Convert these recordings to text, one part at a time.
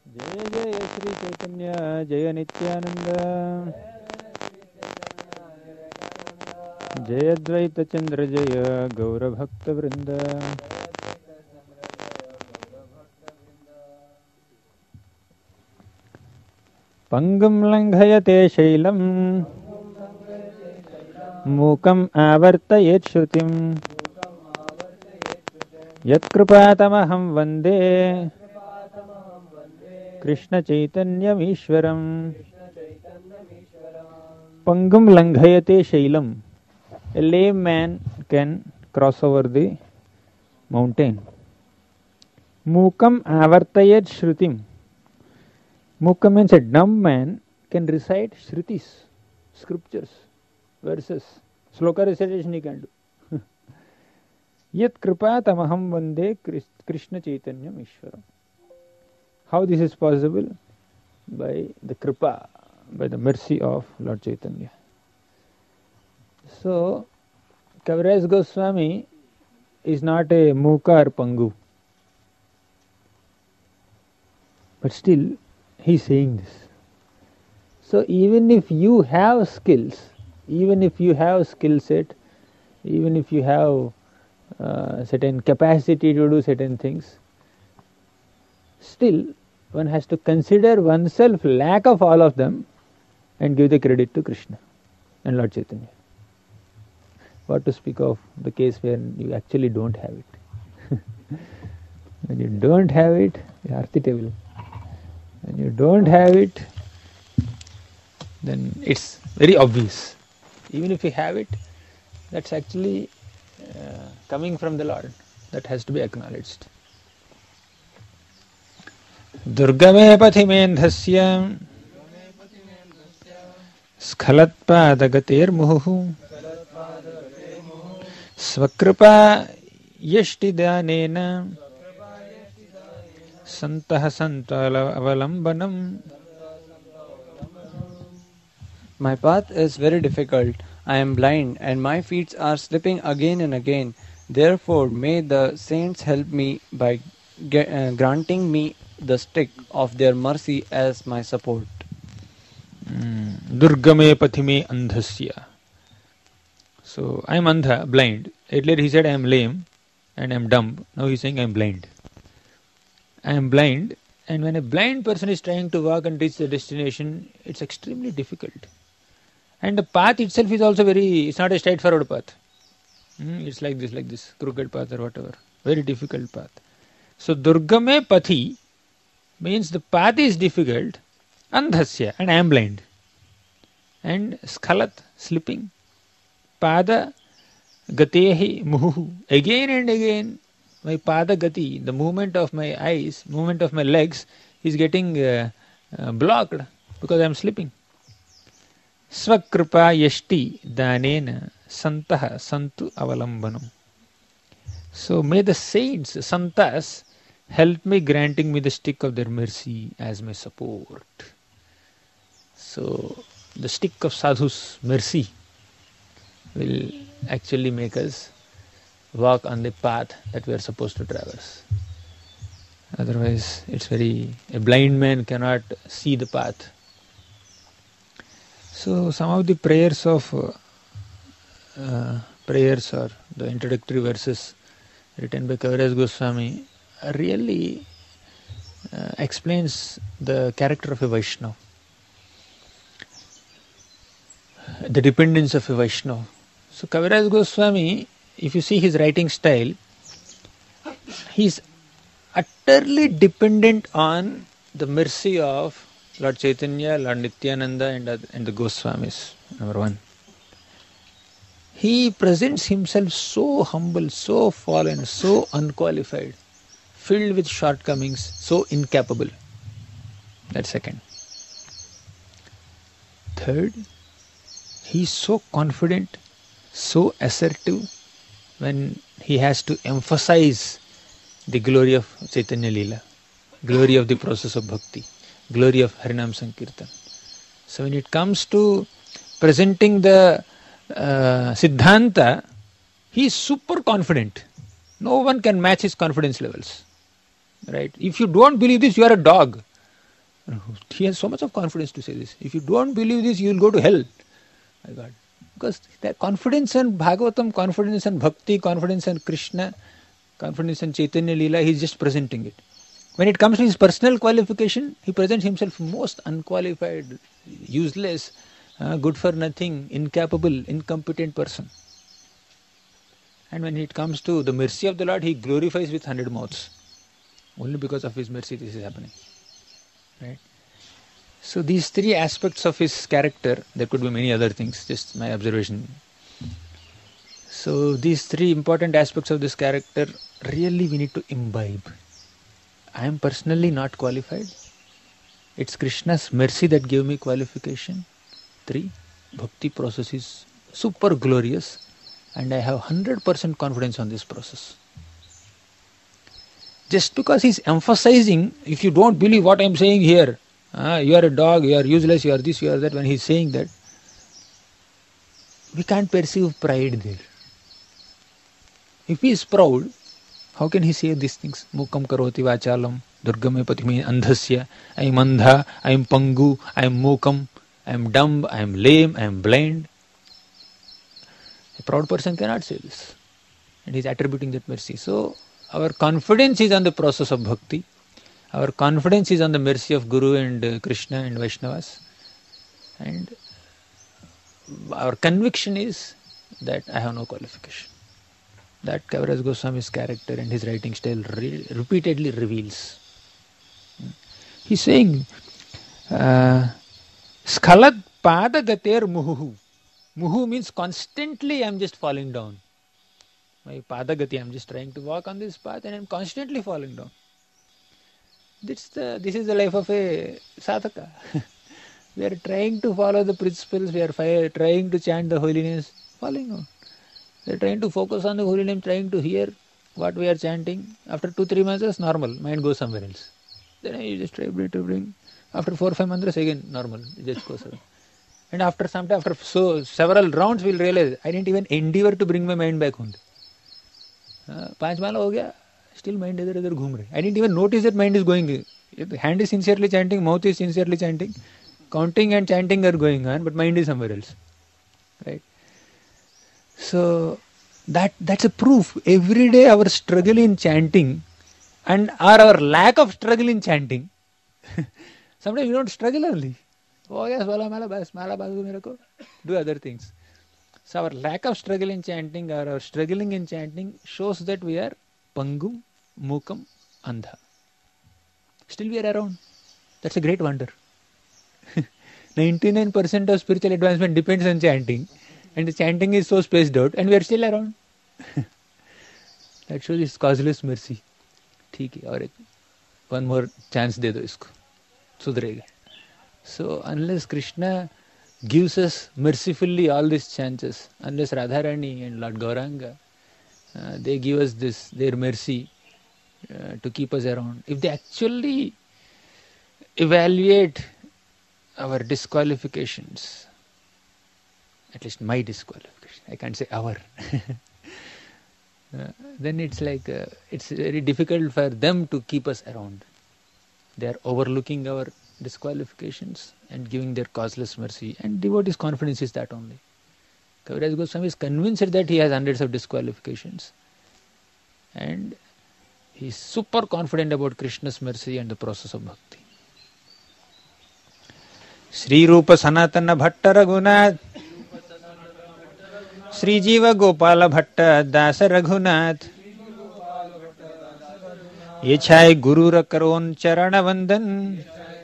जय जय श्री चैतन्य जय नित्यानंद जय अद्वैत चंद्र जय गौरभक्त वृंद। पंगुं लंघयते शैलम् मूकम् आवर्तयेत् श्रुतिम् यत्कृपातमहं वन्दे Krishna चैतन्यमीश्वरम्। Pangum langhayate shailam. A lame man can cross over the mountain. Mukam avartayat shrutim. Mukam means a dumb man can recite shrutis, scriptures, verses. Sloka recitation he can do. Yat kripa tamaham vande Krishna Chaitanyam Ishwaram. How this is possible? By the kripa, by the mercy of Lord Chaitanya. So, Kaviraj Goswami is not a Muka or Pangu. But still, he is saying this. So, even if you have skills, even if you have skill set, even if you have certain capacity to do certain things, still one has to consider oneself lack of all of them and give the credit to Krishna and Lord Chaitanya. What to speak of the case where you actually don't have it. When you don't have it, you are the table. When you don't have it, then it's very obvious. Even if you have it, that's actually coming from the Lord. That has to be acknowledged. Durgame pathimendhasya skhalatpadagatir muhu svakripa yashtidanena santah santala avalambanam. My path is very difficult. I am blind and my feet are slipping again and again. Therefore, may the saints help me by granting me the stick of their mercy as my support. Durgame pathime andhasya. So, I am andha, blind. Earlier he said I am lame and I am dumb. Now he is saying I am blind. I am blind, and when a blind person is trying to walk and reach the destination, it's extremely difficult. And the path itself is also it's not a straightforward path. It's like this, crooked path or whatever. Very difficult path. So, Durgame Pathi means the path is difficult, Andhasya, and I am blind. And Skhalat, slipping. Pada Gatehi Muhu, again and again, my Pada Gati, the movement of my eyes, movement of my legs is getting blocked because I am slipping. Svakripa yashti danena santaha santu avalambanam. So may the saints, santas, help me, granting me the stick of their mercy as my support. So the stick of sadhu's mercy will actually make us walk on the path that we are supposed to traverse. Otherwise, a blind man cannot see the path. So some of the prayers or the introductory verses written by Kaviraj Goswami really explains the character of a Vaishnava, the dependence of a Vaishnava. So Kaviraj Goswami, if you see his writing style, he is utterly dependent on the mercy of Lord Chaitanya, Lord Nityananda and the Goswamis, number one. He presents himself so humble, so fallen, so unqualified, filled with shortcomings, so incapable. That's second. Third, he is so confident, so assertive when he has to emphasize the glory of Chaitanya Leela, glory of the process of bhakti, glory of Harinam Sankirtan. So when it comes to presenting the Siddhanta, he is super confident. No one can match his confidence levels. Right? If you don't believe this, you are a dog. He has so much of confidence to say this. If you don't believe this, you will go to hell. My God. Because that confidence in Bhagavatam, confidence in Bhakti, confidence in Krishna, confidence in Chaitanya Leela, he is just presenting it. When it comes to his personal qualification, he presents himself most unqualified, useless, good for nothing, incapable, incompetent person. And when it comes to the mercy of the Lord, he glorifies with 100 mouths. Only because of his mercy this is happening. Right? So these three aspects of his character, there could be many other things, just my observation. So these three important aspects of this character, really we need to imbibe. I am personally not qualified. It's Krishna's mercy that gave me qualification. 3. Bhakti process is super glorious and I have 100% confidence on this process. Just because he's emphasizing, if you don't believe what I'm saying here, you are a dog, you are useless, you are this, you are that, when he's saying that, we can't perceive pride there. If he is proud, how can he say these things? Mukam karoti vachalam, durgame patimi andhasya, I am andha, I am pangu, I am mukam, I am dumb, I am lame, I am blind. A proud person cannot say this. And he is attributing that mercy. So, our confidence is on the process of bhakti. Our confidence is on the mercy of Guru and Krishna and Vaishnavas. And our conviction is that I have no qualification. That Kaviraj Goswami's character and his writing style repeatedly reveals. He's saying, Skhalag pada gater muhu. Muhu means constantly I am just falling down. My padagati, I am just trying to walk on this path and I am constantly falling down. This is the life of a sadhaka. We are trying to follow the principles, we are trying to chant the holiness, falling down. We are trying to focus on the holy name, trying to hear what we are chanting. After 2-3 months, it's normal, mind goes somewhere else. Then you just try to bring. After 4-5 mantras, again normal, it just goes away. And after some time, after several rounds, we'll realize I didn't even endeavor to bring my mind back home. 5 माला हो गया, still mind इधर इधर घूम रहे. I didn't even notice that mind is going. The hand is sincerely chanting, mouth is sincerely chanting, counting and chanting are going on, but mind is somewhere else. Right? So that's a proof. Every day our struggle in chanting and our lack of struggle in chanting. Sometimes we don't struggle only. Oh yes, mala bazu mere ko. Do other things. So our lack of struggle in chanting or our struggling in chanting shows that we are pangum, mukam, andha. Still we are around. That's a great wonder. 99% of spiritual advancement depends on chanting. And the chanting is so spaced out and we are still around. That shows his causeless mercy. ठीक है, और one more chance दे दो इसको, सुधरेगा. So unless Krishna gives us mercifully all these chances, unless Radharani and Lord Gauranga, they give us their mercy to keep us around. If they actually evaluate our disqualifications, at least my disqualification, I can't say our, then it's like, it's very difficult for them to keep us around. They are overlooking our disqualifications and giving their causeless mercy. And devotee's confidence is that only. Kaviraj Goswami is convinced that he has hundreds of disqualifications. And he is super confident about Krishna's mercy and the process of bhakti. Sri Rupa Sanatana Bhatta Raghunath, Sri Jiva Gopala Bhatta Dasa Raghunath, Yechai Guru Rakaron Charana Vandan,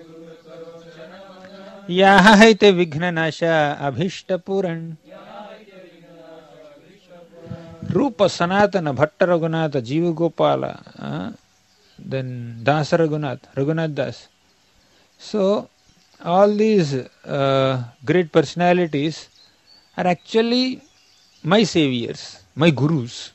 Yahaite Vighna Nasha Abhishta Puran, Rupa Sanatana Bhatta Raghunath, Jiva Gopala, then Dasa Raghunath Das. So, all these great personalities are actually my saviors, my gurus.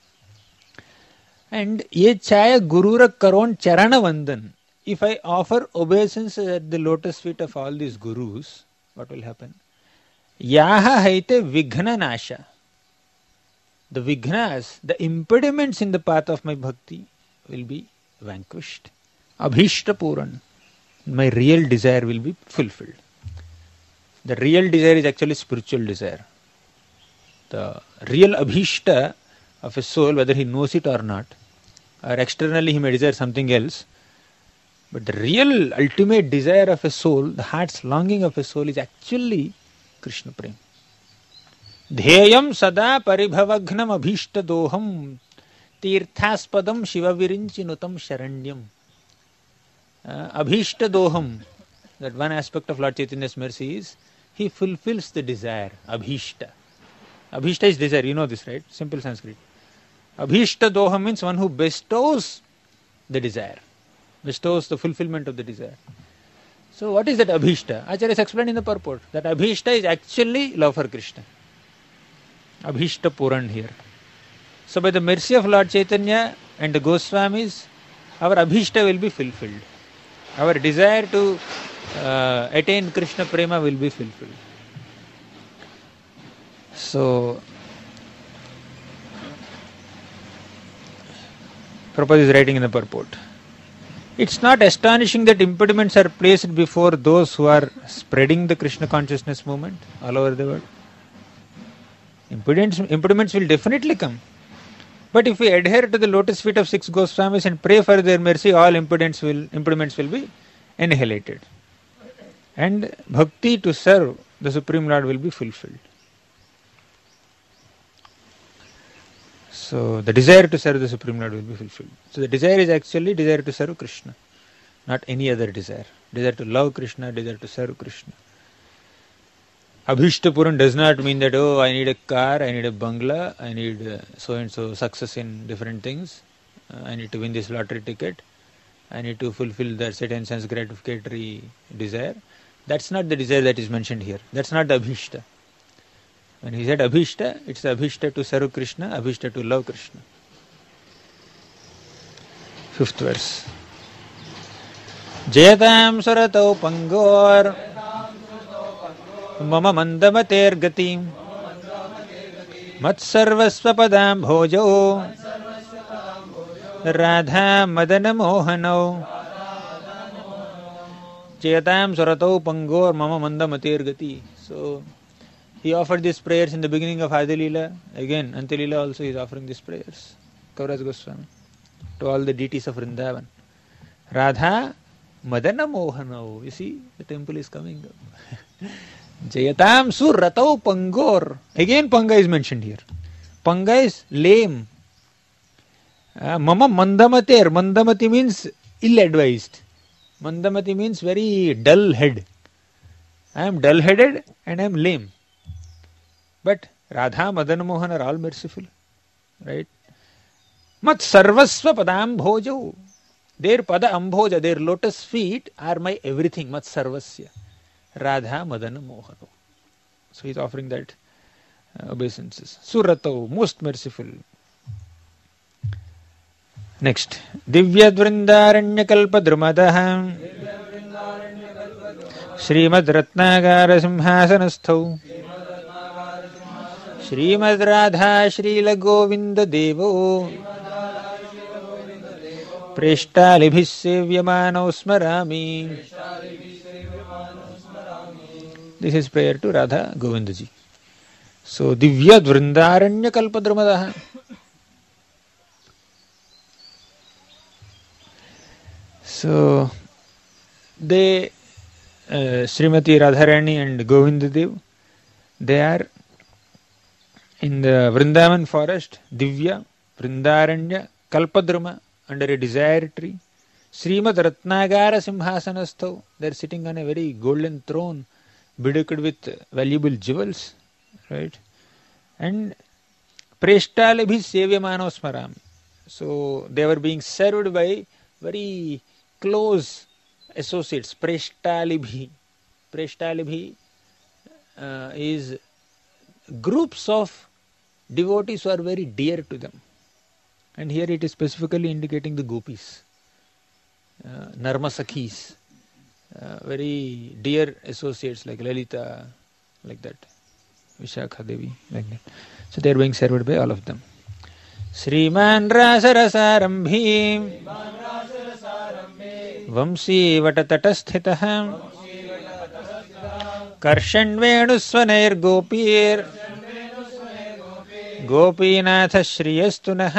And ye chaya gurura karon charana vandan. If I offer obeisance at the lotus feet of all these gurus, what will happen? Yaha haite vighna nasha. The vighnas, the impediments in the path of my bhakti will be vanquished. Abhishta puran. my real desire will be fulfilled. The real desire is actually spiritual desire. The real abhishta of a soul, whether he knows it or not, or externally he may desire something else, but the real ultimate desire of a soul, the heart's longing of a soul, is actually Krishna Prem. Dhyayam sada paribhavagnam abhishta doham tirthaspadam shivavirinchinutam sharanyam. Abhishta doham, that one aspect of Lord Chaitanya's mercy is, he fulfills the desire, abhishta. Abhishta is desire, you know this, right? Simple Sanskrit. Abhishta doham means one who bestows the desire, bestows the fulfillment of the desire. So what is that abhishta? Acharya has explained in the purport that abhishta is actually love for Krishna. Abhishta Puran here. So by the mercy of Lord Chaitanya and the Goswamis, our abhishta will be fulfilled. Our desire to attain Krishna Prema will be fulfilled. So Prabhupada is writing in the purport. It's not astonishing that impediments are placed before those who are spreading the Krishna consciousness movement all over the world. Impediments will definitely come. But if we adhere to the lotus feet of 6 Goswamis and pray for their mercy, all impediments will be annihilated. And bhakti to serve the Supreme Lord will be fulfilled. So the desire to serve the Supreme Lord will be fulfilled. So the desire is actually desire to serve Krishna, not any other desire. Desire to love Krishna, desire to serve Krishna. Abhishta Puran does not mean that, oh, I need a car, I need a bungalow, I need so and so success in different things, I need to win this lottery ticket, I need to fulfill the certain sense gratificatory desire. That's not the desire that is mentioned here. That's not the abhishta. When he said abhishta, it's the abhishta to serve Krishna, abhishta to love Krishna. 5th verse. Jayatam suratau pangor mama mandamater gatim matsarvasva padam bhojo radha madana mohanau Jayatam suratau pangor mama mandamater gati. So he offered these prayers in the beginning of Adi Leela. Again, Ante Leela also is offering these prayers. Kaviraj Goswami. To all the deities of Vrindavan. Radha Madana Mohanau. You see, the temple is coming up. Jayatam Suratau Pangor. Again, Panga is mentioned here. Panga is lame. Mama Mandamater. Mandamati means ill-advised. Mandamati means very dull head. I am dull-headed and I am lame. But Radha, Madan Mohan are all merciful, right? Mat sarvasva padam bhojo. Their pada ambhoja, their lotus feet are my everything. Mat sarvasya. Radha, Madan Mohan. So he is offering that obeisances. Surato, most merciful. Next. Divya Vrindaranya Kalpa Drumadaha Srimad Ratnagara Simhasanastho Srimad Radha Srila Govinda Devo Preshtalibhis Sevyamano Smarami. This is prayer to Radha Govindaji. So Divya Vrindaranya Kalpadramadaha. So they Srimati Radharani and Govindadev, they are in the Vrindavan forest, Divya, Vrindaranya, Kalpadrama, under a desire tree. Srimad Ratnagara Simhasanastho, they are sitting on a very golden throne, bedecked with valuable jewels, right? And Preshtalibhi Sevyamano Smarami. So they were being served by very close associates. Preshtalibhi. Preshtalibhi is groups of devotees who are very dear to them. And here it is specifically indicating the gopis, Narmasakhis, very dear associates like Lalita, like that, Vishakha Devi, like that. So they are being served by all of them. Sriman Rasarasarambhi वंशीवटतटस्थितः कर्षण्वेणुस्वनैर्गोपीर् Gopinath श्रियस्तु नः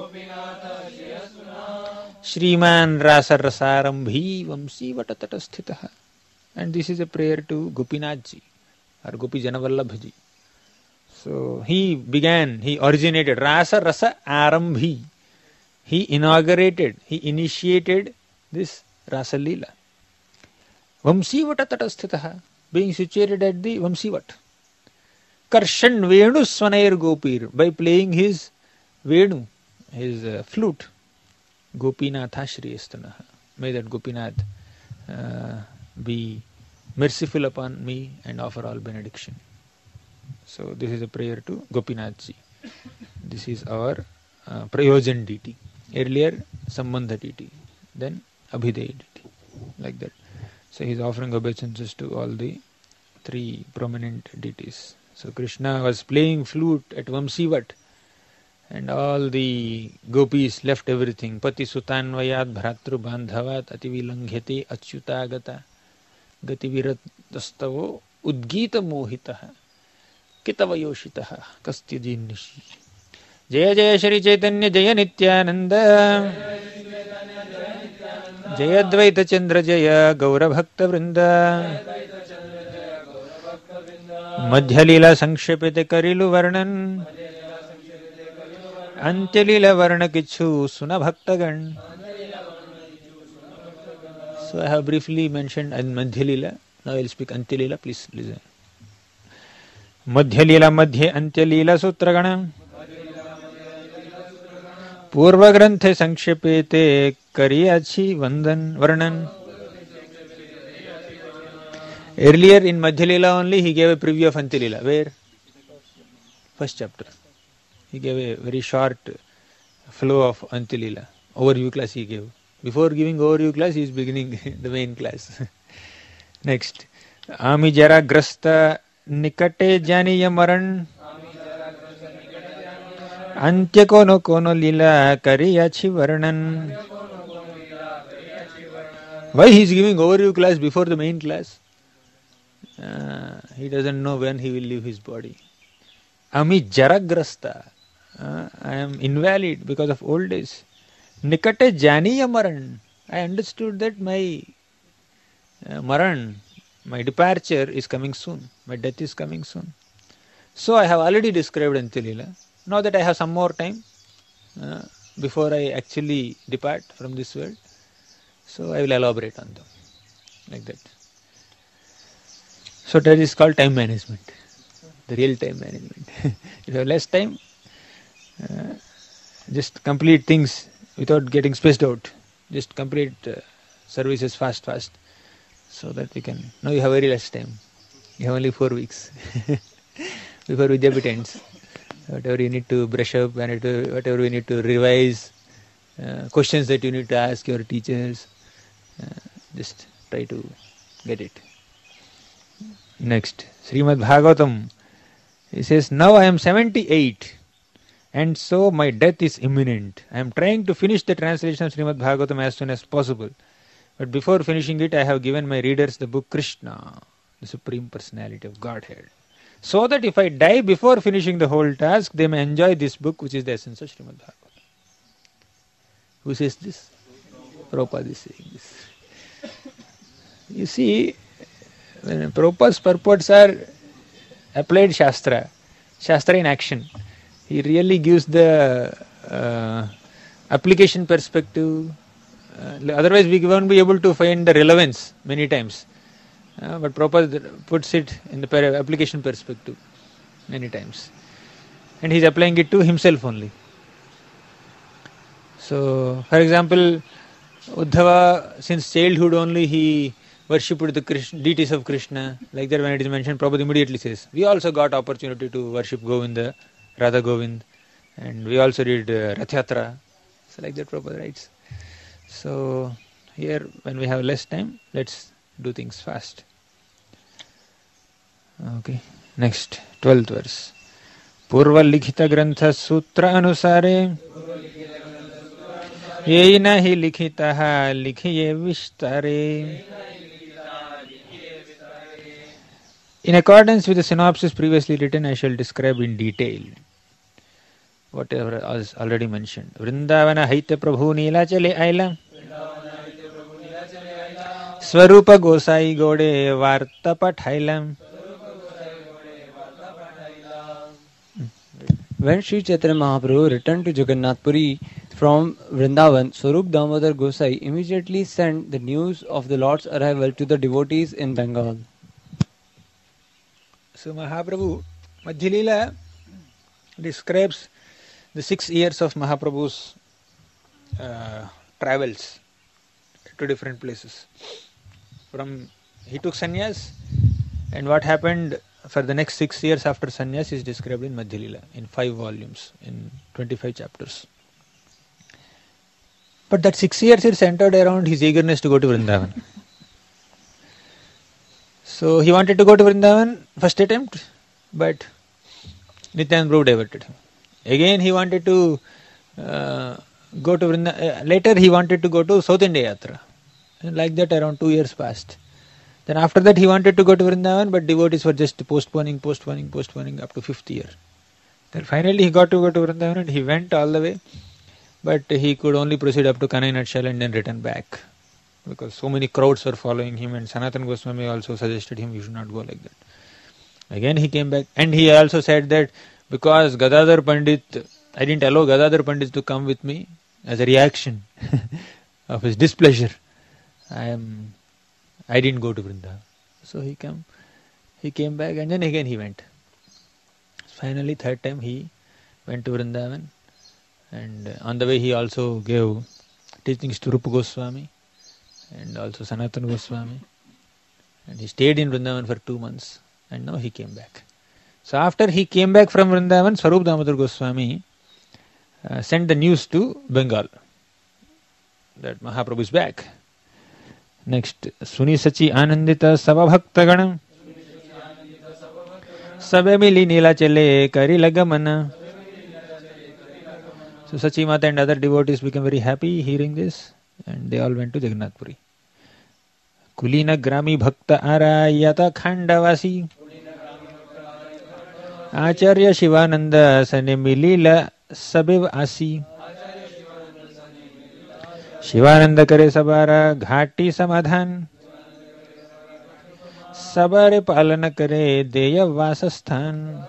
श्रीमान रासरसारंभी वंशीवटतटस्थितः. And this is a prayer to Gopinath ji or Gopi Janavallabha ji. So he originated Rasa Rasa Arambhi. He inaugurated, he initiated this Rasa Leela. Vamsivata Tatasthitaha, being situated at the Vamsivat. Karshan Venu Swanair Gopir, by playing his Venu, his flute. Gopinatha Shriyastanaha. May that Gopinath be merciful upon me and offer all benediction. So this is a prayer to Gopinath ji. This is our Prayojan deity. Earlier Sambandha deity, then Abhideya deity, like that. So he is offering obeisances to all the three prominent deities. So Krishna was playing flute at Vamsivat, and all the gopis left everything. Pati sutanvayat bhratru bandhavat ativilanghyate achyutagata gativiratastavo udgita mohitaha kitavayoshitaha kastyajinishi. Jaya Jaya Shri Chaitanya Jaya Nityananda Jaya Dvaita Chandra Jaya Gaura Bhakta Vrinda Madhya Leela Sankshepite Karilu Varnan Antya Leela Varna Kichu Suna Bhaktagan. So I have briefly mentioned Madhya Leela. Now I will speak Antya Leela. Please listen. Madhya Leela Madhya Antya Leela Sutragana Purva Granthe Sankshepete Kariyachi Vandan Varnan. Earlier in Madhya Leela only he gave a preview of Antya Leela. Where? First chapter. He gave a very short flow of Antya Leela. Overview class he gave. Before giving overview class he is beginning the main class. Next. Ami Jara Grasta Nikate Janiya Maran Antya Kono Kono Lila Kariyachi Varnan. Why he is giving overview class before the main class? He doesn't know when he will leave his body. Ami Jaragrasta. I am invalid because of old age. Nikate Janiya Maran. I understood that my Maran, my departure is coming soon. My death is coming soon. So I have already described Antya Leela. Now that I have some more time before I actually depart from this world, so I will elaborate on them. Like that. So that is called time management. The real time management. If you have less time, just complete things without getting spaced out. Just complete services fast, so that you can. Now you have very less time. You have only 4 weeks before Vidyapith ends. Whatever you need to brush up, and whatever you need to revise, questions that you need to ask your teachers, just try to get it. Next, Srimad Bhagavatam. He says, now I am 78 and so my death is imminent. I am trying to finish the translation of Srimad Bhagavatam as soon as possible. But before finishing it, I have given my readers the book Krishna, the Supreme Personality of Godhead, so that if I die before finishing the whole task, they may enjoy this book, which is the essence of Srimad Bhagavatam. Who says this? Prabhupada is saying this. You see, when Prabhupada's purports are applied Shastra in action. He really gives the application perspective. Otherwise we won't be able to find the relevance many times. But Prabhupada puts it in the application perspective many times. And he's applying it to himself only. So, for example, Uddhava, since childhood only he worshipped the deities of Krishna. Like that when it is mentioned, Prabhupada immediately says, we also got opportunity to worship Govinda, Radha Govind, and we also did Rath Yatra. So like that Prabhupada writes. So here when we have less time, let's do things fast. Okay, next, 12th verse. Purva likhita grantha sutra anusare ये न हि लिखितः लिखिये विस्तारे. In accordance with the synopsis previously written, I shall describe in detail whatever was already mentioned. Vrindavana Haitya Prabhu Neelachale Aila Swarupa Gosai Gode Varta Pathailam. When Sri Chaitanya Mahaprabhu returned to Jagannath Puri from Vrindavan, Swarup Damodar Gosai immediately sent the news of the Lord's arrival to the devotees in Bengal. So Mahaprabhu, Madhya Leela describes the 6 years of Mahaprabhu's travels to different places. He took sannyas, and what happened for the next 6 years after sannyas is described in Madhya Leela in 5 volumes, in 25 chapters. But that 6 years is centered around his eagerness to go to Vrindavan. So he wanted to go to Vrindavan, first attempt, but Nityananda Prabhu diverted him. Again he wanted to go to Vrindavan. Later he wanted to go to South India Yatra. And like that around 2 years passed. Then after that he wanted to go to Vrindavan, but devotees were just postponing up to 5th year. Then finally he got to go to Vrindavan and he went all the way, but he could only proceed up to Kanai Natshal and then return back, because so many crowds were following him, and Sanatana Goswami also suggested him you should not go like that. Again he came back, and he also said that because Gadadhar Pandit, I didn't allow Gadadhar Pandit to come with me as a reaction of his displeasure, I didn't go to Vrindavan. So he came back, and then again he went. Finally, 3rd time he went to Vrindavan, and on the way he also gave teachings to Rupa Goswami and also Sanatana Goswami, and he stayed in Vrindavan for 2 months, and now he came back. So after he came back from Vrindavan, Swarup Damodar Goswami sent the news to Bengal that Mahaprabhu is back. Next, Suni Sachi Anandita Sava Bhakta Ganam Sabe Mili Nila Chale Kari Lagamana. So Sachi Mata and other devotees became very happy hearing this, and they all went to Jagannath Puri. Kulina Grami Bhakta Arayata Khandavasi Acharya Shivananda Sane Milila Sabev Asi. Shivanand करे सबारा घाटी समाधान सबरे पालन करे देय वासस्थान.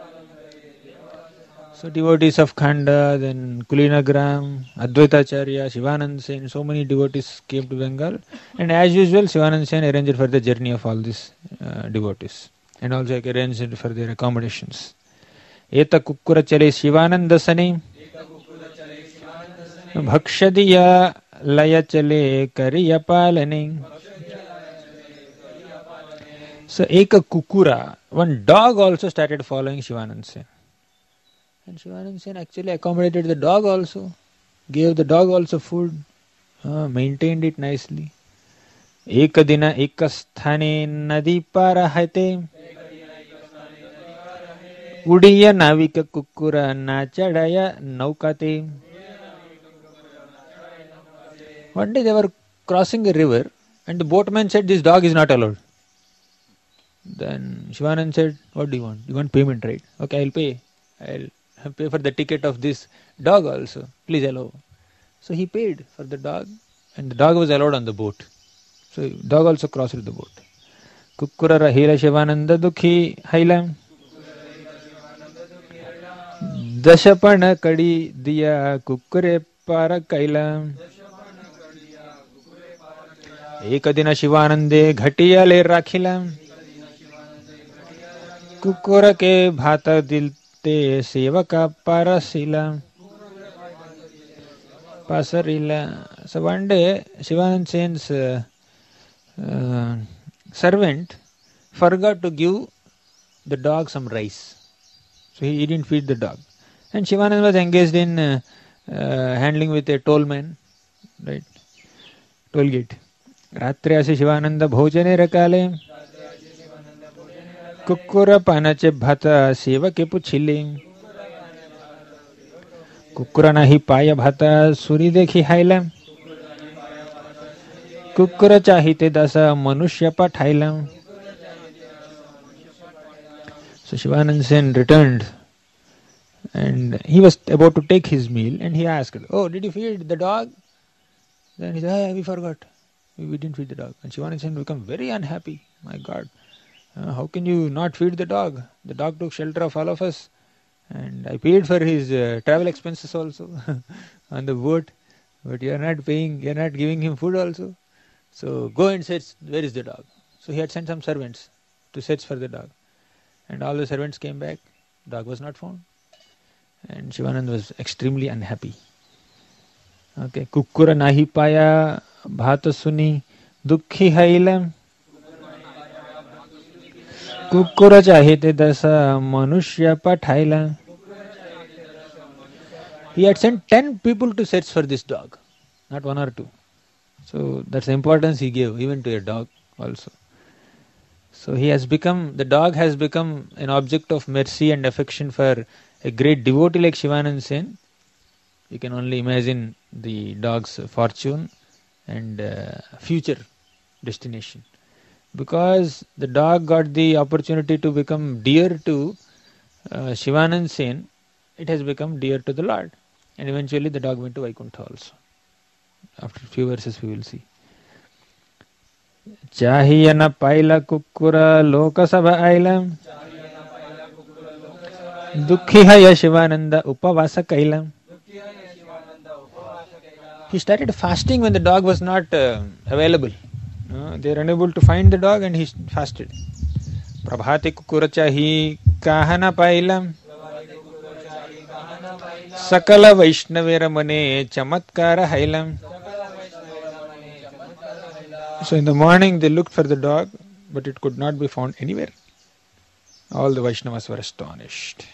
So devotees of Khanda, then Kulinagram, Advaitacharya, Shivanand Sen, so many devotees came to Bengal, and as usual Shivanand Sen arranged for the journey of all these devotees, and also arranged for their accommodations. Eta kukkura chale Shivananda Sane Bhakshadiya Laya chale kariya palane. So Eka Kukura, one dog also started following Shivanand Sen. And Shivanand Sen actually accommodated the dog also, gave the dog also food, maintained it nicely. Eka dina ekasthane nadi parahate Udiya navika kukura nachadaya naukate. One day they were crossing a river, and the boatman said, this dog is not allowed. Then Shivanand said, what do you want? You want payment, right? Okay, I'll pay. I'll pay for the ticket of this dog also. Please allow. So he paid for the dog, and the dog was allowed on the boat. So dog also crossed the boat. Kukkura rahira Shivananda dukhi hailam Dashapana kadi diya kukkure para kailam. एक दिन शिवानंदे घटिया ले राखिला कुकुर के भात दिलते सेवका पारसिला pasarila. So one day Shivanand Sen's servant forgot to give the dog some rice, so he didn't feed the dog, and Shivanand was engaged in handling with a tollman, right, toll gate. रात्रि असे शिवानंद भोजने रकाले कुक्कुर पानाचे भात सेवके पुछिले कुक्कुर नाही पाय भाता सुरी देखी हायला कुक्कुर चाहिते दस मनुष्य पठायला. So Shivanand Sen returned and he was about to take his meal and he asked, "Oh, did you feed the dog?" Then he said, "We forgot. We didn't feed the dog." And Shivanand Sen became very unhappy. My God, how can you not feed the dog? The dog took shelter of all of us. And I paid for his travel expenses also on the boat. But you are not paying, you are not giving him food also. So go and search, where is the dog? So he had sent some servants to search for the dog. And all the servants came back. Dog was not found. And Shivanand was extremely unhappy. Okay. Kukkura nahi paya bhata suni dukhi haila. Kukkura chahite dasa manushya pathaila. He had sent 10 people to search for this dog, not one or two. So that's the importance he gave even to a dog also. So the dog has become an object of mercy and affection for a great devotee like Shivanand Sen. You can only imagine the dog's fortune and future destination. Because the dog got the opportunity to become dear to Shivanand Sen, it has become dear to the Lord. And eventually the dog went to Vaikuntha also. After a few verses we will see. Chahiyana paila kukkura lokasabha ailam Dukkhihaya Shivananda upavasa kailam. He started fasting when the dog was not available. They were unable to find the dog and he fasted. Prabhati kukkura chahi kahana pailam Sakala Vaishnavera Mane Chamatkara Hailam. So in the morning they looked for the dog, but it could not be found anywhere. All the Vaishnavas were astonished.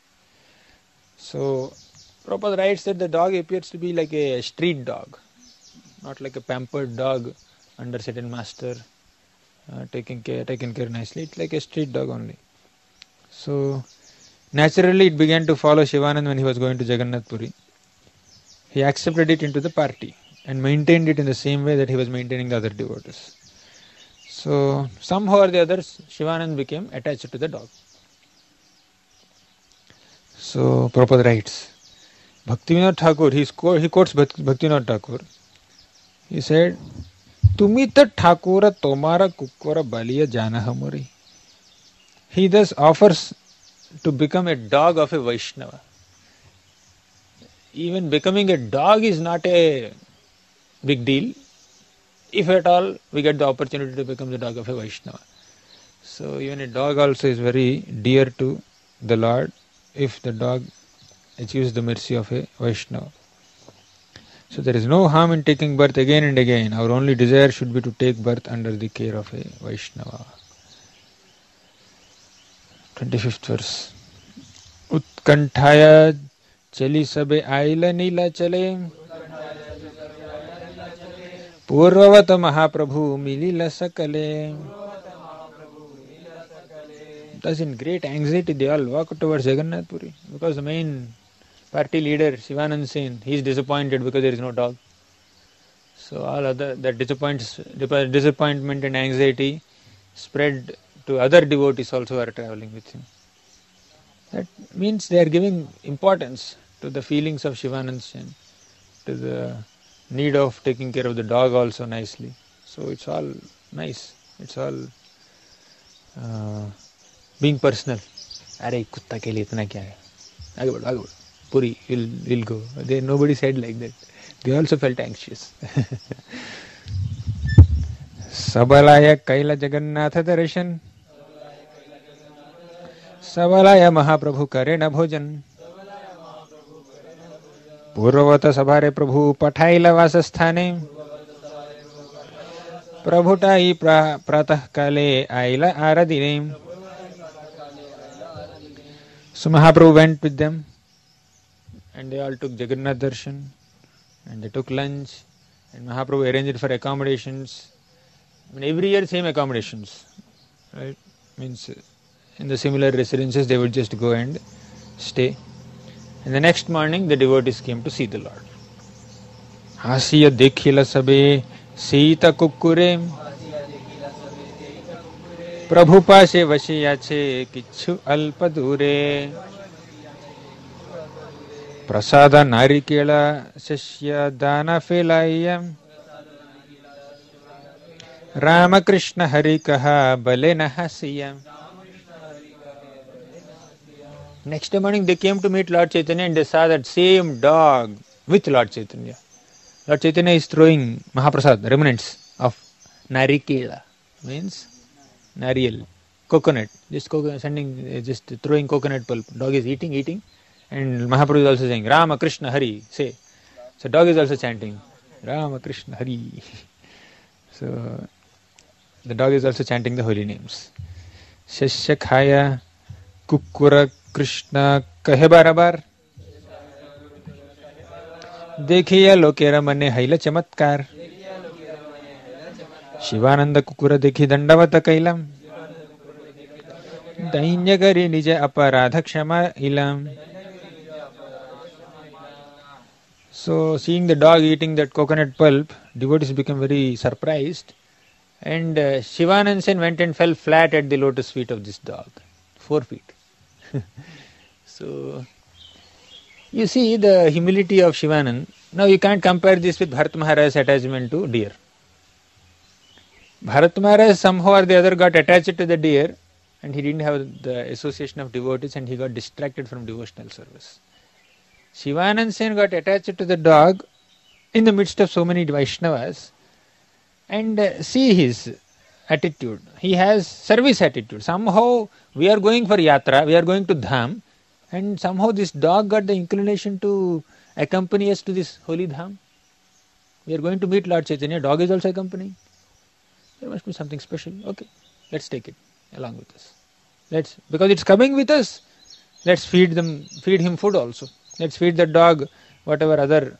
So Prabhupada writes that the dog appears to be like a street dog, not like a pampered dog under certain master, taken care nicely. It's like a street dog only. So naturally it began to follow Shivanand when he was going to Jagannath Puri. He accepted it into the party and maintained it in the same way that he was maintaining the other devotees. So somehow or the other Shivanand became attached to the dog. So Prabhupada writes, Bhaktivinoda Thakur, he quotes Bhaktivinoda Thakur. He said, Tumita Thakura Tomara Kukkura Baliya Jana Hamuri. He thus offers to become a dog of a Vaishnava. Even becoming a dog is not a big deal. If at all we get the opportunity to become the dog of a Vaishnava. So even a dog also is very dear to the Lord if the dog achieves the mercy of a Vaishnava. So there is no harm in taking birth again and again. Our only desire should be to take birth under the care of a Vaishnava. 25th verse. Utkanthaya chali sabe aila nila chale Purvavata Mahaprabhu milila sakale. Thus in great anxiety they all walk towards Jagannath Puri because the main party leader Shivanand Sen, he is disappointed because there is no dog. So all other that disappointment and anxiety spread to other devotees also who are traveling with him. That means they are giving importance to the feelings of Shivanand Sen, to the need of taking care of the dog also nicely. So it's all nice. It's all being personal. Arey kutta ke liye itna kya hai? Aage badho. Puri, we'll go. Nobody said like that. They also felt anxious. Sabalaya Kaila Jagannatha Darshan Sabalaya Mahaprabhu Karena Bhojan Purvavata Sabhare Prabhu Pathaila Vasasthane Prabhutai Pratah Kale Aila Aradine. So Mahaprabhu went with them and they all took Jagannath Darshan and they took lunch and Mahaprabhu arranged for accommodations. I mean, every year same accommodations, right? Means in the similar residences they would just go and stay. And the next morning the devotees came to see the Lord. Hasiya dekhila sabe Sita kukkure Prabhupase vashiyache kichu alpa dure Prasada narikela sashya dana felayam Ramakrishna Hari kaha bale nahasiyam. Next morning they came to meet Lord Chaitanya and they saw that same dog with Lord Chaitanya. Lord Chaitanya is throwing Mahaprasad, remnants of narikela, means nariyal, coconut, just throwing coconut pulp. Dog is eating, and Mahaprabhu is also saying Rama Krishna Hari, say. So dog is also chanting Rama Krishna Hari. So the dog is also chanting the holy names. Shashya Khaya Kukkura Krishna Kahe Barabar देखिया लोकेरा मने हैला चमत्कार शिवानंद कुकुर देखी दंडवत Callum दैन्य करी निज अपराध क्षमा इलम. So seeing the dog eating that coconut pulp, devotees became very surprised, and Shivanand Sen went and fell flat at the lotus feet of this dog, 4 feet. So you see the humility of Shivanand. Now you can't compare this with Bharat Maharaj's attachment to deer. Bharat Maharaj somehow or the other got attached to the deer, and he didn't have the association of devotees, and he got distracted from devotional service. Shivanand Sen got attached to the dog in the midst of so many Vaishnavas, and see his attitude. He has service attitude. Somehow we are going for yatra, we are going to dham, and somehow this dog got the inclination to accompany us to this holy dham. We are going to meet Lord Chaitanya, dog is also accompanying. There must be something special. Okay, let's take it along with us. Because it's coming with us, let's feed him food also. Let's feed the dog whatever other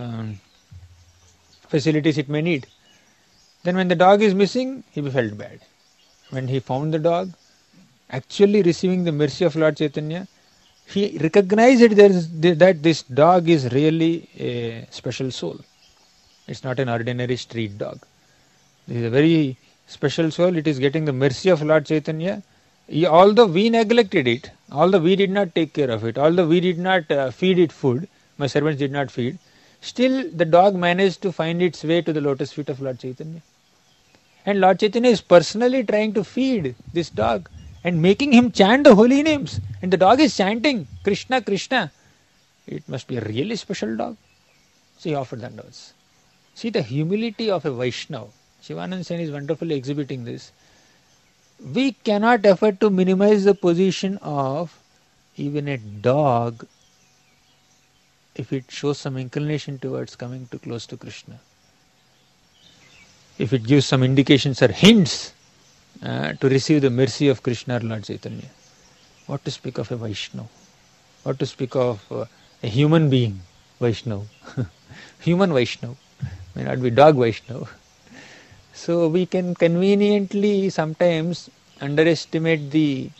facilities it may need. Then when the dog is missing, he felt bad. When he found the dog, actually receiving the mercy of Lord Chaitanya, he recognized that this dog is really a special soul. It's not an ordinary street dog. This is a very special soul. It is getting the mercy of Lord Chaitanya. Although we neglected it, although we did not take care of it, although we did not feed it food, my servants did not feed, still the dog managed to find its way to the lotus feet of Lord Chaitanya. And Lord Chaitanya is personally trying to feed this dog and making him chant the holy names. And the dog is chanting Krishna, Krishna. It must be a really special dog. So he offered dandavats. See the humility of a Vaishnava. Shivanand Sen is wonderfully exhibiting this. We cannot afford to minimize the position of even a dog if it shows some inclination towards coming too close to Krishna. If it gives some indications or hints to receive the mercy of Krishna or Lord Chaitanya. What to speak of a Vaishnava? What to speak of a human being, Vaishnava? Human Vaishnava, may not be dog Vaishnava. So we can conveniently sometimes underestimate the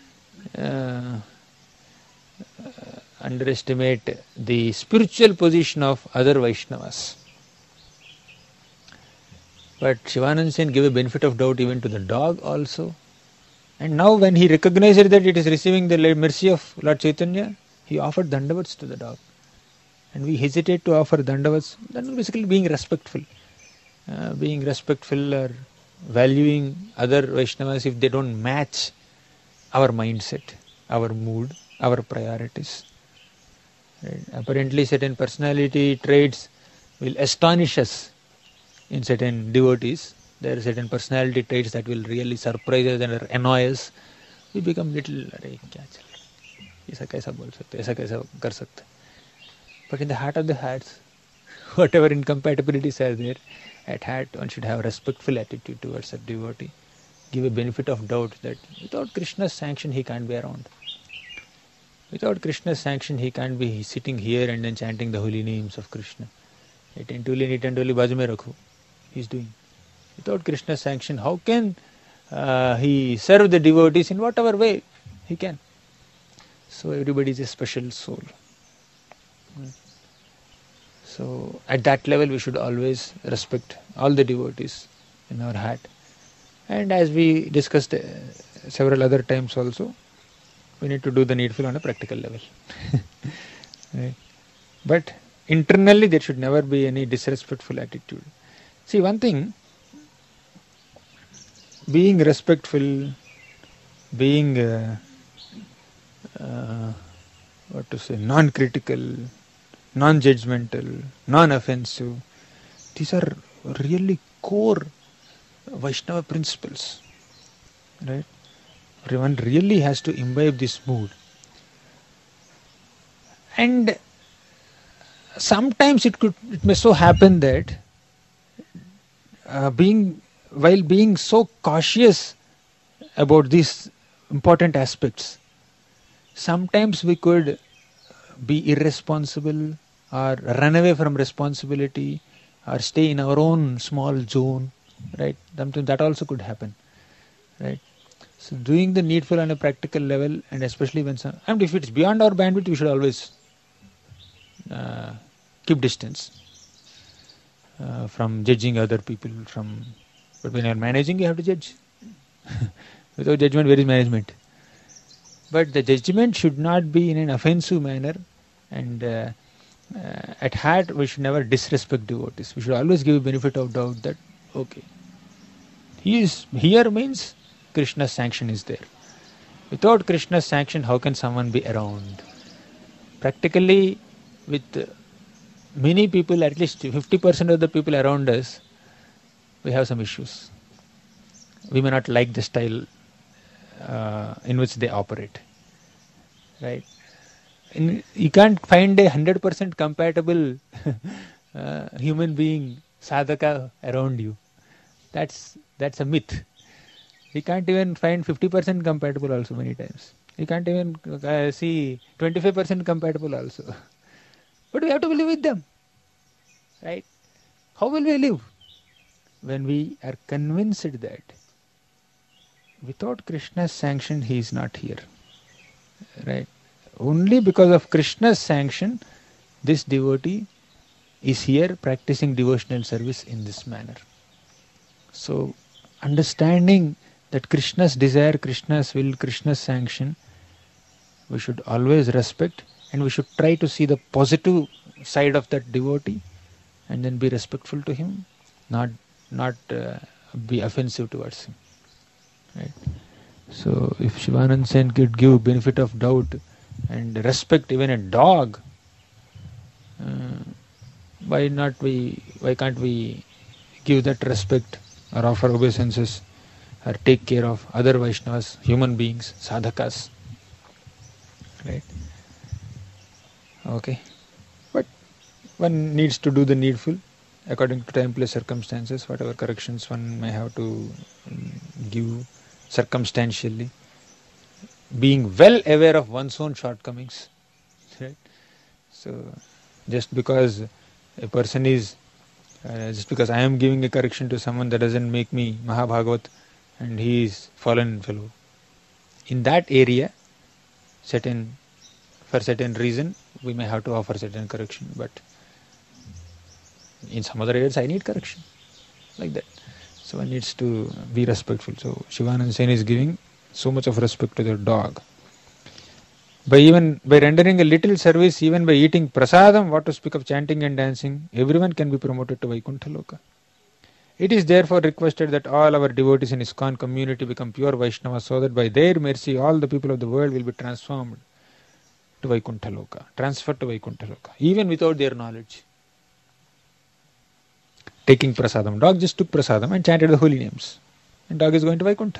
spiritual position of other Vaishnavas. But Shivanand Sen gave a benefit of doubt even to the dog also. And now when he recognized that it is receiving the mercy of Lord Chaitanya, he offered dandavats to the dog. And we hesitate to offer dandavats, then basically being respectful. Or valuing other Vaishnavas if they don't match our mindset, our mood, our priorities. Right? Apparently certain personality traits will astonish us in certain devotees. There are certain personality traits that will really surprise us and annoy us. We become little, अरे क्या चल रहा है? ऐसा कैसा बोल सकते? ऐसा कैसा कर सकते? But in the heart of the hearts, whatever incompatibilities are there, at heart one should have a respectful attitude towards a devotee. Give a benefit of doubt that without Krishna's sanction he can't be around. Without Krishna's sanction he can't be sitting here and then chanting the holy names of Krishna. Attentively bazu mein rakho. He's doing. Without Krishna's sanction, how can he serve the devotees in whatever way he can? So everybody is a special soul. So at that level we should always respect all the devotees in our heart. And as we discussed several other times also, we need to do the needful on a practical level. Right? But internally there should never be any disrespectful attitude. See, one thing, being respectful, being what to say, non-critical, non-judgmental, non-offensive, these are really core Vaishnava principles. Right? One really has to imbibe this mood. And sometimes it may so happen that while being so cautious about these important aspects, sometimes we could be irresponsible or run away from responsibility or stay in our own small zone, right? Sometimes that also could happen, right? So doing the needful on a practical level, and especially when and if it's beyond our bandwidth, we should always keep distance from judging other people. But when you're managing, you have to judge. Without judgment, where is management? But the judgment should not be in an offensive manner, and at heart we should never disrespect devotees. We should always give benefit of doubt that, okay, he is here means Krishna's sanction is there. Without Krishna's sanction, how can someone be around? Practically, with many people, at least 50% of the people around us, we have some issues. We may not like the style in which they operate. Right? You can't find a 100% compatible human being, sadhaka, around you. That's a myth. You can't even find 50% compatible also many times. You can't even see 25% compatible also. But we have to live with them. Right? How will we live? When we are convinced that without Krishna's sanction he is not here. Right? Only because of Krishna's sanction this devotee is here practicing devotional service in this manner. So understanding that Krishna's desire, Krishna's will, Krishna's sanction, we should always respect, and we should try to see the positive side of that devotee and then be respectful to him, not be offensive towards him. Right? So if Shivanand Sen could give benefit of doubt and respect even a dog, why can't we give that respect or offer obeisances or take care of other Vaishnavas, human beings, sadhakas? Right? Okay. But one needs to do the needful according to time, place, circumstances, whatever corrections one may have to give circumstantially, being well aware of one's own shortcomings. Right? So just because a person is just because I am giving a correction to someone, that doesn't make me Mahabhagavat and he is fallen fellow. In that area, for certain reason, we may have to offer certain correction, but in some other areas I need correction. Like that. So one needs to be respectful. So Shivanand Sen is giving so much of respect to the dog. By rendering a little service, even by eating prasadam, what to speak of chanting and dancing, everyone can be promoted to Vaikuntha Loka. It is therefore requested that all our devotees in ISKCON community become pure Vaishnavas, so that by their mercy all the people of the world will be transformed to Vaikuntha Loka, transferred to Vaikuntha Loka, even without their knowledge. Taking prasadam. Dog just took prasadam and chanted the holy names. And dog is going to Vaikuntha.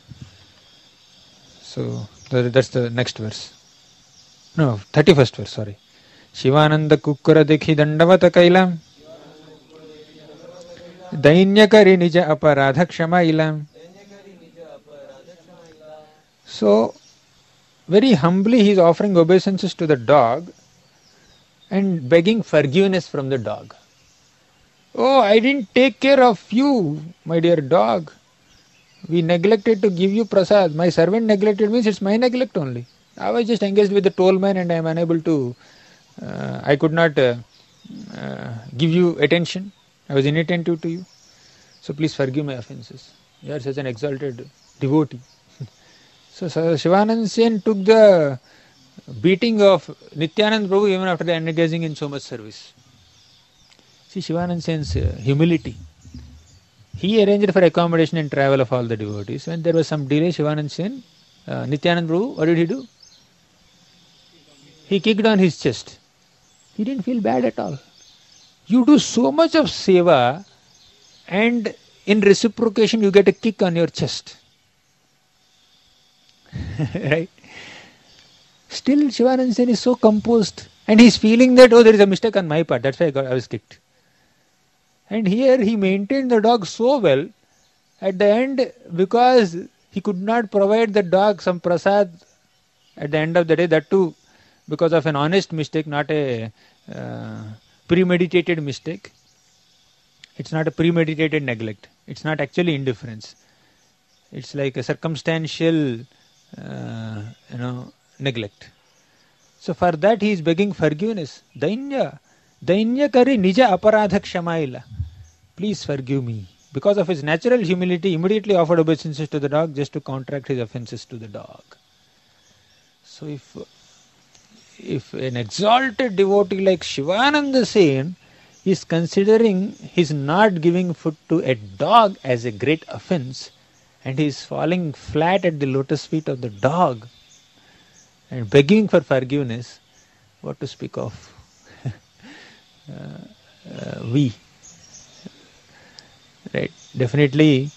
So that's the next verse. No, 31st verse, sorry. Shivananda kukkura dekhi dandavata kailam dainyakari nija aparadha kshama ilam. So, very humbly he is offering obeisances to the dog and begging forgiveness from the dog. Oh, I didn't take care of you, my dear dog. We neglected to give you prasad. My servant neglected means it's my neglect only. I was just engaged with the toll man and I am unable to I could not give you attention. I was inattentive to you. So please forgive my offenses. You are such an exalted devotee. So Shivanand Sen took the beating of Nityanand Prabhu even after engaging in so much service. See Shivanand Sen's humility. He arranged for accommodation and travel of all the devotees. When there was some delay, Shivanand Sen, Nityanand Prabhu, what did he do? He kicked on his chest. He didn't feel bad at all. You do so much of seva and in reciprocation you get a kick on your chest. Right? Still Shivanand Sen is so composed and he's feeling that, oh, there is a mistake on my part, that's why I was kicked. And here he maintained the dog so well, at the end, because he could not provide the dog some prasad at the end of the day, that too because of an honest mistake, not a premeditated mistake. It's not a premeditated neglect. It's not actually indifference. It's like a circumstantial, neglect. So for that he is begging forgiveness. Dainya kari nija aparadha ksamaila. Please forgive me. Because of his natural humility, immediately offered obeisances to the dog just to counteract his offenses to the dog. So if an exalted devotee like Shivananda Sen is considering his not giving food to a dog as a great offense, and he is falling flat at the lotus feet of the dog and begging for forgiveness, what to speak of we? Right? Definitely,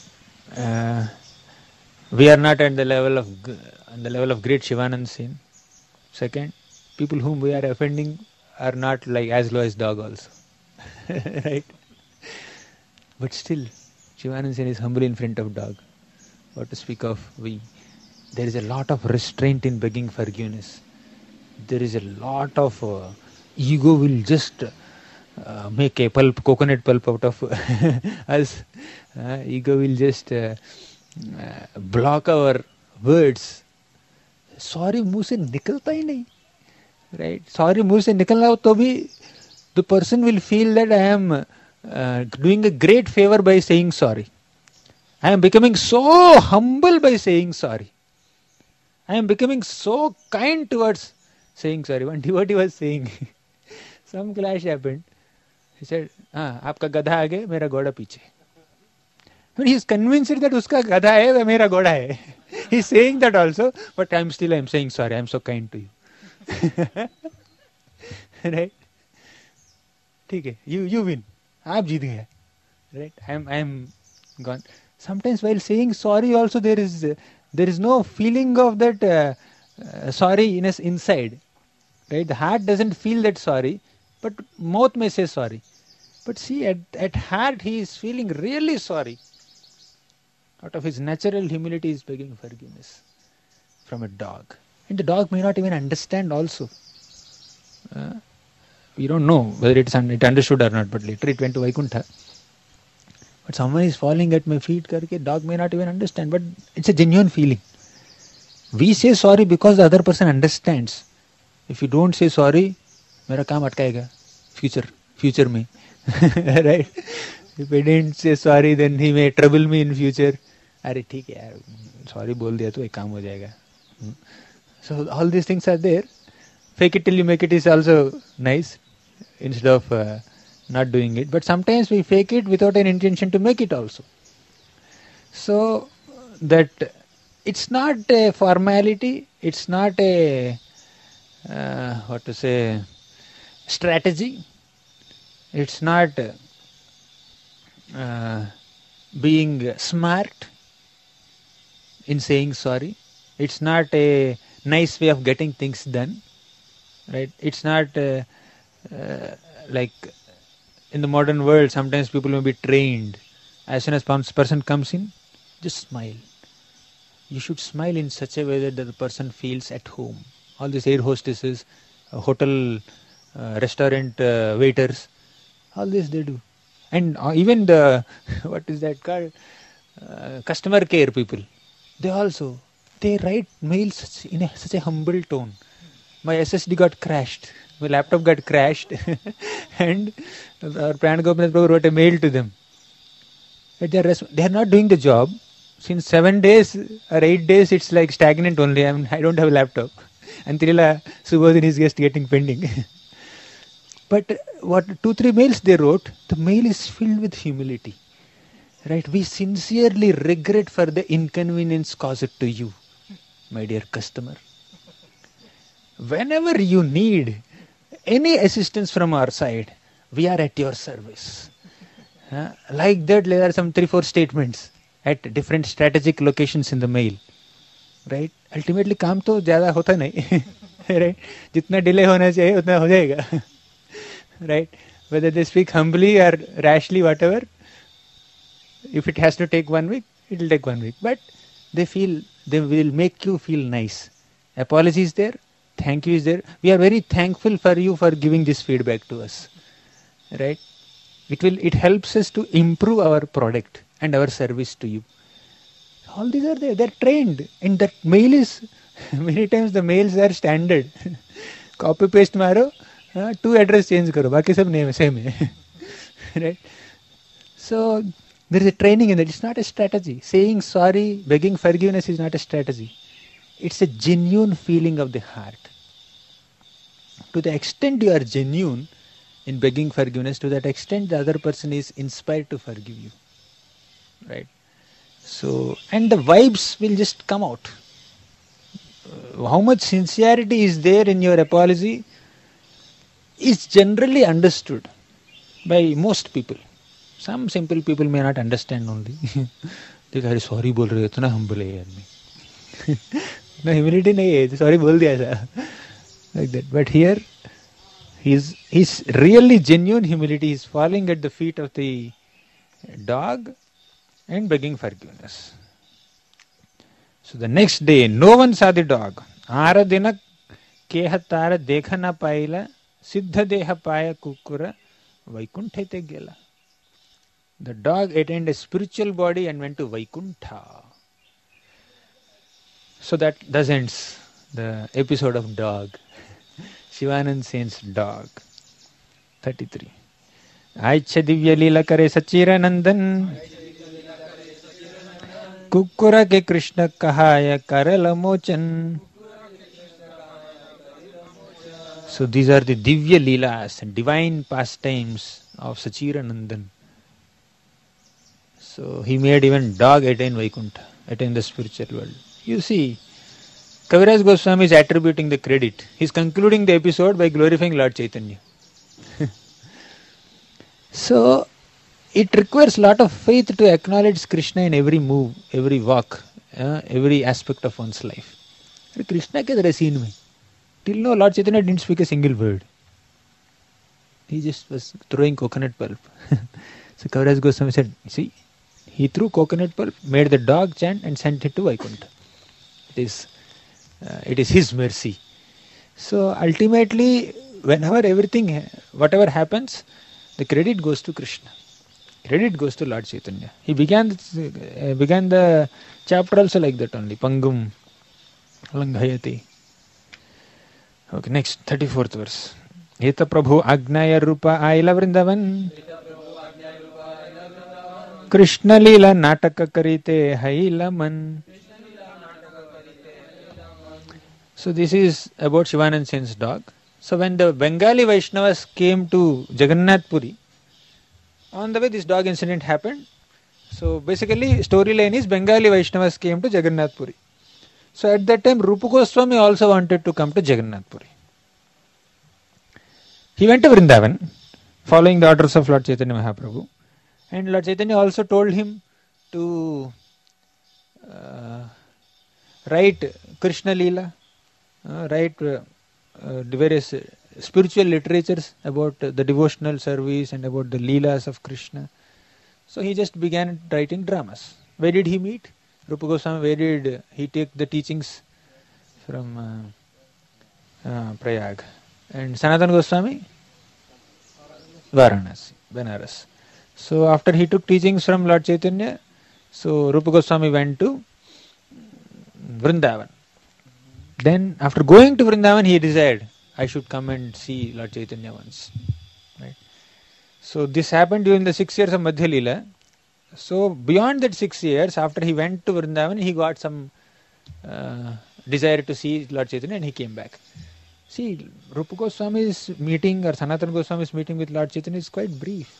we are not at the level of great Shivananda Sen. Second, people whom we are offending are not like as low as dog also. Right? But still, Shivananda Sen is humble in front of dog. What to speak of we? There is a lot of restraint in begging forgiveness. There is a lot of ego will just make a coconut pulp out of us. Ego will just block our words. Sorry, मुंह से निकलता ही नहीं. Right? Sorry, मुंह से निकलना हो तो भी the person will feel that I am doing a great favor by saying sorry. I am becoming so humble by saying sorry. I am becoming so kind towards saying sorry. One devotee was saying, some clash happened. He said, आपका गधा आगे मेरा घोड़ा पीछे. When he is convinced that उसका गधा है वह मेरा घोड़ा है. He is saying that also, but I am saying sorry. I am so kind to you. Right? ठीक है, you win. आप जीत गए. Right? I am gone. Sometimes while saying sorry also there is no feeling of that sorryness inside. Right? The heart doesn't feel that sorry, but mouth may say sorry. But see, at heart he is feeling really sorry. Out of his natural humility he is begging forgiveness from a dog. And the dog may not even understand also. We don't know whether it understood or not, but later it went to Vaikuntha. But someone is falling at my feet, karke, dog may not even understand, but it's a genuine feeling. We say sorry because the other person understands. If you don't say sorry, मेरा काम अटकाएगा future में. Right? If I didn't say sorry, then he may trouble me in future. अरे ठीक है यार, sorry बोल दिया तो एक काम हो जाएगा. So all these things are there. Fake it till you make it is also nice, instead of not doing it. But sometimes we fake it without an intention to make it also. So that it's not a formality, it's not a strategy. It's not being smart in saying sorry. It's not a nice way of getting things done. Right? It's not like in the modern world, sometimes people may be trained. As soon as person comes in, just smile. You should smile in such a way that the person feels at home. All these air hostesses, hotel, restaurant waiters, all this they do. And even the, what is that called? Customer care people. They write mails in such a humble tone. My SSD got crashed. My laptop got crashed and our Pran Gopinath Prabhu wrote a mail to them. They are not doing the job. Since 7 days or 8 days, it's like stagnant only. I don't have a laptop. And Tirila Subodhin is just getting pending. But what 2-3 mails they wrote, the mail is filled with humility. Right? We sincerely regret for the inconvenience caused to you, my dear customer. Whenever you need any assistance from our side, we are at your service. Like that, there are some 3-4 statements at different strategic locations in the mail. Right? Ultimately, काम तो ज़्यादा होता नहीं. Right? जितना delay होना चाहिए उतना हो जाएगा. Right? Whether they speak humbly or rashly, whatever, if it has to take 1 week, it will take 1 week. But they will make you feel nice. Apology is there, thank you is there. We are very thankful for you for giving this feedback to us. Right? It helps us to improve our product and our service to you. All these are there. They're trained. And that mail is, many times the mails are standard. Copy paste maro, 2 address change karo. Baki sab name same hai. Right? So there is a training in that. It's not a strategy. Saying sorry, begging forgiveness is not a strategy. It's a genuine feeling of the heart. To the extent you are genuine in begging forgiveness, to that extent the other person is inspired to forgive you. Right? So, and the vibes will just come out. How much sincerity is there in your apology is generally understood by most people. Some simple people may not understand only. They say, sorry बोल रहे हो, इतना humble है आदमी. No humility नहीं है, sorry बोल दिया ऐसा. Like that. But here, his really genuine humility is falling at the feet of the dog and begging forgiveness. So the next day, no one saw the dog. Ara dinak kehatara dekha na paila, siddha deha paya kukura, vaikuntha te gela. The dog attained a spiritual body and went to Vaikuntha. So that thus ends the episode of dog. Shivanand Sen's dog. 33. Aicha divya leela kare Sachira Nandan. Kukura ke Krishna kahaya karala mochan. So these are the divya leelas and divine pastimes of Sachira Nandan. So he made even dog attain Vaikuntha, attain the spiritual world. You see, Kaviraj Goswami is attributing the credit. He is concluding the episode by glorifying Lord Chaitanya. So, it requires a lot of faith to acknowledge Krishna in every move, every walk, every aspect of one's life. Krishna ke tarah scene mein. Till now, Lord Chaitanya didn't speak a single word. He just was throwing coconut pulp. So Kaviraj Goswami said, see, he threw coconut pulp, made the dog chant and sent it to Vaikuntha. It is his mercy. So ultimately, whatever happens, the credit goes to Krishna. Credit goes to Lord Chaitanya. He began the chapter also like that only. Pangum Langhayati. Okay, next, 34th verse. Eta Prabhu Agnaya Rupa Aila Vrindavan. Krishna Leela Nataka Karite Haila Man. So this is about Shivanand Sen's dog. So when the Bengali Vaishnavas came to Jagannath Puri, on the way this dog incident happened. So basically storyline is Bengali Vaishnavas came to Jagannath Puri. So at that time Rupa Goswami also wanted to come to Jagannath Puri. He went to Vrindavan following the orders of Lord Chaitanya Mahaprabhu. And Lord Chaitanya also told him to write Krishna Leela, write the various spiritual literatures about the devotional service and about the Leelas of Krishna. So he just began writing dramas. Where did he meet? Rupa Goswami, where did he take the teachings from Prayag? And Sanatana Goswami? Varanasi, Benares. So after he took teachings from Lord Chaitanya, so Rupa Goswami went to Vrindavan. Then after going to Vrindavan, he desired, I should come and see Lord Chaitanya once. Right? So this happened during the 6 years of Madhya Leela. So beyond that 6 years, after he went to Vrindavan, he got some desire to see Lord Chaitanya and he came back. See, Rupa Goswami's meeting or Sanatana Goswami's meeting with Lord Chaitanya is quite brief.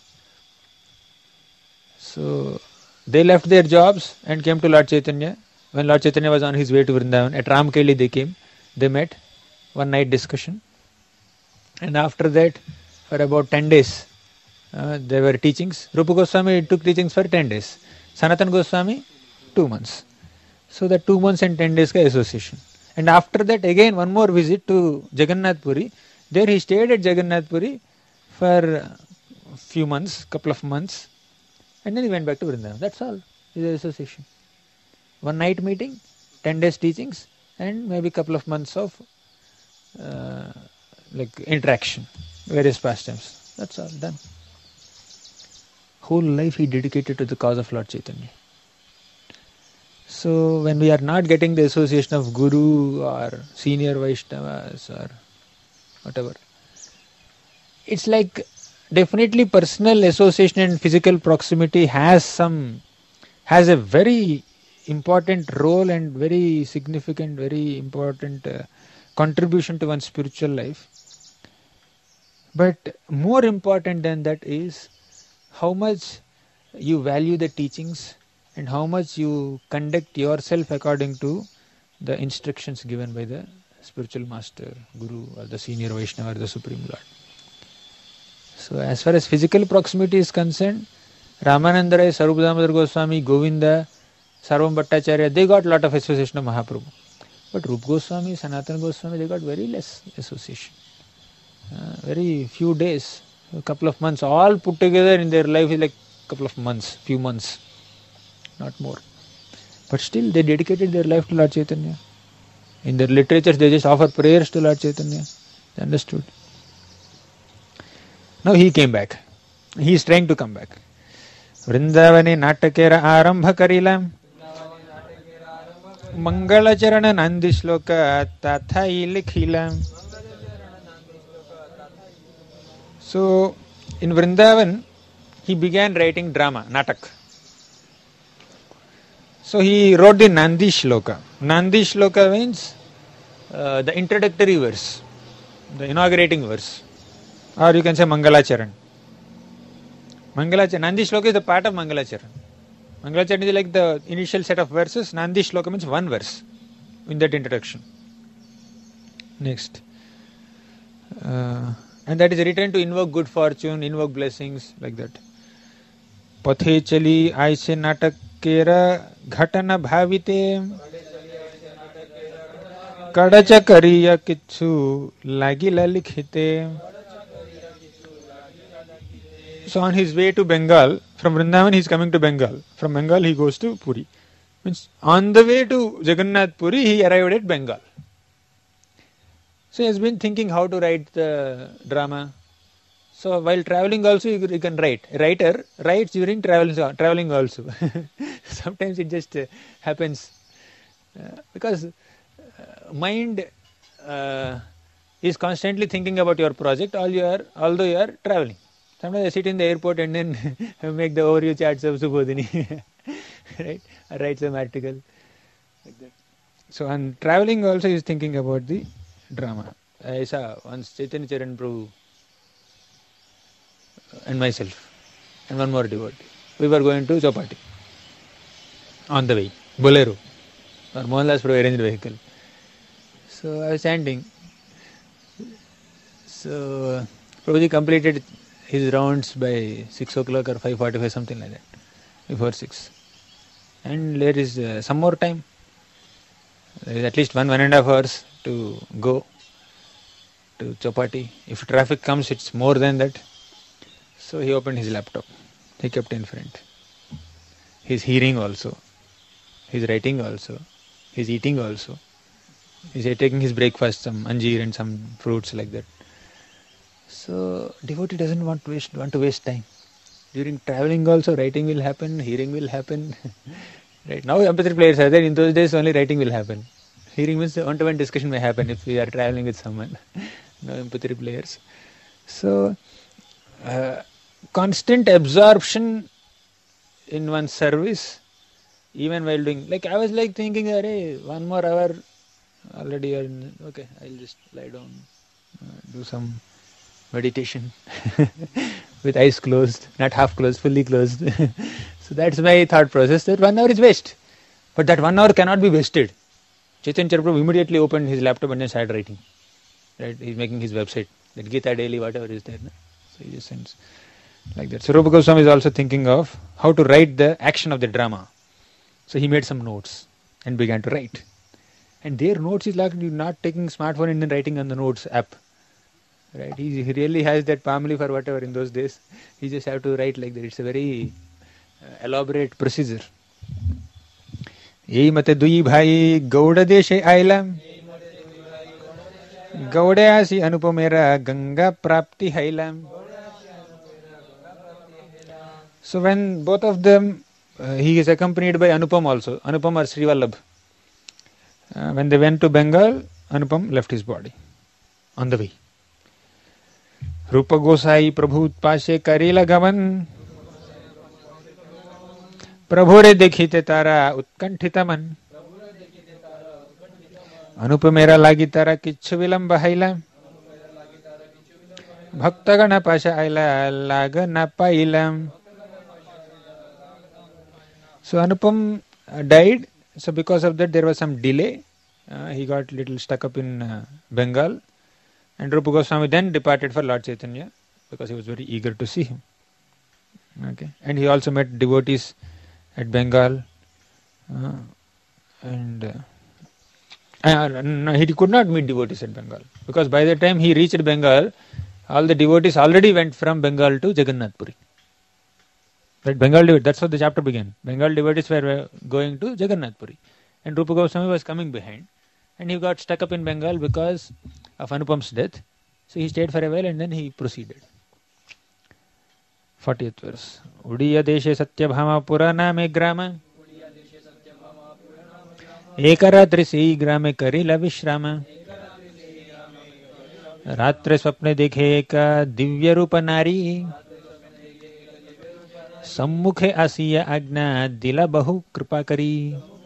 So they left their jobs and came to Lord Chaitanya. When Lord Chaitanya was on his way to Vrindavan, at Ramkeli they came, they met, one night discussion. And after that, for about 10 days, there were teachings. Rupa Goswami took teachings for 10 days. Sanatana Goswami, 2 months. So the 2 months and 10 days ka association. And after that, again, one more visit to Jagannath Puri. There he stayed at Jagannath Puri for a few months, couple of months. And then he went back to Vrindavan. That's all. His association. One night meeting, 10 days teachings, and maybe couple of months of interaction, various pastimes. That's all done. Whole life he dedicated to the cause of Lord Chaitanya. So when we are not getting the association of Guru or senior Vaishnavas or whatever, it's like definitely personal association and physical proximity has a very important role and very significant, very important contribution to one's spiritual life. But more important than that is how much you value the teachings and how much you conduct yourself according to the instructions given by the spiritual master, Guru, or the senior Vaishnava or the Supreme Lord. So as far as physical proximity is concerned, Ramananda Rai, Sarupa Damodar Goswami, Govinda, Sarvam Bhattacharya, they got a lot of association of Mahaprabhu. But Rupa Goswami, Sanatana Goswami, they got very less association. Very few days, a couple of months, all put together in their life is like a couple of months, few months, not more. But still they dedicated their life to Lord Chaitanya. In their literatures they just offer prayers to Lord Chaitanya. They understood. Now he came back. He is trying to come back. Vrindavane natakera arambha karilam Mangalacharana Nandi Shloka Tathai Likhilam. So in Vrindavan he began writing drama, natak. So he wrote the Nandi Shloka. Nandi Shloka means the introductory verse, the inaugurating verse, or you can say Mangalacharan. Mangalacharan, Nandi Shloka is the part of Mangalacharan. Mangalacharan is like the initial set of verses. Nandi Shloka means one verse in that introduction. Next. And that is written to invoke good fortune, invoke blessings, like that. Pathe chali aise natak kera ghatana bhavite kadacha kariya kichu lagila likhite. So on his way to Bengal, from Vrindavan he is coming to Bengal. From Bengal he goes to Puri. Means on the way to Jagannath Puri he arrived at Bengal. So he has been thinking how to write the drama. So while traveling also you can write. A writer writes during traveling also. Sometimes it just happens. Because mind is constantly thinking about your project although you are traveling. Sometimes I sit in the airport and then make the overview charts of Subodhini. Right? I write some article. Like that. So on traveling also he is thinking about the drama. I saw once Chaitanya Charan Prabhu and myself and one more devotee. We were going to Chopati on the way, Bolero or Mohandas Prabhu arranged vehicle. So I was standing. So Prabhuji completed his rounds by 6 o'clock or 5:45, something like that, before 6. And there is some more time. There is at least 1.5 hours to go to Chopati. If traffic comes, it's more than that. So he opened his laptop. He kept in front. He's hearing also. He's writing also. He's eating also. He's taking his breakfast, some anjeer and some fruits like that. So devotee doesn't want to waste time. During traveling also writing will happen, hearing will happen. Right now MP3 players are there. In those days only writing will happen. Hearing means one-to-one discussion may happen if we are traveling with someone. no MP3 players. So, constant absorption in one service, even while doing, like I was like thinking, hey, 1 more hour already, okay, I'll just lie down, do some meditation with eyes closed, not half closed, fully closed. So that's my thought process, that 1 hour is waste. But that 1 hour cannot be wasted. Chaitanya Chariprabhu immediately opened his laptop and then started writing. Right? He's making his website, that Gita Daily, whatever is there. No? So he just sends like that. So Rupa Goswami is also thinking of how to write the action of the drama. So he made some notes and began to write. And their notes is like not taking smartphone and then writing on the notes app. Right? He really has that palm leaf or whatever in those days. He just have to write like that. It's a very elaborate procedure. यही मते दुई भाई गौड़ देशे आइला गौड़े आसी अनुपमेरा गंगा प्राप्ति हैला. So when both of them, he is accompanied by Anupam also, Anupam or Sri Vallabh. When they went to Bengal, Anupam left his body on the way. Rupa Gosai Prabhu Utpashe Karila Gavan प्रभुरे देखिते तारा उत्कंठित मन अनुप मेरा लागी तारा किच्छु विलंब हैला भक्तगण पाशा आइला लाग न पाइला. So Anupam died. So because of that there was some delay. He got little stuck up in Bengal, and Rupa Goswami then departed for Lord Chaitanya because he was very eager to see him. Okay, and he also met devotees at Bengal, and no, he could not meet devotees at Bengal because by the time he reached Bengal, all the devotees already went from Bengal to Jagannath Puri. Right, Bengal devotees, that's how the chapter began. Bengal devotees were going to Jagannath Puri, and Rupa Goswami was coming behind, and he got stuck up in Bengal because of Anupam's death. So he stayed for a while and then he proceeded. 40th verse. Odia देशे सत्यभामा पुरा नामे ग्राम एक रात्रि से ग्रामे करिला विश्राम रात्रे स्वप्ने देखे एक दिव्य रूप नारी सम्मुखे आसीय आज्ञा दिला बहु कृपा करी.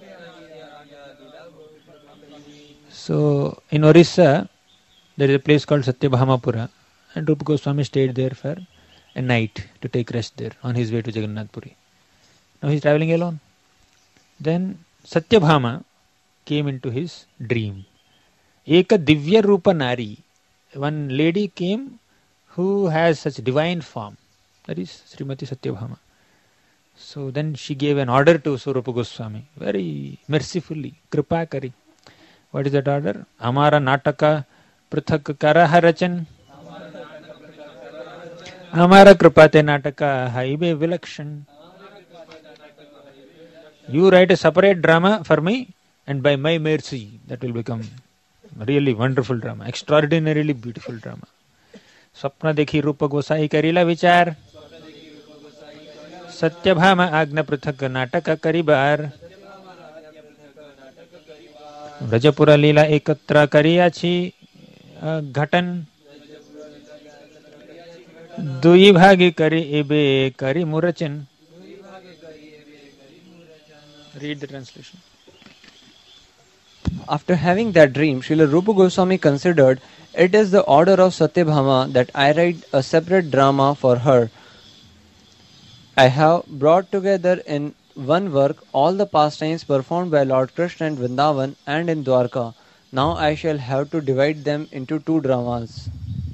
So in Orissa there is a place called Satyabhamapura, and Rupa Goswami stayed there for a night to take rest there on his way to Jagannath Puri. Now he is traveling alone. Then Satyabhama came into his dream. Eka Divya Rupa Nari, one lady came who has such divine form. That is Srimati Satyabhama. So then she gave an order to Rupa Goswami, very mercifully, Kripa Kari. What is that order? Amara Nataka Prithak Karaha Rachan Amara Kripate Nataka Haibe Vilakshan. You write a separate drama for me, and by my mercy that will become really wonderful drama, extraordinarily beautiful drama. Swapna dekhi Rupa Gosai karila vichar Satyabhama Agna Prithak Nataka Karibar Vrajapura Lila Ekatra Kariyachi Ghatan Dui Bhagi Kari Ebe Kari Murachan. Read the translation. After having that dream, Srila Rupa Goswami considered, it is the order of Satyabhama that I write a separate drama for her. I have brought together in one work all the pastimes performed by Lord Krishna in Vrindavan and in Dwarka. Now I shall have to divide them into two dramas.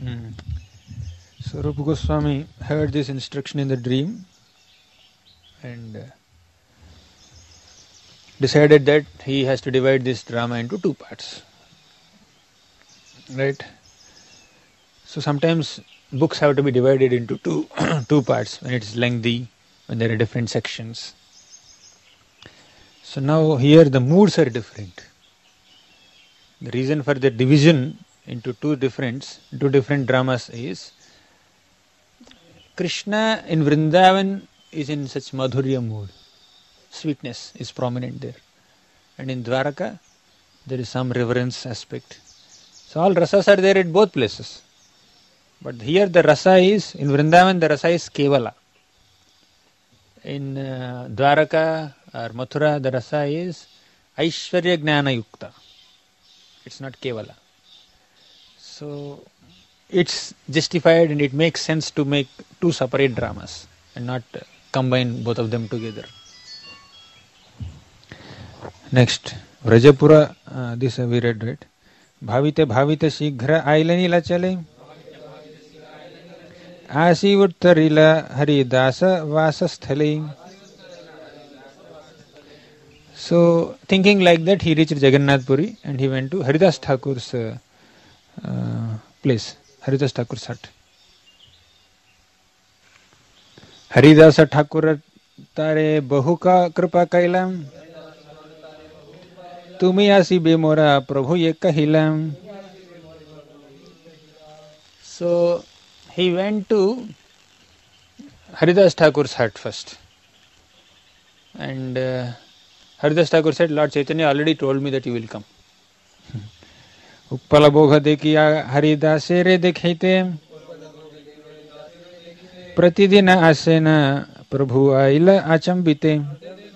So Rupa Goswami heard this instruction in the dream and decided that he has to divide this drama into two parts. Right? So sometimes books have to be divided into two parts when it is lengthy, when there are different sections. So now here the moods are different. The reason for the division into two different dramas is Krishna in Vrindavan is in such madhurya mood. Sweetness is prominent there. And in Dwaraka, there is some reverence aspect. So all rasas are there at both places. But here the rasa is, in Vrindavan the rasa is Kevala. In Dwaraka or Mathura the rasa is Aishwarya Gnana Yukta. It's not Kevala. So it's justified and it makes sense to make two separate dramas and not combine both of them together. Next, Vrajapura, this we read, right? Bhavite bhavite shighra ailanila chale Asi uttarila haridasa vasasthale. So, thinking like that, he reached Jagannath Puri and he went to Haridas Thakur's place, Haridas Thakur's hut. Haridasa Thakur tare bahuka kripa kailam Tumi asi bemora prabhu ye kahilam. So he went to Haridas Thakur's hut first. And Haridas Thakur said, Lord Chaitanya already told me that you will come. Uppala bogha dekiya Haridase re dekhite Pratidina asena prabhu aila achambite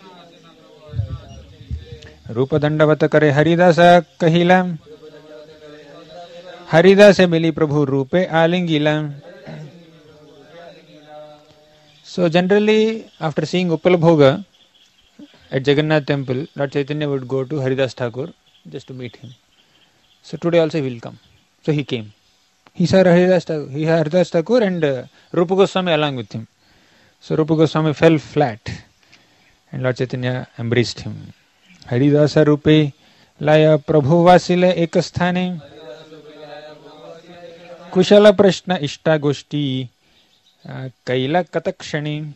Rupa dandavata kare Haridasa kahila Haridase mili prabhu rupe alingila. So generally after seeing Uppala Bhoga at Jagannath temple, Lord Chaitanya would go to Haridas Thakur just to meet him. So today also he will come. So he came. He saw Haridas Thakur and Rupa Goswami along with him. So Rupa Goswami fell flat and Lord Chaitanya embraced him. Haridasa Rupe Laya Prabhu Vasile Ekasthane Kushala Prashna Ishta Goshti Kaila Katakshani.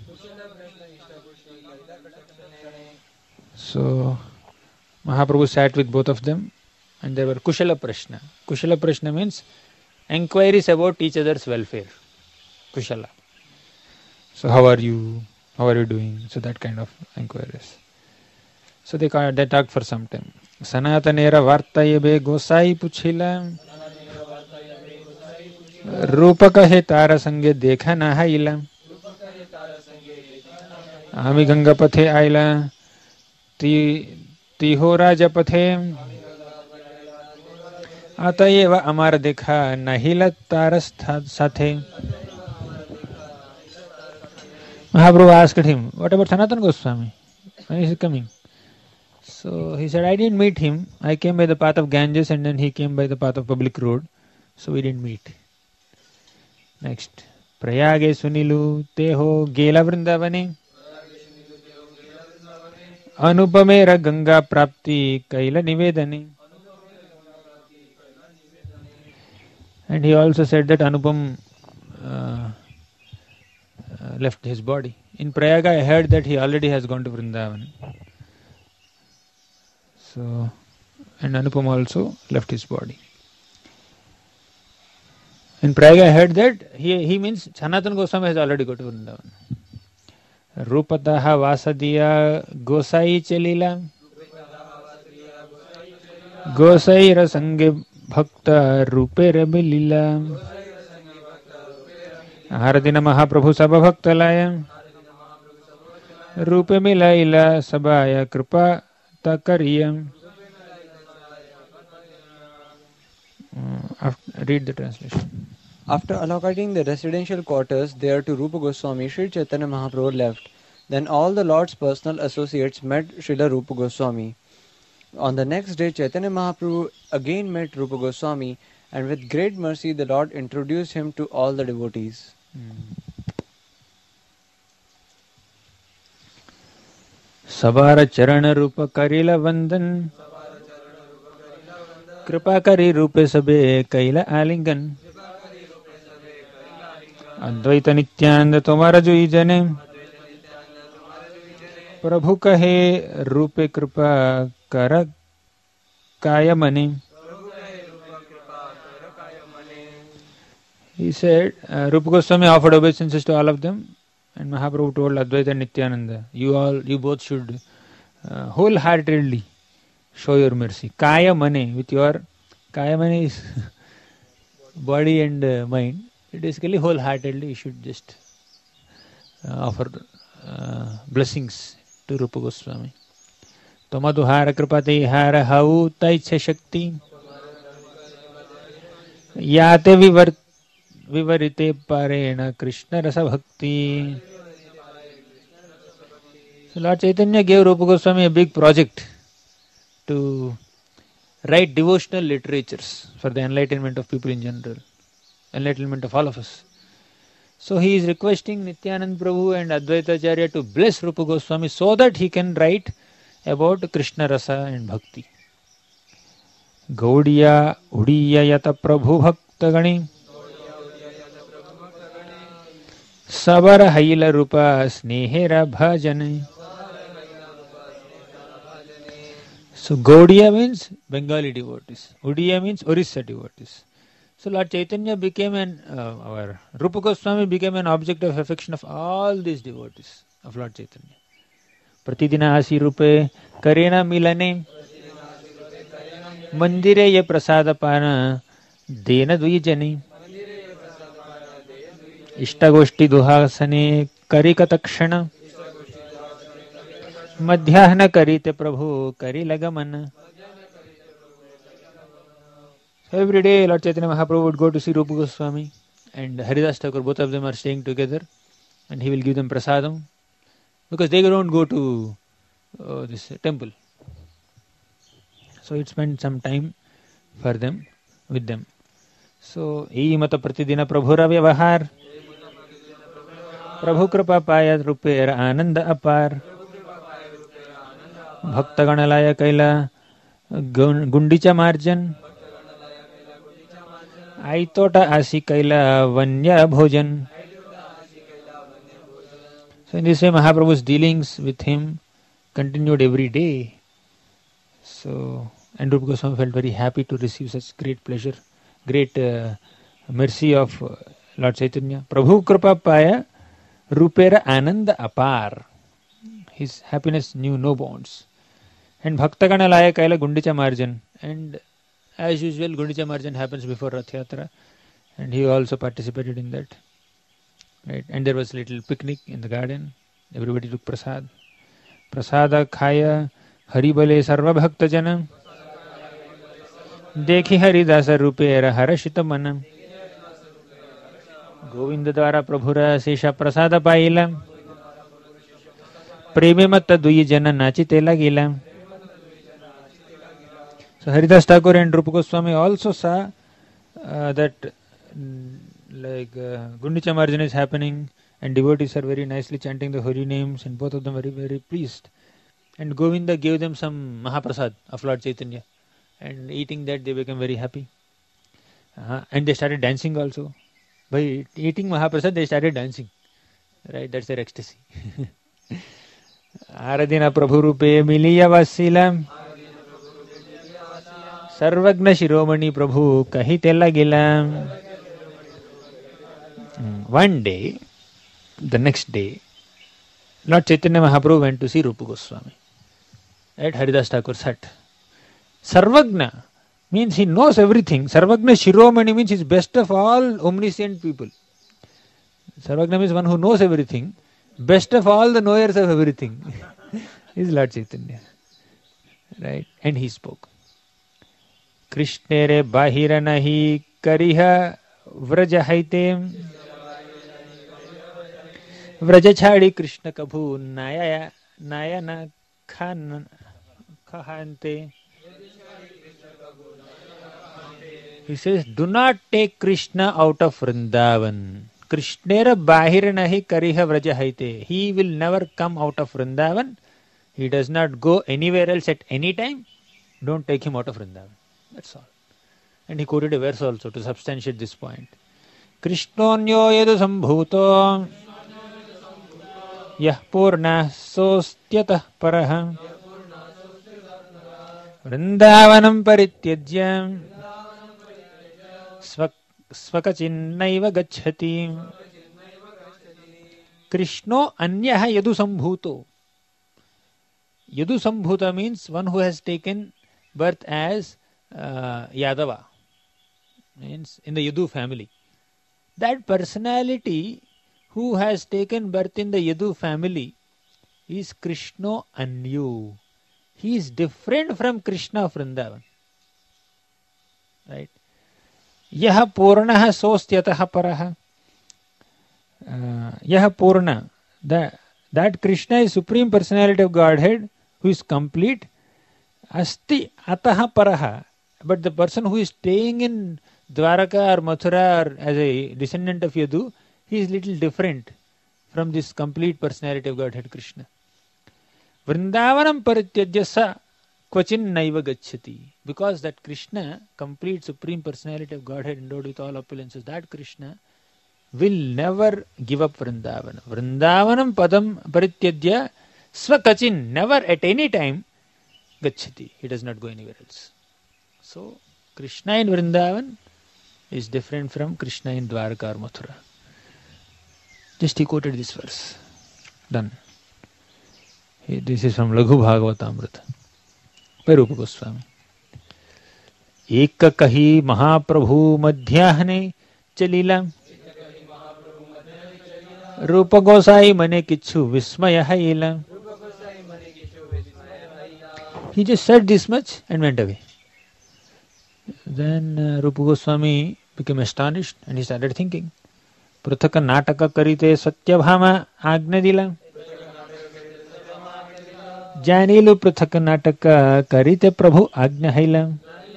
So Mahaprabhu sat with both of them and there were Kushala Prashna. Kushala Prashna means enquiries about each other's welfare. Kushala. So how are you? How are you doing? So that kind of enquiries. So they talked for some time. Sanatanera Vartayebe Gosai Puchila Rupaka he Tara Sange Dekha Nahaila Ami Ganga Pathe Aila Tihora Japathe Atayeva Amar Dekha Nahila Taras Sathe. Mahaprabhu asked him, what about Sanatana Goswami? When is he coming? So he said, I didn't meet him. I came by the path of Ganges and then he came by the path of public road. So we didn't meet. Next. Prayage Sunilu Teho Gela Vrindavane Anupamera Ganga Prapti Kaila Nivedane. And he also said that Anupam left his body. In Prayaga I heard that he already has gone to Vrindavan. So, and Anupam also left his body. In Prayaga I heard that he means Sanatana Goswami has already gone to Vrindavan. Rupataha Vasadiya Gosai Chelila Gosai Rasange Bhakta Rupe Rabi Lila Haradina Mahaprabhu Sabha Bhaktalaya Rupe Milaila Sabaya Kripa Takariyam. Read the translation. After allocating the residential quarters there to Rupa Goswami, Sri Chaitanya Mahaprabhu left. Then all the Lord's personal associates met Srila Rupa Goswami. On the next day, Chaitanya Mahaprabhu again met Rupa Goswami, and with great mercy the Lord introduced him to all the devotees. Sabara Charana Rupa Karila Vandan Kripa Kari Rupe Sabe Kaila Alingan Advaita Nityananda Tomara Jui Jane Prabhu Kahe Rupe Kripa Kara Kaya Mani. He said, Rupa Goswami offered obeisances to all of them, and Mahaprabhu told Advaita Nityananda, you both should wholeheartedly show your mercy. Kaya Mane, with your Kaya means body and mind. Basically, wholeheartedly, you should just offer blessings to Rupa Goswami. Tomaduhara kripate hara hau taicha shakti yate vivarite parena Krishna rasa bhakti. So Lord Chaitanya gave Rupa Goswami a big project to write devotional literatures for the enlightenment of people in general, enlightenment of all of us. So he is requesting Nityanand Prabhu and Advaita Acharya to bless Rupa Goswami so that he can write about Krishna Rasa and Bhakti. Gaudiya Udiya Yata Prabhu Bhakta Gani Sabar Haila Rupa Snehera Bhajane. So Gaudiya means Bengali devotees. Udiya means Orissa devotees. So Lord Chaitanya became our Rupa Goswami became an object of affection of all these devotees of Lord Chaitanya. Pratidina asi rupe karena milane mandire ye prasada pana dena dvijani ishtagoshti duhasane karikatakshana madhyahna karite prabhu kari lagaman. So every day Lord Chaitanya Mahaprabhu would go to see Rupa Goswami and Haridas Thakur, both of them are staying together, and he will give them prasadam because they don't go to this temple. So it spent some time for them, with them. So, ei mata pratidina prabhura vyavahar prabhu kripa paya rupera ananda apar bhakta ganalaya kaila gundicha marjan aitota asi kaila vanya bhojan. So in this way Mahaprabhu's dealings with him continued every day. So, and Rupa Goswami felt very happy to receive such great pleasure, great mercy of Lord Chaitanya. Prabhu kripa paya rupera ananda apar. His happiness knew no bounds. And Bhaktagana laya kaila gundicha marjan. And as usual, Gundicha Marjan happens before Rath Yatra, and he also participated in that. Right? And there was a little picnic in the garden. Everybody took prasad. Prasada khaya haribale sarva bhakta jana dekhi haridasa rupera harashita mana Govinda dwara prabhura sesha prasada paila preme matta duyi jana nachite lagila. So Haridas Thakur and Rupa Goswami also saw that Gundicha Marjan is happening and devotees are very nicely chanting the holy names, and both of them very, very pleased. And Govinda gave them some Mahaprasad of Lord Chaitanya, and eating that they became very happy. And they started dancing also. By eating Mahaprasad they started dancing. Right, that's their ecstasy. Aradina Prabhu Rupe Miliya Vasila Sarvagna Shiromani Prabhu Kahite Lagila. One day, the next day, Lord Chaitanya Mahaprabhu went to see Rupa Goswami at Haridas Thakur's hut. Sarvagna means he knows everything. Sarvagna Shiromani means he is best of all omniscient people. Sarvagna means one who knows everything. Best of all the knowers of everything is Lord Chaitanya. Right? And he spoke. Krishnere bahira nahi kariha vraja haite vraja chhadi Krishna kabhu nayana khahante. He says, do not take Krishna out of Vrindavan. Krishnera bahira nahi kariha vraja haite. He will never come out of Vrindavan. He does not go anywhere else at any time. Don't take him out of Vrindavan. That's all. And he quoted a verse also to substantiate this point. Krishnonyo yedu sambhuto yah purna sostyatah paraha vrindavanam parityajya svakachinnaiva gacchati. Krishno anyaha yadu sambhuto. Yadu sambhuta means one who has taken birth as Yadava, means in the Yadu family. That personality who has taken birth in the Yadu family is Krishna Anyu. He is different from Krishna of Vrindavan. Right? Yaha Purnaha Sostyataha Paraha. Yaha Purna. That Krishna is Supreme Personality of Godhead who is complete. Asti Ataha Paraha. But the person who is staying in Dwaraka or Mathura or as a descendant of Yadu, he is little different from this complete personality of Godhead Krishna. Vrindavanam parityajya sa kvachin naiva gacchati. Because that Krishna, complete supreme personality of Godhead endowed with all opulences, that Krishna will never give up Vrindavanam. Vrindavanam padam parityajya svakachin, never at any time gacchati. He does not go anywhere else. So, Krishna in Vrindavan is different from Krishna in Dwarka or Mathura. Just he quoted this verse. Done. This is from Laghu Bhagavatamrita by Rupa Goswami. Eka kahi Mahaprabhu madhyahne chalila Rupa Gosai mane kichu vismaya haila. He just said this much and went away. Then Rupa Goswami became astonished and he started thinking. Prathaka nataka karite satyabhama agna dila. Janilu prathaka nataka karite prabhu agna haila.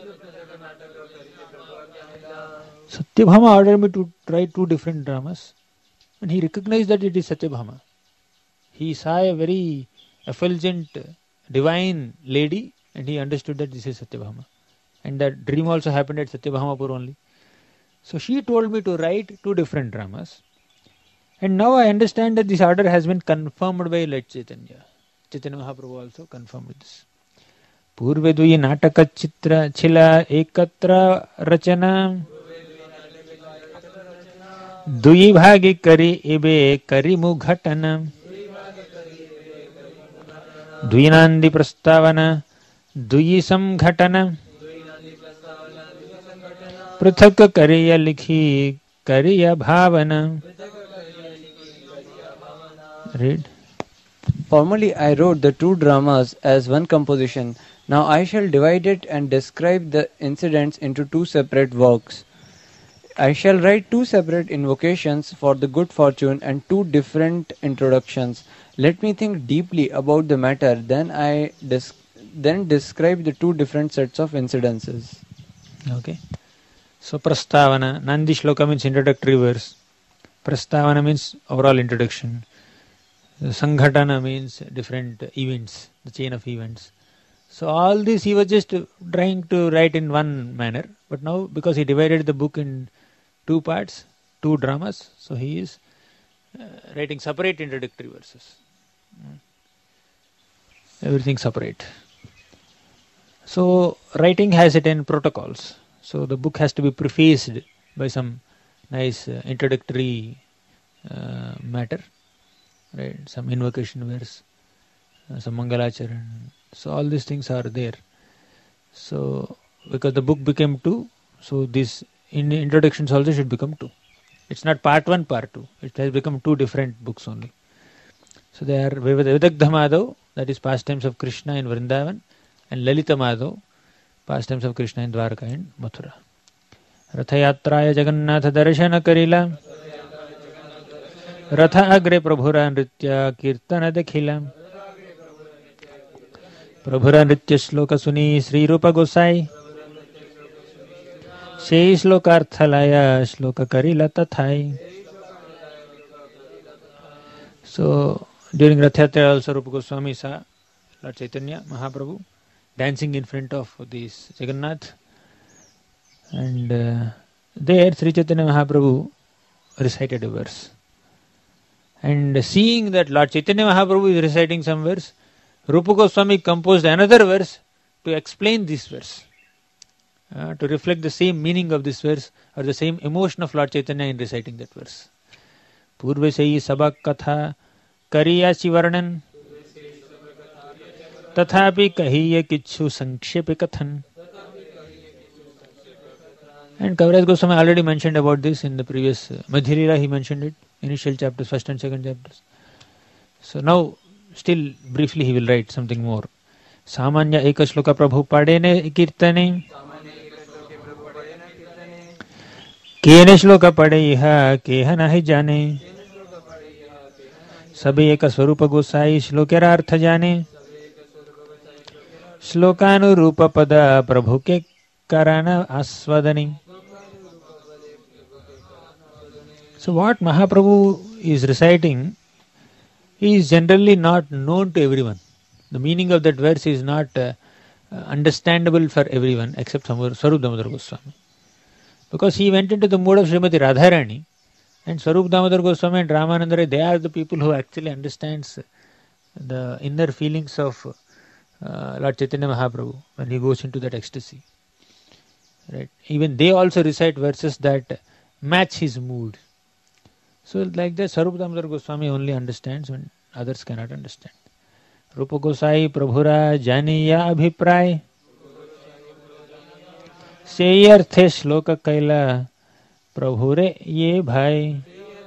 Satyabhama ordered me to try 2 different dramas and he recognized that it is Satyabhama. He saw a very effulgent divine lady and he understood that this is Satyabhama. And that dream also happened at Satyabhamapur only. So she told me to write 2 different dramas. And now I understand that this order has been confirmed by Lord Chaitanya. Chaitanya Mahaprabhu also confirmed this. Purve duyi nataka chitra chila ekatra rachana. Duyi bhagi kari ibe kari mughatana. Duyinandi prastavana. Duyi samghatana. Prathak kariya likhi kariya bhavana. Read. Formerly I wrote the 2 dramas as one composition. Now I shall divide it and describe the incidents into 2 separate works. I shall write 2 separate invocations for the good fortune and 2 different introductions. Let me think deeply about the matter, then describe the 2 different sets of incidences. Okay. So Prastavana, Nandi Shloka means introductory verse. Prastavana means overall introduction. Sanghatana means different events, the chain of events. So all this he was just trying to write in one manner. But now because he divided the book in 2 parts, 2 dramas, so he is writing separate introductory verses. Everything separate. So writing has certain protocols. So the book has to be prefaced by some nice introductory matter, right? Some invocation verse, some Mangalacharan. So all these things are there. So because the book became 2, so these introductions also should become 2. It's not part 1, part 2. It has become 2 different books only. So they are Vidagdha Madhav, that is pastimes of Krishna in Vrindavan, and Lalita Madhav, pastimes of Krishna in Dwarka and Mathura. Rathayatraya Jagannatha Darshana Karila. Ratha Agre Prabhura Nritya Kirtana Dekhila. Prabhura Nritya Shloka Suni Sri Rupa Gosai. Shei Shlokarthalaya Shloka Karila Tathai. So during Rathayatra also Rupa Goswami saw Lord Chaitanya Mahaprabhu dancing in front of this Jagannath, and there Sri Chaitanya Mahaprabhu recited a verse. And seeing that Lord Chaitanya Mahaprabhu is reciting some verse, Rupa Goswami composed another verse to explain this verse, to reflect the same meaning of this verse or the same emotion of Lord Chaitanya in reciting that verse. Purve sayi sabak katha kariyachi varnan तथापि कहिए किच्छु संक्षेप कथन And Kaviraj Goswami already mentioned about this in the previous Madhya Leela. He mentioned it, initial chapters, first and second chapters. So now, still briefly, he will write something more. Samanya eka shloka prabhu padene kirtane kene shloka padeiha keha nahi jane sabe eka swarupa gosai shlokera artha jane shlokanurupa pada prabhu ke karana aswadani. So what Mahaprabhu is reciting is generally not known to everyone. The meaning of that verse is not understandable for everyone except Swarup Damodar Goswami. Because he went into the mood of Srimati Radharani, and Swarup Damodar Goswami and Ramananda Rai, they are the people who actually understands the inner feelings of Lord Chaitanya Mahaprabhu when he goes into that ecstasy. Right? Even they also recite verses that match his mood. So like that, Swarup Damodar Goswami only understands when others cannot understand. Rupa Gosai Prabhura Janiya Abhipray से अर्थे श्लोक कैला प्रभुरे ये भाई.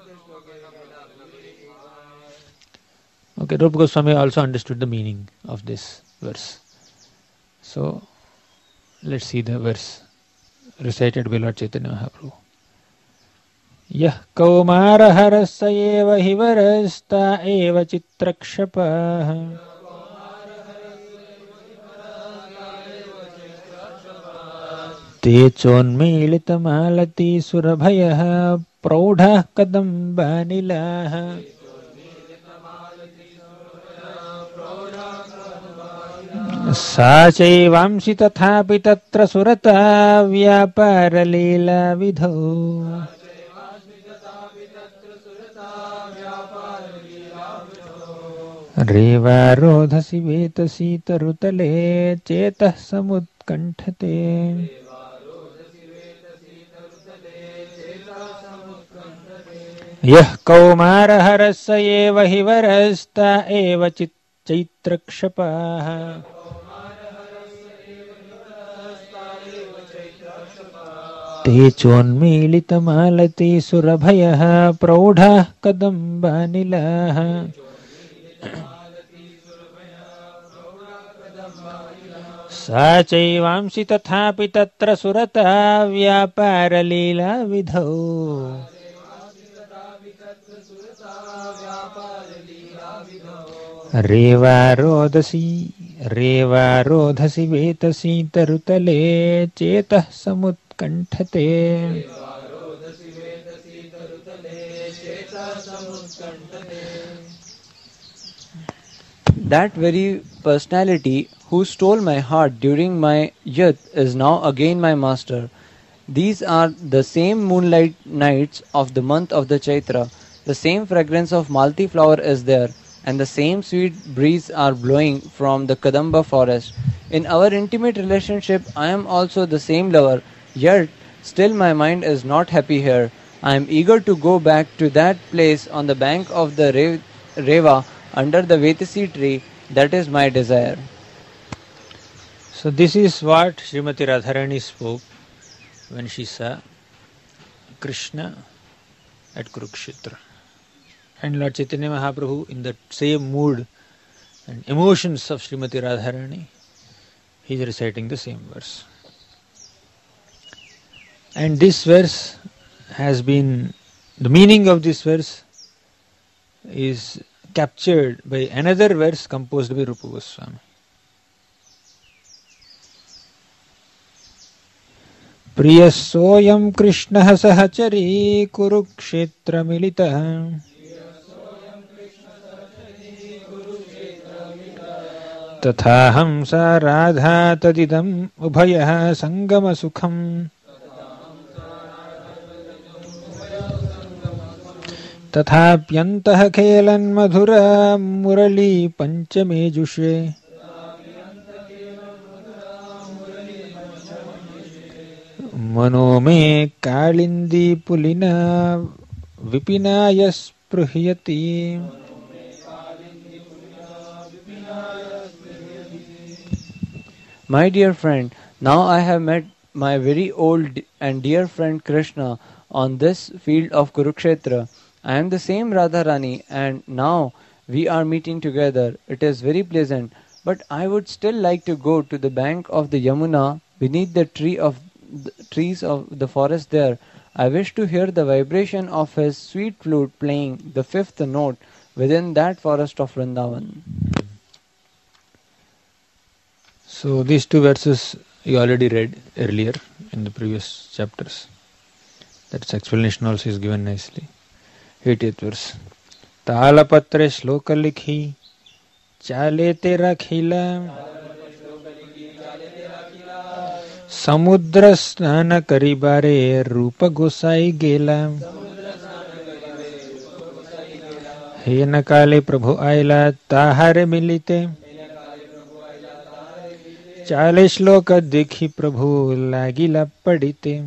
Okay, Rupa Goswami also understood the meaning of this verse. So, let's see the verse recited by Lord Chaitanya Mahaprabhu. Yah kaumarharasya eva hivarasta eva chitrakshapah te chonmilitamalati surabhayah praudhah kadambanilah. सा चैवांसि तथापि तत्र सुरता व्यापारलीला विधौ रेवारोधसि वेतसि तरुतले चेतः समुत्कण्ठते. यः कौमारहरस्य एव हि वरस्ता एव चैत्रक्षपाः ते चोन्मीलितमालति सुरभयः प्रौढाः कदम्बानिलाः. सा चैवांसि तथापि तत्र सुरता व्यापारलीला विधौ रेवारोधसि वेतसि तरुतले चेतः समुत्कण्ठते. That very personality who stole my heart during my youth is now again my master. These are the same moonlight nights of the month of the Chaitra. The same fragrance of Malti flower is there, and the same sweet breeze are blowing from the Kadamba forest. In our intimate relationship, I am also the same lover, yet still my mind is not happy here. I am eager to go back to that place on the bank of the Reva under the Vetasi tree. That is my desire. So this is what Srimati Radharani spoke when she saw Krishna at Kurukshetra. And Lord Chaitanya Mahaprabhu, in the same mood and emotions of Srimati Radharani, he is reciting the same verse. And this verse has been, the meaning of this verse is captured by another verse composed by Rupa Goswami. Priya soyam Krishna sahachari Kurukshetra militah तथा हमसा राधा तदिदम उभयः संगम सुखम तथाप्यन्तः खेलन् मधुर मुरली पंचमे जुषे. मनो मे Kalindi पुलिना विपिनाय स्पृह्यति. My dear friend, now I have met my very old and dear friend Krishna on this field of Kurukshetra. I am the same Radharani, and now we are meeting together. It is very pleasant, but I would still like to go to the bank of the Yamuna beneath the trees of the forest there. I wish to hear the vibration of his sweet flute playing the fifth note within that forest of Vrindavan. So these two verses you already read earlier in the previous chapters. That explanation also is given nicely. 80th verse. तालपत्रे श्लोक लिखी चाले तेरा खिला समुद्र स्नान करी बारे रूप गोसाई गेला हे न काले प्रभु आयला ताहारे मिलिते चाले श्लोक देखी प्रभु लागिला पढ़िते.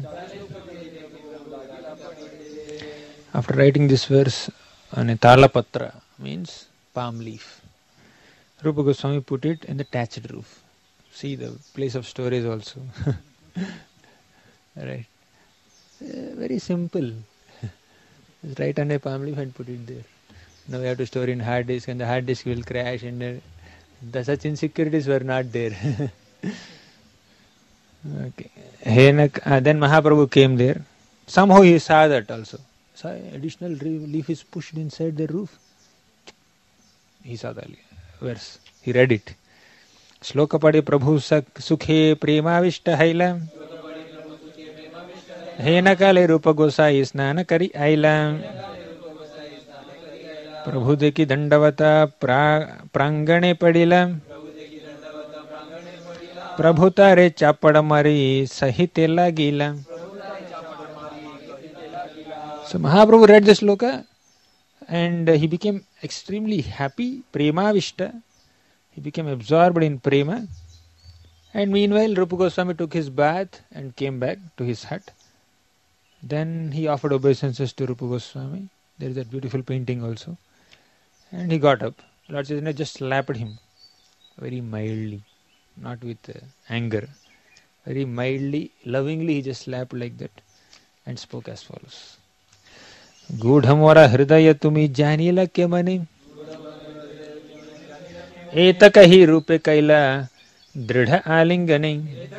After writing this verse on a talapatra, means palm leaf, Rupa Goswami put it in the thatched roof. See the place of storage also. Right. Very simple. Just write on a palm leaf and put it there. Now we have to store in hard disk and the hard disk will crash and such insecurities were not there. Okay. Then Mahaprabhu came there. Somehow he saw that also. So additional leaf is pushed inside the roof. He saw the verse. He read it. Shloka pade prabhu sukhe premavishta haila hena kale rupa gosai snana kari aila prabhu deki dandavata prangane padila prabhu tare chapada mari sahite lagila. So Mahaprabhu read the sloka and he became extremely happy, premavishta. He became absorbed in prema. And meanwhile Rupa Goswami took his bath and came back to his hut. Then he offered obeisances to Rupa Goswami. There is that beautiful painting also. And he got up. Lord Chaitanya just slapped him very mildly, not with anger. Very mildly, lovingly he just slapped like that and spoke as follows. गूढ़मोरा हृदय तुम्ही जानिला के मने एतक ही रूपे कैला दृढ़ आलिंगने.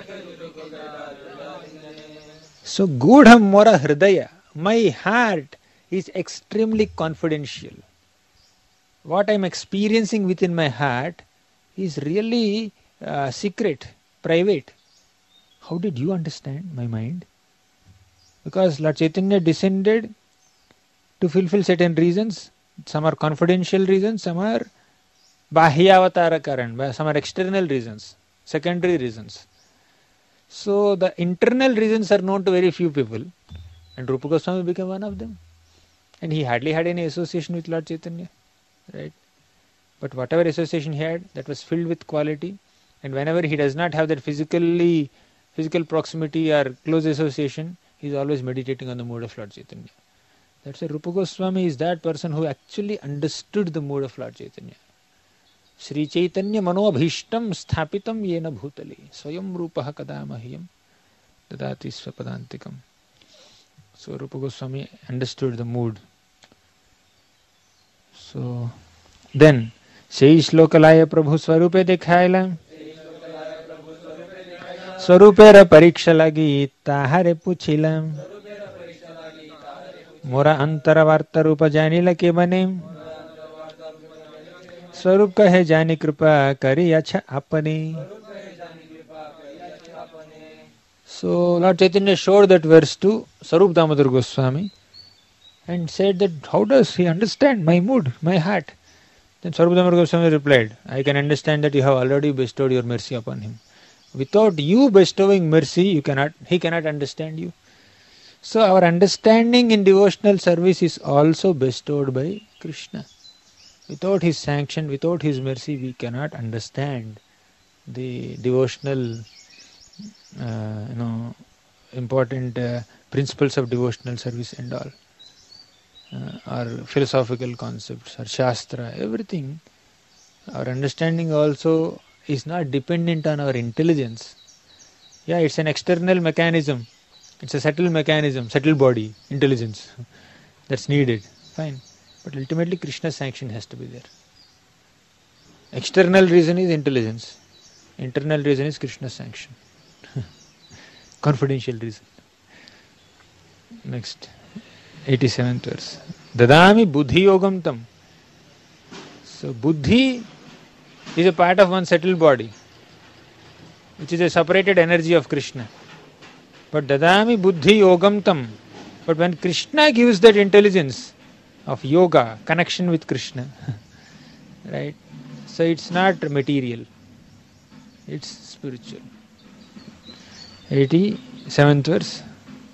So गूढ़मोरा हृदय, my heart is extremely confidential. What I am experiencing within my heart is really secret, private. How did you understand my mind? Because Lord Chaitanya descended to fulfill certain reasons. Some are confidential reasons, some are bahyavatara karan, some are external reasons, secondary reasons. So the internal reasons are known to very few people, and Rupa Goswami became one of them. And he hardly had any association with Lord Chaitanya, right? But whatever association he had, that was filled with quality. And whenever he does not have that physical proximity or close association, he is always meditating on the mood of Lord Chaitanya. That's why Rupa Goswami is that person who actually understood the mood of Lord Chaitanya. Sri Chaitanya mano abhishtam sthapitam yena bhutali swayam rupaha kadamahyam dadati swapadantikam. So Rupa Goswami understood the mood. So then sei shlokalaya prabhu swarupe dekhaila swarupera pariksha lagi tahare puchila मोरा अंतर वार्ता रूप जानिला के बने स्वरूप कहे जानी कृपा करी अच्छा अपने. So Lord Chaitanya showed that verse to Sarup Damodar Goswami and said that how does he understand my mood, my heart? Then Sarup Damodar Goswami replied, I can understand that you have already bestowed your mercy upon him. Without you bestowing mercy, he cannot understand you. So our understanding in devotional service is also bestowed by Krishna. Without his sanction, without his mercy, we cannot understand the devotional, important principles of devotional service and all, or philosophical concepts, or shastra, everything. Our understanding also is not dependent on our intelligence. Yeah, it's an external mechanism. It's a subtle mechanism, subtle body, intelligence that's needed. Fine. But ultimately Krishna's sanction has to be there. External reason is intelligence. Internal reason is Krishna's sanction. Confidential reason. Next. 87th verse. Dadami buddhi yogam tam. So buddhi is a part of one settled body, which is a separated energy of Krishna. But dadami buddhi yogam tam. But when Krishna gives that intelligence of yoga, connection with Krishna, right? So it's not material, it's spiritual. 87th verse.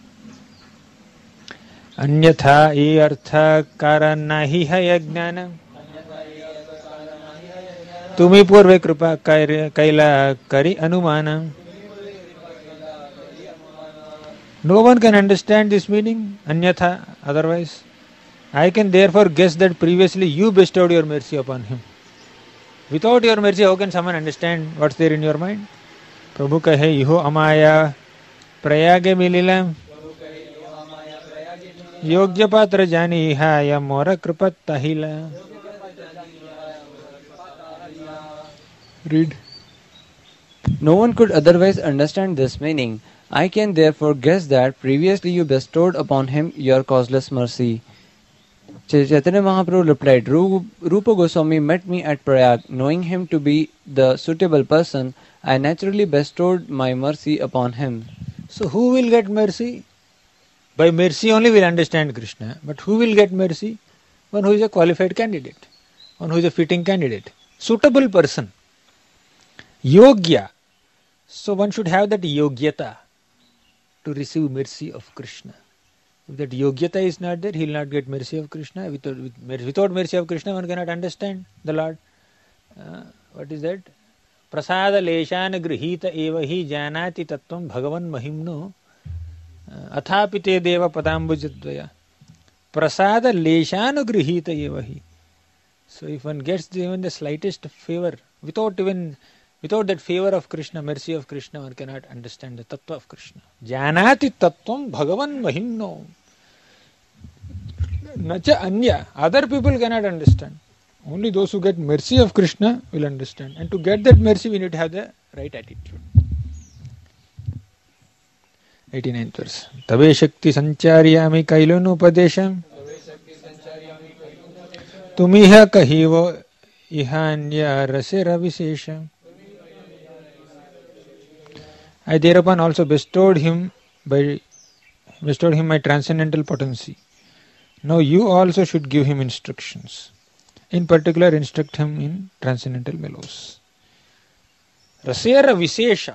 Anyatha ye artha karanahi hai ajnana. Tumi purve kripa kaila kari anumana. No one can understand this meaning, anyatha, otherwise. I can therefore guess that previously you bestowed your mercy upon him. Without your mercy, how can someone understand what's there in your mind? Prabhu kahe iho amaya prayage milila yogya patra jani haya mora kripat tahila. Read. No one could otherwise understand this meaning. I can therefore guess that previously you bestowed upon him your causeless mercy. Chaitanya Mahaprabhu replied, Rupa Goswami met me at Prayag. Knowing him to be the suitable person, I naturally bestowed my mercy upon him. So who will get mercy? By mercy only we will understand Krishna. But who will get mercy? One who is a qualified candidate. One who is a fitting candidate. Suitable person. Yogya. So one should have that yogyata to receive mercy of Krishna. If that yogyata is not there, he will not get mercy of Krishna. Without mercy of Krishna, one cannot understand the Lord. What is that? Prasada leshan grihita eva hi janati tattvam bhagavan mahimno athapite deva padambujadvaya. Prasada leshan grihita eva hi. So if one gets even the slightest favor, without that favor of Krishna, mercy of Krishna, one cannot understand the tattva of Krishna. Janati tattvam bhagavan mahimno. Nacha anya. Other people cannot understand. Only those who get mercy of Krishna will understand. And to get that mercy, we need to have the right attitude. 89th verse. Tabe shakti sancharyami kailonu upadesham. Tumiha kahivo ihanya rasera visesham. I thereupon also bestowed him my transcendental potency. Now you also should give him instructions. In particular, instruct him in transcendental mellows. Rasera Visesha,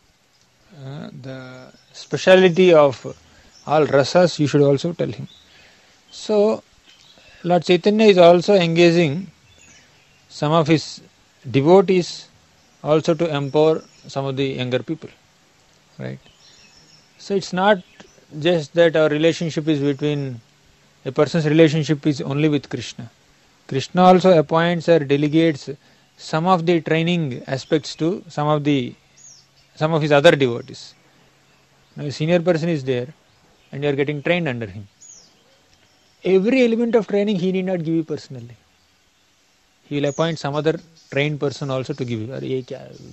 the speciality of all rasas, you should also tell him. So, Lord Chaitanya is also engaging some of his devotees also to empower some of the younger people. Right? So, it's not just that our relationship is between, a person's relationship is only with Krishna. Krishna also appoints or delegates some of the training aspects to some of his other devotees. Now a senior person is there and you are getting trained under him. Every element of training he need not give you personally. He will appoint some other trained person also to give you.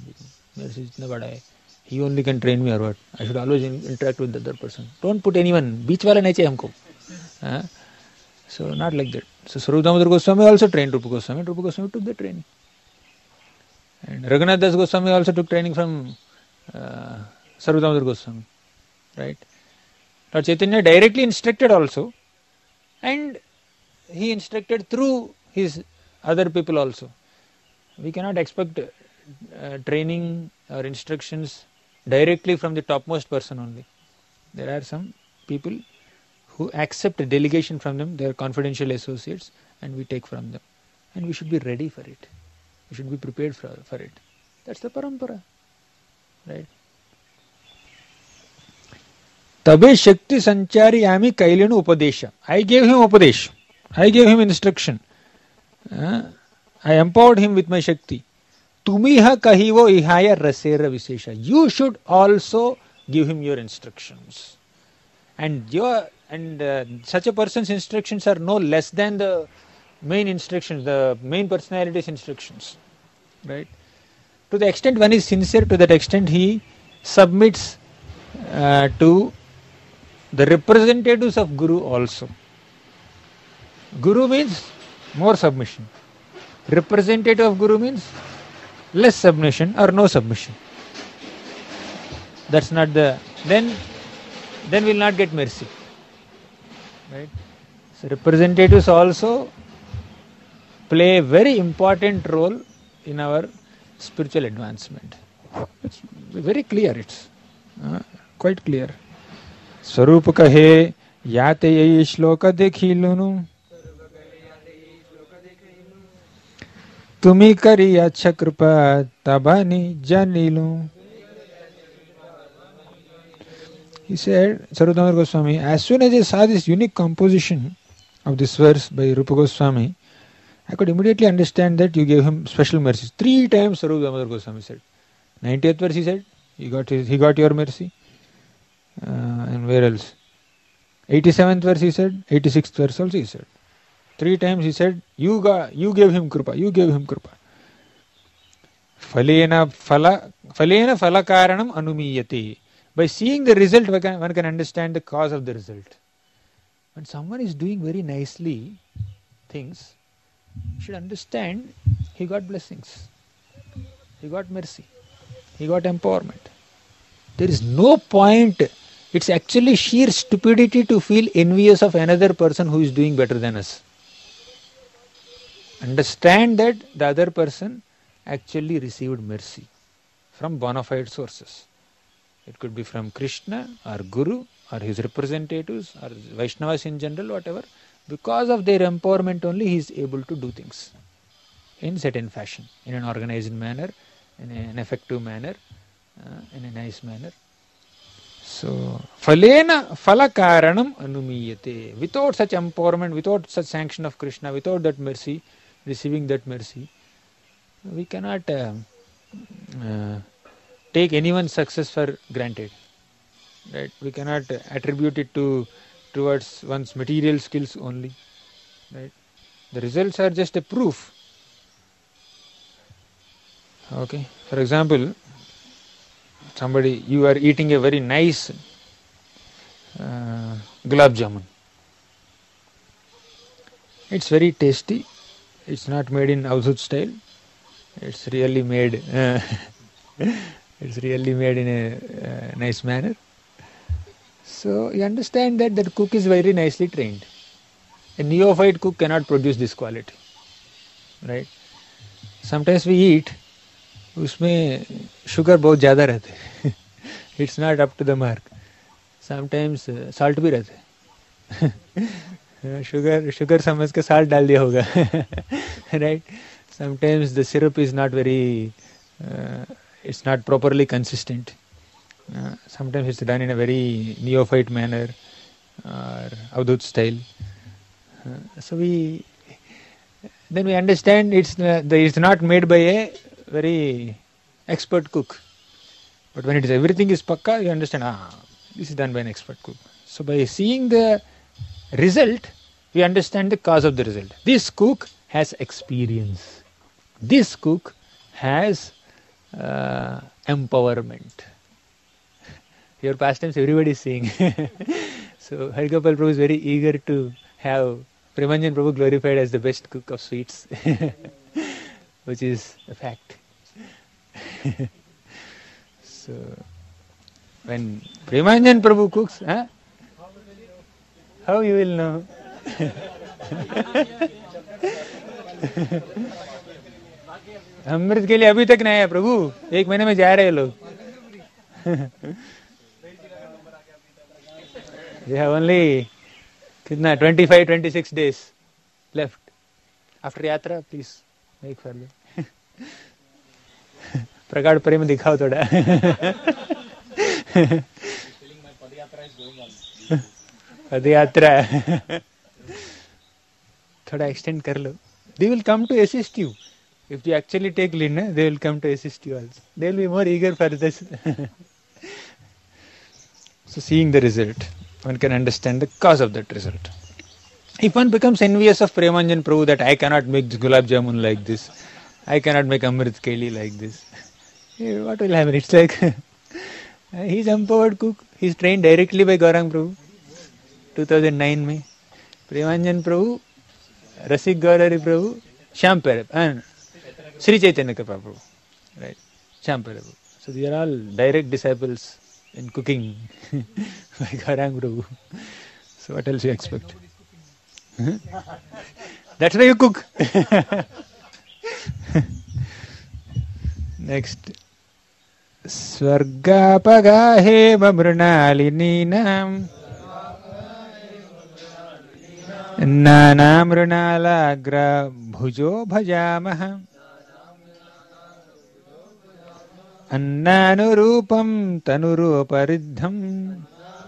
He only can train me or what? I should always interact with the other person. Don't put anyone. Beach wala nahi chahiye humko. So not like that. So Swarup Damodar Goswami also trained Rupa Goswami. Rupa Goswami took the training. And Raghunath Das Goswami also took training from Swarup Damodar Goswami. Right? Lord Chaitanya directly instructed also. And he instructed through his other people also. We cannot expect training or instructions directly from the topmost person only. There are some people who accept a delegation from them, they are confidential associates, and we take from them. And we should be ready for it. We should be prepared for it. That's the parampara. Right? Tabe Shakti Sanchariyami Kailenu Upadesha. I gave him Upadesh. I gave him instruction. I empowered him with my Shakti. tumiha kahivo ihaya rasera visesha. You should also give him your instructions. And such a person's instructions are no less than the main instructions, the main personality's instructions. Right? To the extent one is sincere, to that extent he submits to the representatives of Guru also. Guru means more submission. Representative of Guru means less submission or no submission. That's not the... Then we'll not get mercy. Right? So representatives also play a very important role in our spiritual advancement. It's very clear. It's quite clear. Swarup kahe yate yahi shloka dekhilunu tumi kari acha kripa tabani janilu. He said, Sarup Damodar Goswami, as soon as I saw this unique composition of this verse by Rupa Goswami, I could immediately understand that you gave him special mercies. 3 times Sarup Damodar Goswami said. 90th verse he said, he got your mercy. And where else? 87th verse he said, 86th verse also he said. 3 times he said, you gave him kripa, you gave him kripa. Falena falakaranam anumiyate. By seeing the result, one can understand the cause of the result. When someone is doing very nicely things, you should understand he got blessings, he got mercy, he got empowerment. There is no point. It's actually sheer stupidity to feel envious of another person who is doing better than us. Understand that the other person actually received mercy from bona fide sources. It could be from Krishna or Guru or his representatives or Vaishnavas in general, whatever. Because of their empowerment only he is able to do things in certain fashion, in an organized manner, in an effective manner, in a nice manner. So, falena falakaranam anumiyate. Without such empowerment, without such sanction of Krishna, without that mercy, receiving that mercy, we cannot take anyone's success for granted. Right? We cannot attribute it towards one's material skills only. Right? The results are just a proof. Okay. For example, you are eating a very nice gulab jamun. It's very tasty. It's not made in Avadhut style. It's really made in a nice manner. So you understand that the cook is very nicely trained. A neophyte cook cannot produce this quality. Right? Sometimes we eat, उसमें sugar बहुत ज़्यादा रहते हैं. It's not up to the mark. Sometimes salt भी रहते हैं. sugar समझ के salt डाल दिया होगा. Right? Sometimes the syrup is not very, it's not properly consistent. Sometimes it's done in a very neophyte manner or Avadhut style. So then we understand it's not made by a very expert cook. But when everything is pakka, you understand, this is done by an expert cook. So by seeing the result, we understand the cause of the result. This cook has experience. This cook has empowerment. Your pastimes everybody is seeing. So Hargopal Prabhu is very eager to have Premanjan Prabhu glorified as the best cook of sweets, which is a fact. So when Premanjan Prabhu cooks, how you will know? अमृत के लिए अभी तक नहीं है प्रभु, 1 महीने में जा रहे हैं लोग. They have only 25-26 days left. After yatra, please make further. प्रगाढ़ प्रेम दिखाओ थोड़ा. पदयात्रा थोड़ा extend कर लो. They will come to assist you. If you actually take lean, they will come to assist you also. They will be more eager for this. So seeing the result, one can understand the cause of that result. If one becomes envious of Premanjan Prabhu that I cannot make gulab jamun like this, I cannot make Amrit Keli like this, what will happen? It's like he's empowered cook. He's trained directly by Gaurang Prabhu. 2009 में Premanjan Prabhu, Rasik Gaurari Prabhu, Shyam Pere and Sri Chaitanya Kripa Prabhu, right? Shyam Pere Prabhu. So these are all direct disciples in cooking by Gaurang Prabhu. So what else you expect? That's why you cook. Next. Swargapagahe mrinalinam nanamrunalagra bhujo bhajamaha annanurupam tanurupariddham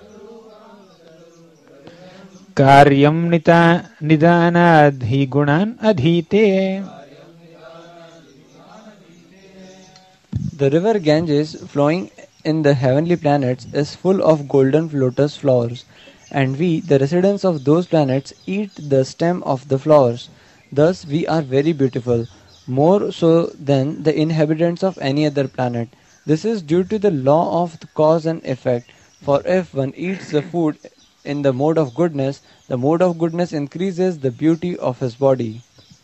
karyam nidanadhi gunan adhite. The river Ganges, flowing in the heavenly planets, is full of golden lotus flowers, and we, the residents of those planets, eat the stem of the flowers. Thus we are very beautiful, more so than the inhabitants of any other planet. This is due to the law of the cause and effect, for if one eats the food in the mode of goodness, the mode of goodness increases the beauty of his body.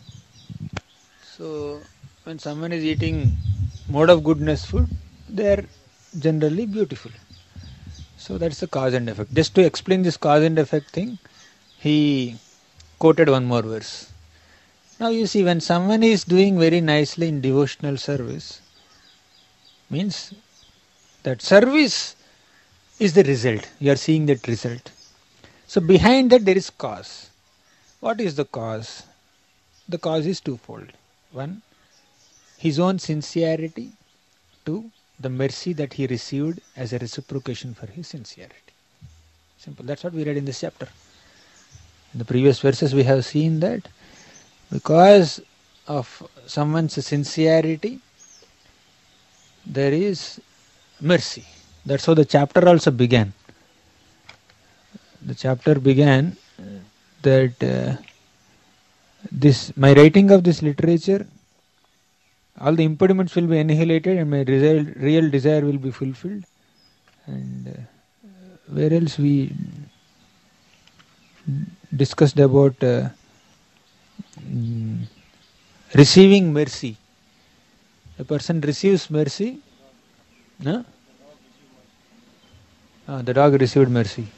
So, when someone is eating mode of goodness food, they are generally beautiful. So that's the cause and effect. Just to explain this cause and effect thing, he quoted one more verse. Now you see, when someone is doing very nicely in devotional service, means that service is the result. You are seeing that result. So behind that there is cause. What is the cause? The cause is twofold. One, his own sincerity. Two, the mercy that he received as a reciprocation for his sincerity. Simple. That's what we read in this chapter. In the previous verses we have seen that because of someone's sincerity, there is mercy. That's how the chapter also began. The chapter began that my writing of this literature, all the impediments will be annihilated and my real desire will be fulfilled. And where else we discussed about receiving mercy. A person receives mercy. No? The dog received mercy.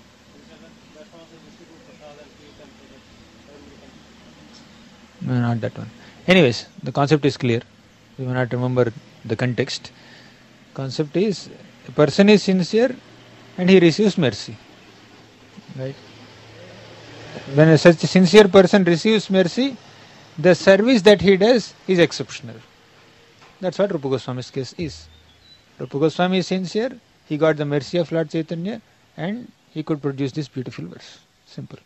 No, not that one. Anyways, the concept is clear. We may not remember the context. Concept is, a person is sincere and he receives mercy. Right? When such a sincere person receives mercy, the service that he does is exceptional. That's what Rupa Goswami's case is. Rupa Goswami is sincere, he got the mercy of Lord Chaitanya and he could produce this beautiful verse. Simple.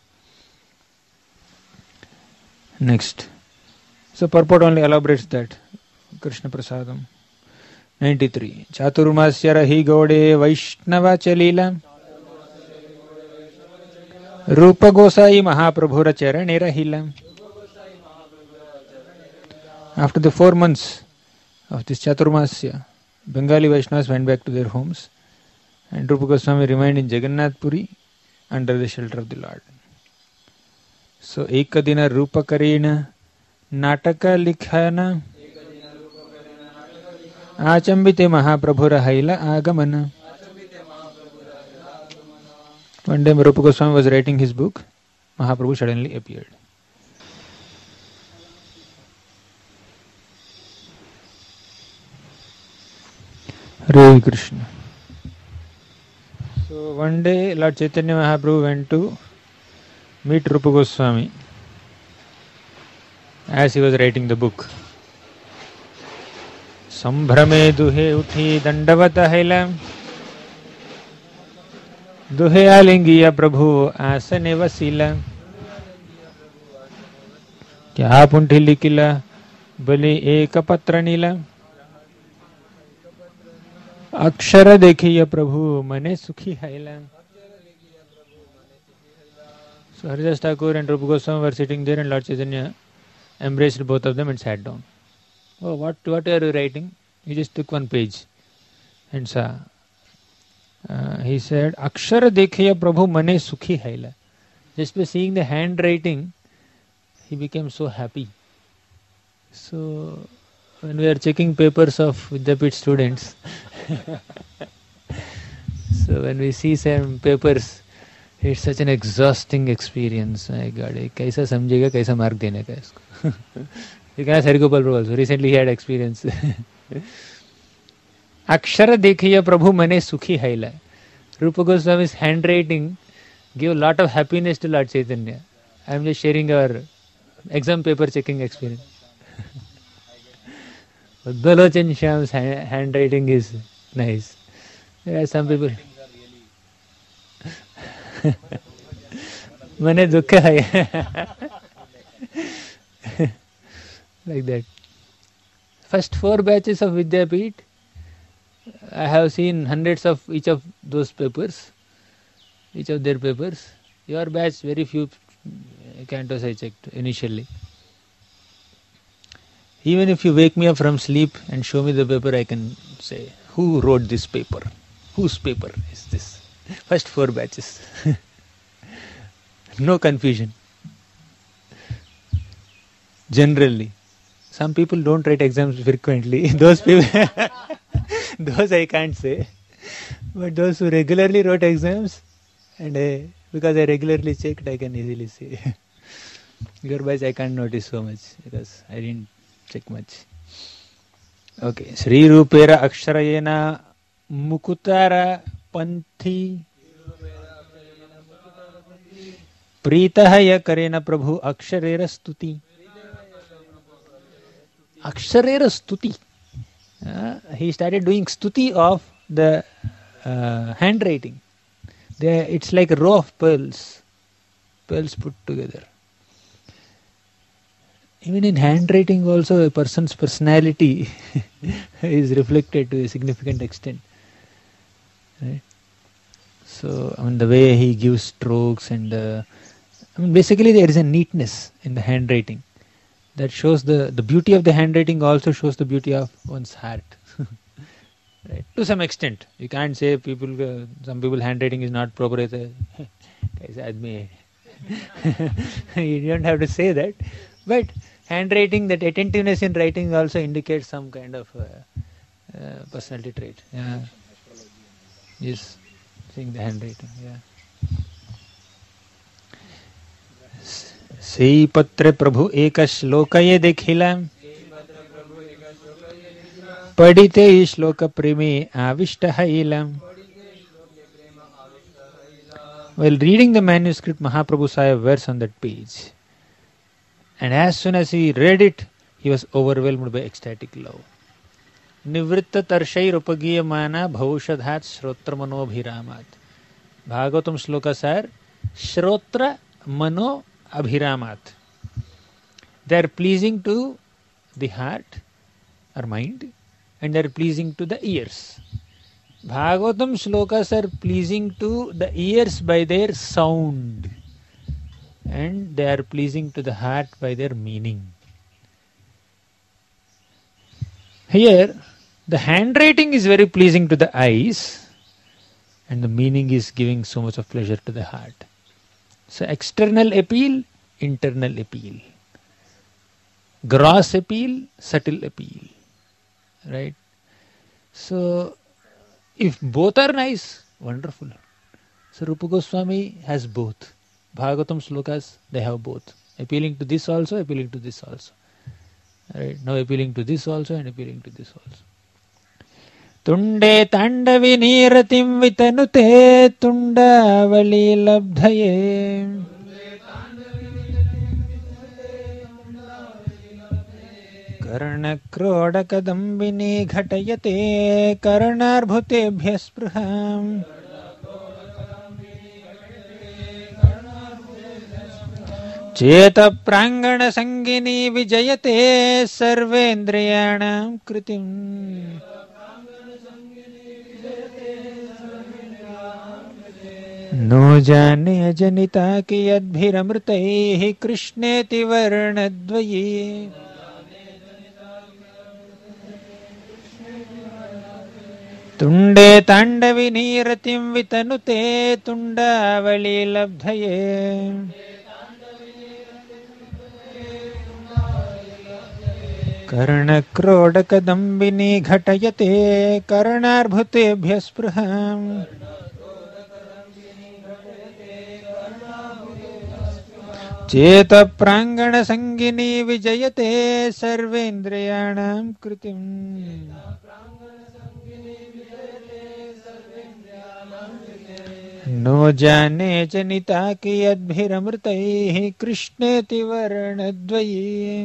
Next. So purport only elaborates that. Krishna Prasadam. 93. Chaturmasya rahi gaude Vaishnava chalila Rupa Gosai Mahaprabhura charane rahila. After the 4 months of this Chaturmasya, Bengali Vaishnavas went back to their homes and Rupa Goswami remained in Jagannath Puri under the shelter of the Lord. So Ekadina Rupa Karina Nataka Likhana Achambite Mahaprabhura Haila Agamana. One day Rupa Goswami was writing his book, Mahaprabhu suddenly appeared. Hare Krishna. So one day Lord Chaitanya Mahaprabhu went to meet Rupa Goswami as he was writing the book. Sambhrame duhe uthi dandavata haila दुहे आलिंगिया प्रभु आसने वसीला क्या पुंठी लिखिला बलि एक पत्र नीला, अक्षर देखिए प्रभु मने सुखी हैला. So Haridas Thakur and Rupa Goswami were sitting there, and Lord Chaitanya embraced both of them and sat down. Oh, what are you writing? He just took one page and saw. He said, Akshara dekhiya Prabhu mane sukhi haila. Just by seeing the handwriting, he became so happy. So, when we are checking papers of Vidyapit students, so when we see some papers, it's such an exhausting experience. My God, kaisa samjhega, kaisa mark dene ka isko. You can ask Harigopal Prabhu also. Recently he had experience. Akshara dekhiya Prabhu mane sukhi haila. Rupa Goswami's handwriting gave a lot of happiness to Lord Chaitanya. I am just sharing our exam paper checking experience. Uddalochan Shyam's handwriting is nice. There are some people. Mane dukha hai. Like that. First 4 batches of Vidyapit, I have seen hundreds of each of those papers, each of their papers. Your batch, very few cantos I checked initially. Even if you wake me up from sleep and show me the paper, I can say, who wrote this paper? Whose paper is this? First 4 batches. No confusion. Generally. Some people don't write exams frequently. Those people, those I can't say. But those who regularly wrote exams, and because I regularly checked, I can easily say. Your batch I can't notice so much because I didn't check much. Okay. Sri Rupera Aksharayena Mukutara Panthi Pritahaya Karena Prabhu Aksharera Stuti. Aksharera Stuti. He started doing stuti of the handwriting. It's like a row of pearls put together. Even in handwriting also, a person's personality is reflected to a significant extent. Right? So, the way he gives strokes and basically there is a neatness in the handwriting that shows the beauty of the handwriting, also shows the beauty of one's heart. Right? To some extent. You can't say some people handwriting is not proper. You don't have to say that. But handwriting, that attentiveness in writing also indicates some kind of personality trait. Yeah. Yes. Seeing the handwriting. Yeah. सेई पत्र प्रभु एक श्लोक ये देखिला, पढ़िते श्लोक प्रेमे आविष्ट हैला. While reading the manuscript, Mahaprabhu saw a verse on that page, and as soon as he read it, he was overwhelmed by ecstatic love. Nivritta tarshai rupagiyamana bhaushadhat shrotra mano bhiramat. Bhagavatam shloka sar shrotra mano abhiramat. They are pleasing to the heart or mind, and they are pleasing to the ears. Bhagavatam shlokas are pleasing to the ears by their sound, and they are pleasing to the heart by their meaning. Here, the handwriting is very pleasing to the eyes, and the meaning is giving so much of pleasure to the heart. So, external appeal, internal appeal. Gross appeal, subtle appeal. Right? So, if both are nice, wonderful. So, Rupa Goswami has both. Bhagavatam slokas, they have both. Appealing to this also, appealing to this also. Right? Now appealing to this also and appealing to this also. Tunde tandavi niratim vitanute tundavali labdhaye. Karna kroda kadambini ghatayate karnarbhutebhya spraham. चेत प्रांगण संगिनी विजयते सर्वेन्द्रियाणां कृतिम् no जाने जनिता कियद्भिरमृतैः कृष्णेति वर्णद्वये तुण्डे ताण्डविनी रतिं वितनुते तुण्डावली लब्धये कर्णक्रोडकदम्बिनी घटयते कर्णार्भुतेभ्यः स्पृहाम् चेत प्रांगण संगिनी विजयते सर्वेन्द्रियाणां कृतिम् no जाने जनिता कियद्भिरमृतैः कृष्णेति वर्णद्वये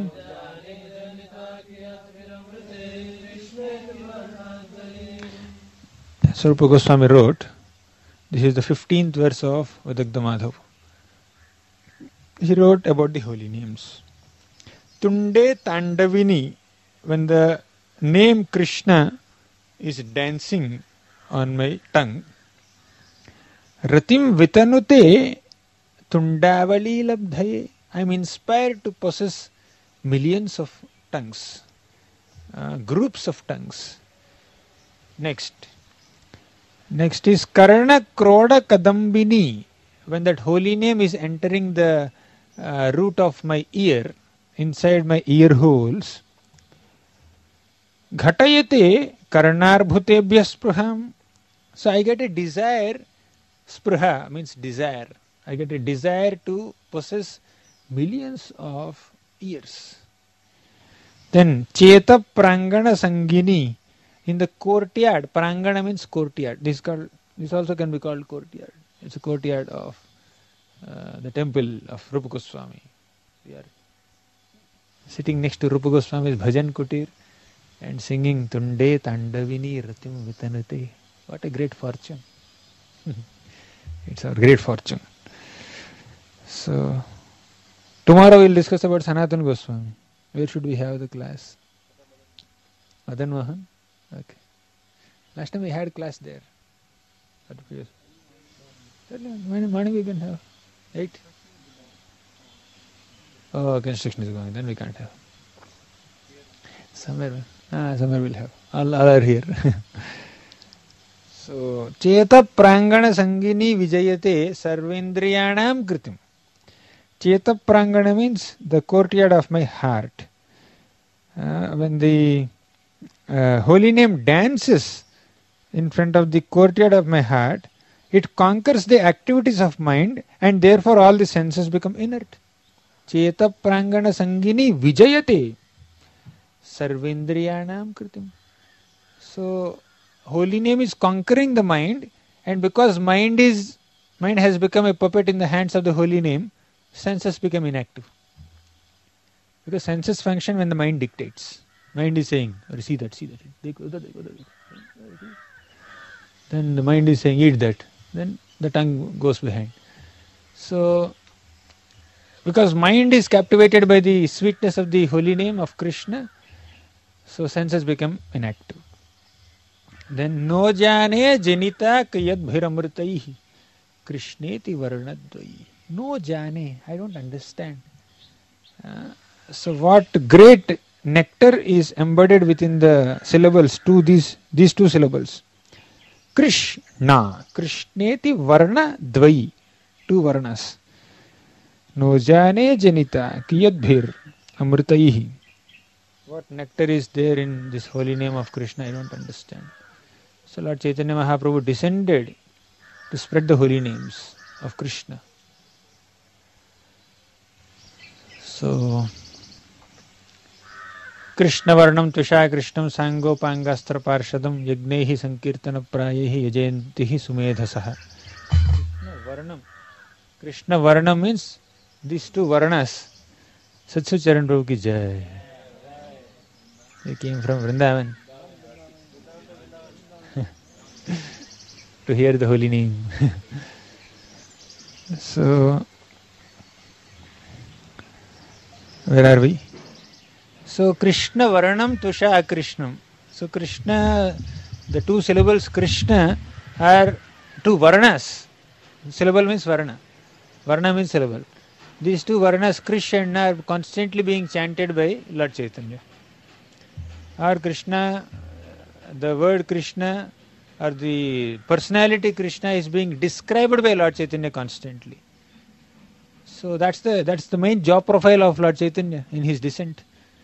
So Rupa Goswami wrote, this is the 15th verse of Vadagda Madhav. He wrote about the holy names. Tunde Tandavini, when the name Krishna is dancing on my tongue, Ratim Vitanute Tundavali Labdhaye, I am inspired to possess millions of tongues, groups of tongues. Next is Karana Kroda Kadambini, when that holy name is entering the root of my ear, inside my ear holes. Ghatayate Karnarbhutebhya Spraham. So I get a desire, Spraha means desire. I get a desire to possess millions of ears. Then Cheta Prangana Sangini, in the courtyard. Prangana means courtyard. This also can be called courtyard. It's a courtyard of the temple of Rupa Goswami. We are sitting next to Rupa Goswami's Bhajan Kutir and singing Tunde Tandavini Ratim Vitanute. What a great fortune. It's our great fortune. So, tomorrow we'll discuss about Sanatana Goswami. Where should we have the class? Madan Mohan? Okay. Last time we had class there. Morning we can have. 8? Oh, construction is going. Then we can't have. Somewhere we'll have. All are here. So, Cheta Prangana Sangini Vijayate Sarvendriyanam Kritim. Cheta Prangana means the courtyard of my heart. When the holy name dances in front of the courtyard of my heart, it conquers the activities of mind and therefore all the senses become inert. Cheta Prangana Sangini Vijayate Sarvendriyanam Kritim. So, holy name is conquering the mind, and because mind has become a puppet in the hands of the holy name, senses become inactive. Because senses function when the mind dictates. Mind is saying, see that. Then the mind is saying, eat that. Then the tongue goes behind. So, because mind is captivated by the sweetness of the holy name of Krishna, so senses become inactive. Then no jane janita kayad bhiramritaihi krishneti varnadvayi. No jane, I don't understand. So what great nectar is embedded within the syllables, these two syllables. Krishna, krishneti varna dvayi, two varnas. No jane janita kiyad bhir amritaihi. What nectar is there in this holy name of Krishna, I don't understand. So Lord Chaitanya Mahaprabhu descended to spread the holy names of Krishna. So, Krishna Varnam Tusha Krishnam Sango Pangastra Parshadam Yagnehi Sankirtana Prayehi Yajayantihi Sumedhasaha. Krishna Varnam means these two Varnas. Satsu Charan Prabhu ki jai. They came from Vrindavan to hear the holy name. So, Where are we? So Krishna Varanam Tusha Akrishnam. So Krishna, the two syllables Krishna are two Varanas. Syllable means Varana. Varna means syllable. These two Varanas, Krish and Na, are constantly being chanted by Lord Chaitanya. Or Krishna, the word Krishna or the personality Krishna is being described by Lord Chaitanya constantly. So that's the main job profile of Lord Chaitanya in his descent.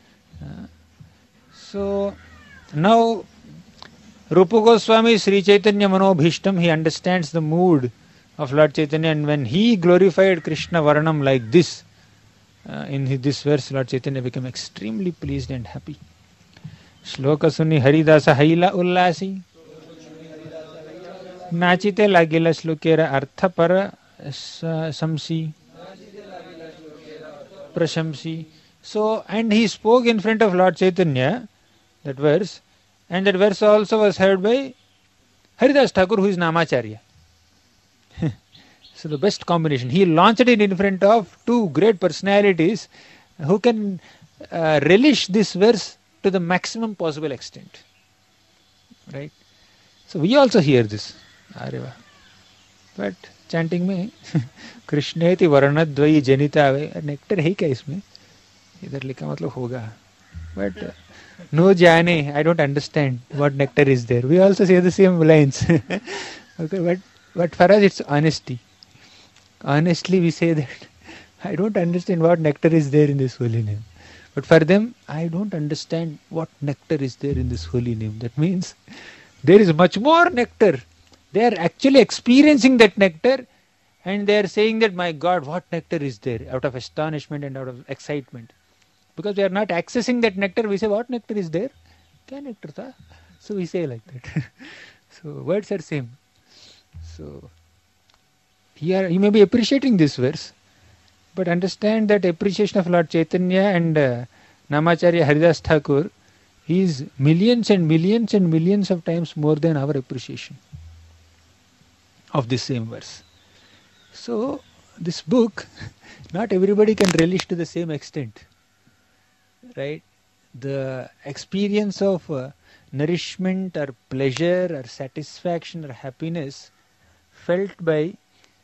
So now Rupa Goswami Sri Chaitanya Manobhishtam, he understands the mood of Lord Chaitanya, and when he glorified Krishna Varanam like this, this verse, Lord Chaitanya became extremely pleased and happy. Shloka suni Haridasa Haila Ullasi Nachite Lagila Shlokera Artha Para Samsi Prashamsi. So, and he spoke in front of Lord Chaitanya, that verse, and that verse also was heard by Haridas Thakur, who is Namacharya. So the best combination. He launched it in front of two great personalities who can relish this verse to the maximum possible extent. Right? So we also hear this. Areva. But chanting में कृष्णेति वर्णद्वयी जनिता वे nectar है क्या इसमें इधर लिखा मतलब होगा but no जाने I don't understand what nectar is there. We also say the same lines. Okay, but for us it's honesty. Honestly we say that I don't understand what nectar is there in this holy name. But for them, I don't understand what nectar is there in this holy name. That means there is much more nectar. They are actually experiencing that nectar and they are saying that, my God, what nectar is there? Out of astonishment and out of excitement. Because we are not accessing that nectar, we say, what nectar is there? Kya nectar tha? So we say like that. So words are same. So here you may be appreciating this verse, but understand that appreciation of Lord Chaitanya and Namacharya Haridas Thakur is millions and millions and millions of times more than our appreciation of this same verse. So this book, not everybody can relish to the same extent. Right? The experience of nourishment or pleasure or satisfaction or happiness felt by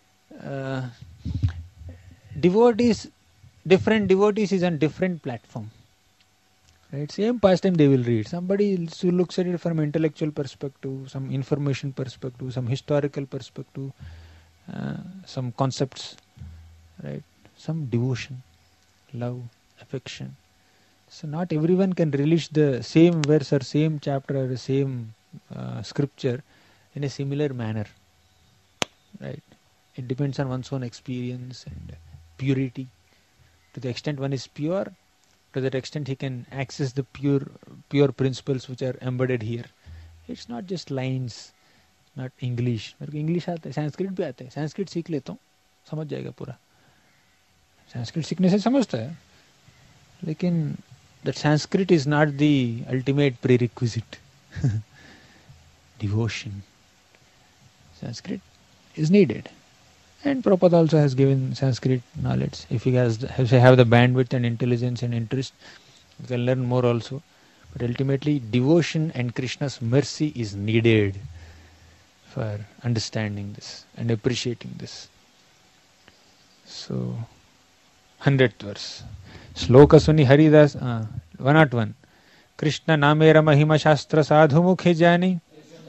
devotees, different devotees is on different platform. Right? Same pastime they will read. Somebody who looks at it from intellectual perspective, some information perspective, some historical perspective, some concepts, right? Some devotion, love, affection. So not everyone can relish the same verse or same chapter or the same scripture in a similar manner. Right? It depends on one's own experience and purity. To the extent one is pure, to that extent he can access the pure principles which are embedded here. It's not just lines, not English. मेरे को English आता है, संस्कृत भी आता है. संस्कृत सीख लेता हूँ, समझ जाएगा पूरा. संस्कृत सीखने से समझता है, लेकिन that Sanskrit is not the ultimate prerequisite. Devotion. Sanskrit is needed. And Prabhupada also has given Sanskrit knowledge. If he have the bandwidth and intelligence and interest, he can learn more also. But ultimately, devotion and Krishna's mercy is needed for understanding this and appreciating this. So, 100th verse. Shloka suni Haridas 101. Krishna namera mahima shastra sadhu mukhe jani.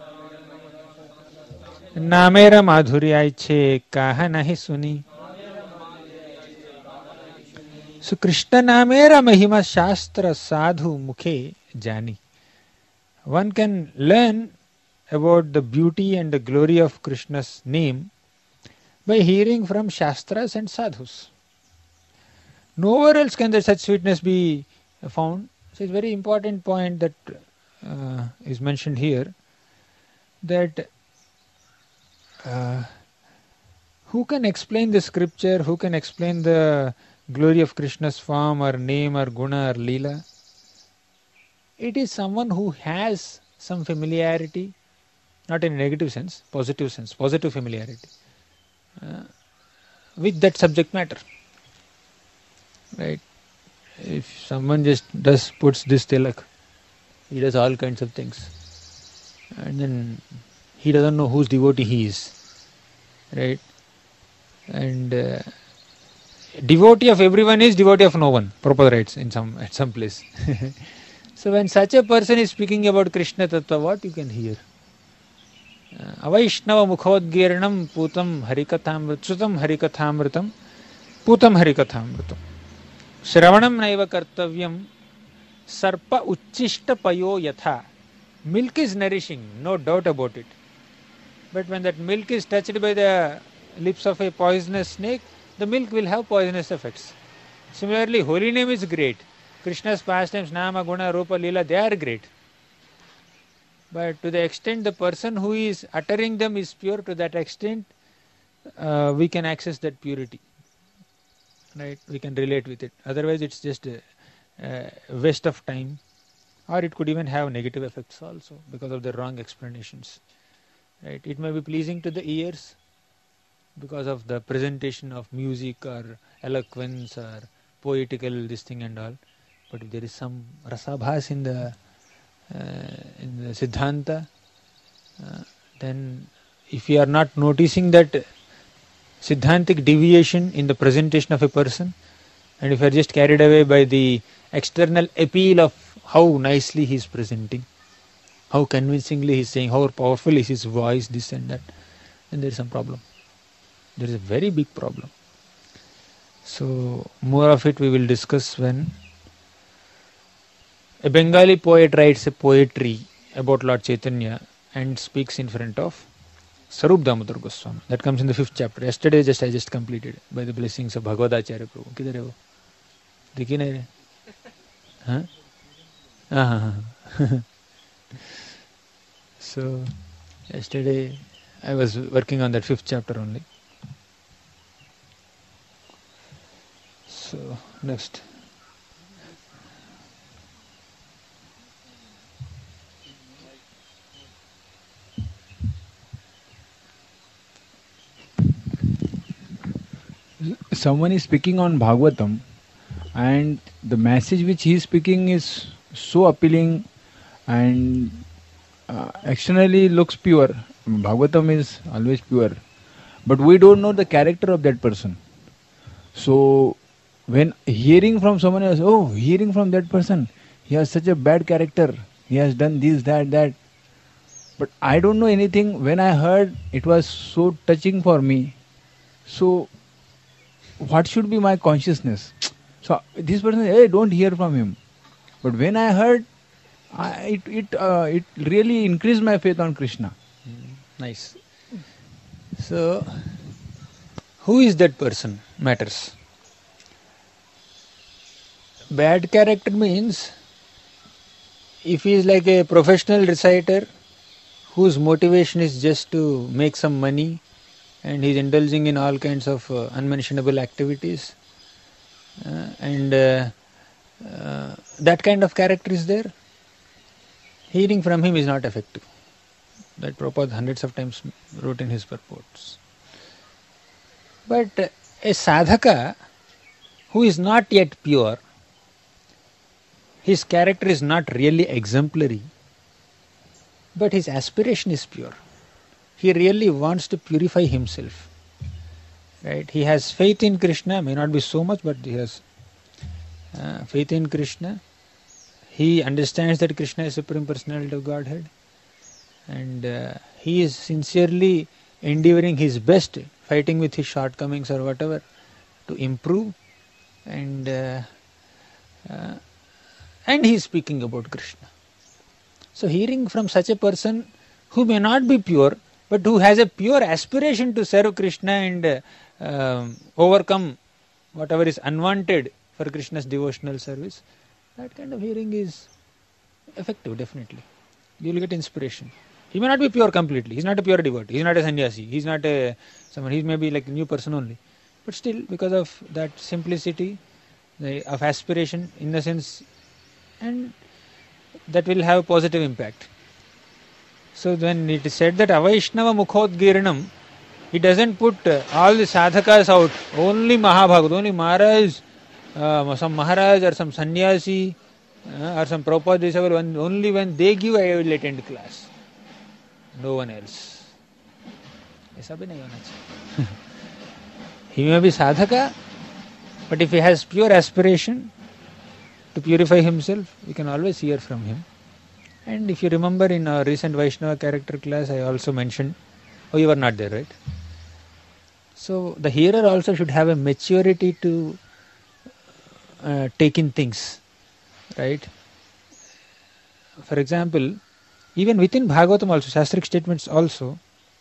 नामेरा माधुरी आई छे कहा नहीं सुनी. So Krishna namera mahima shastra sadhu mukhe jani. One can learn about the beauty and the glory of Krishna's name by hearing from shastras and sadhus. Nowhere else can there such sweetness be found. So it's a very important point that is mentioned here, that who can explain the scripture, who can explain the glory of Krishna's form or name or guna or leela? It is someone who has some familiarity, not in a negative sense, positive familiarity with that subject matter. Right? if someone just puts this tilak, he does all kinds of things, and then he doesn't know whose devotee he is, right? And devotee of everyone is devotee of no one. Prabhupada writes at some place. So when such a person is speaking about Krishna Tattva, what you can hear? Avaishnava mukhodgiranam putam harikathamritam harikathamritam putam harikathamritam Shravanam naiva kartavyam sarpa uchishta payo yatha. Milk is nourishing, no doubt about it. But when that milk is touched by the lips of a poisonous snake, the milk will have poisonous effects. Similarly, holy name is great. Krishna's pastimes, Nama, Guna, Rupa, Leela, they are great. But to the extent the person who is uttering them is pure, to that extent we can access that purity. Right? We can relate with it. Otherwise it's just a waste of time. Or it could even have negative effects also because of the wrong explanations. Right? It may be pleasing to the ears because of the presentation of music or eloquence or poetical this thing and all. But if there is some rasabhas in the Siddhanta, then if you are not noticing that Siddhantic deviation in the presentation of a person, and if you are just carried away by the external appeal of how nicely he is presenting, how convincingly he is saying, how powerful is his voice, this and that, then there is some problem. There is a very big problem. So more of it we will discuss when a Bengali poet writes a poetry about Lord Chaitanya and speaks in front of Sarup Damodar Goswami. That comes in the 5th chapter. Yesterday I just completed by the blessings of Bhagavadacharya Prabhu. Kidhar hai wo? Dikhi nahi rahe? Huh? So yesterday I was working on that 5th chapter only. So next. Someone is speaking on Bhagavatam, and the message which he is speaking is so appealing and externally looks pure. Bhagavatam is always pure, but we don't know the character of that person. So when hearing from someone else, oh, hearing from that person, he has such a bad character, he has done this, that, but I don't know anything. When I heard, it was so touching for me. So what should be my consciousness? So this person, hey, don't hear from him. But when I heard, it really increased my faith on Krishna. Nice. So, who is that person matters. Bad character means if he is like a professional reciter whose motivation is just to make some money and he is indulging in all kinds of unmentionable activities and that kind of character is there, hearing from him is not effective. That Prabhupada hundreds of times wrote in his purports. But a sadhaka who is not yet pure, his character is not really exemplary, but his aspiration is pure. He really wants to purify himself. Right? He has faith in Krishna, may not be so much, but he has faith in Krishna. He understands that Krishna is Supreme Personality of Godhead, and he is sincerely endeavoring his best, fighting with his shortcomings or whatever, to improve, and he is speaking about Krishna. So hearing from such a person who may not be pure, but who has a pure aspiration to serve Krishna and overcome whatever is unwanted for Krishna's devotional service, that kind of hearing is effective, definitely. You will get inspiration. He may not be pure completely. He is not a pure devotee. He is not a sannyasi. He is not a someone. He may be like a new person only. But still, because of that simplicity of aspiration, innocence, and that will have positive impact. So when it is said that Avaishnava Mukhodgiranam, he doesn't put all the sadhakas out, only Mahabhagat, only Maharaj some Maharaj or some sannyasi or some Prabhupada disciple, only when they give I will attend class. No one else. ऐसा भी नहीं होना चाहिए. He may be sadhaka, but if he has pure aspiration to purify himself, we can always hear from him. And if you remember in our recent Vaishnava character class, I also mentioned, oh, you were not there, right? So the hearer also should have a maturity to take in things, right? For example, even within Bhagavatam also, Shastric statements also,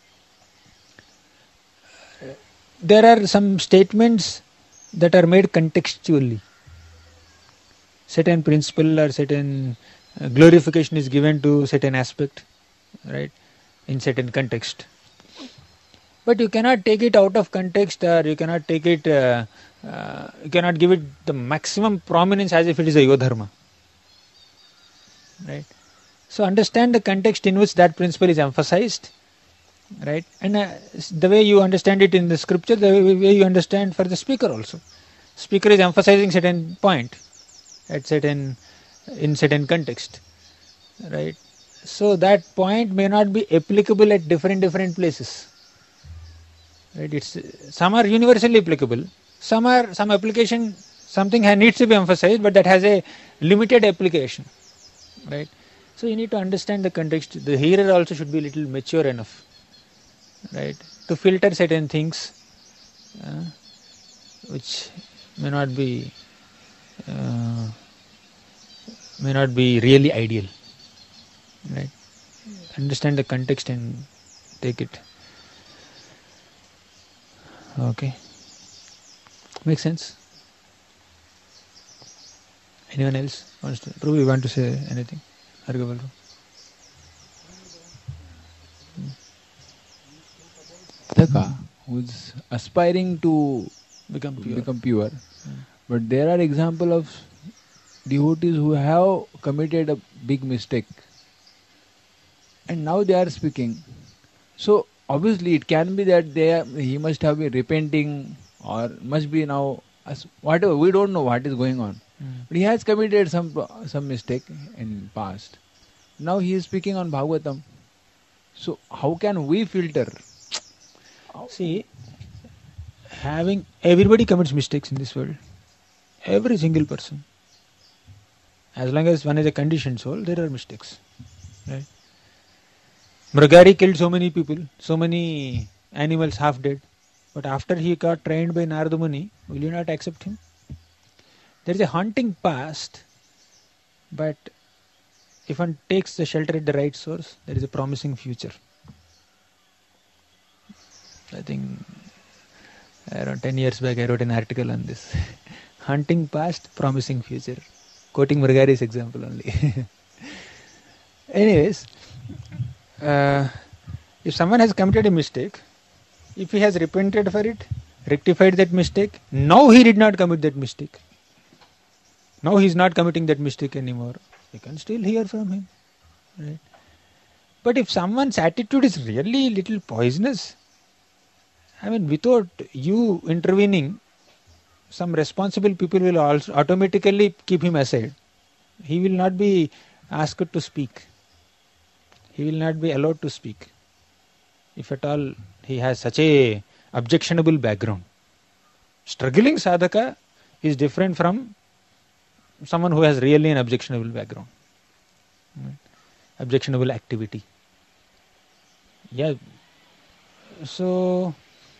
there are some statements that are made contextually. Certain principle or certain glorification is given to certain aspect, right, in certain context. But you cannot take it out of context, or you cannot take it, you cannot give it the maximum prominence as if it is a Yodharma. Right? So understand the context in which that principle is emphasized, right? And the way you understand it in the scripture, the way you understand for the speaker also. Speaker is emphasizing certain point at certain in certain context, right? So that point may not be applicable at different places. Right? Some are universally applicable. Some application, something needs to be emphasized, but that has a limited application. Right? So you need to understand the context. The hearer also should be little mature enough, right, to filter certain things which may not be really ideal. Right? Understand the context and take it. Okay. Makes sense? Anyone else wants to? Prabhu, you want to say anything? Hargavalru. Sadhaka who's aspiring to Become pure. But there are examples of devotees who have committed a big mistake and now they are speaking. So obviously it can be that he must have been repenting or must be now whatever, we don't know what is going on. But he has committed some mistake in past. Now he is speaking on Bhagavatam. So how can we filter? See, everybody commits mistakes in this world. Every single person. As long as one is a conditioned soul, there are mistakes. Right? Mrigari killed so many people, so many animals half dead. But after he got trained by Narada Muni, will you not accept him? There is a haunting past, but if one takes the shelter at the right source, there is a promising future. I think around 10 years back I wrote an article on this. Haunting past, promising future. Quoting Mrigari's example only. Anyways, if someone has committed a mistake, if he has repented for it, rectified that mistake, now he did not commit that mistake. Now he is not committing that mistake anymore. You can still hear from him. Right? But if someone's attitude is really little poisonous, I mean, without you intervening, some responsible people will also automatically keep him aside. He will not be asked to speak. He will not be allowed to speak. If at all he has such a objectionable background. Struggling sadhaka is different from someone who has really an objectionable background. Right? Objectionable activity. Yeah. So,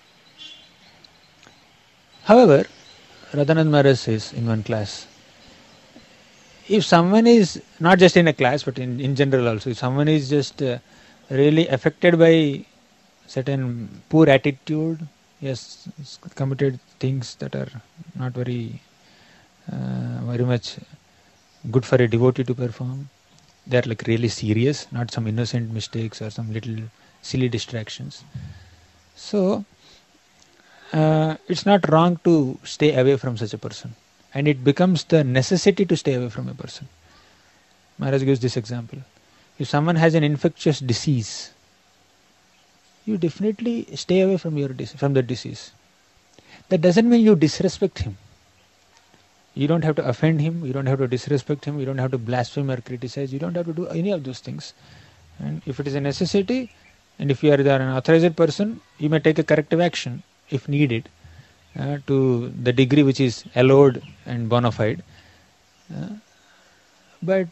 however, Radhanand Maharaj says in one class, if someone is, not just in a class but in general also, if someone is just really affected by certain poor attitude, yes, committed things that are not very much good for a devotee to perform, they are like really serious, not some innocent mistakes or some little silly distractions. So, it's not wrong to stay away from such a person. And it becomes the necessity to stay away from a person. Maharaj gives this example. If someone has an infectious disease, you definitely stay away from the disease. That doesn't mean you disrespect him. You don't have to offend him, you don't have to disrespect him, you don't have to blaspheme or criticize, you don't have to do any of those things. And if it is a necessity, and if you are an authorized person, you may take a corrective action if needed, to the degree which is allowed and bona fide. But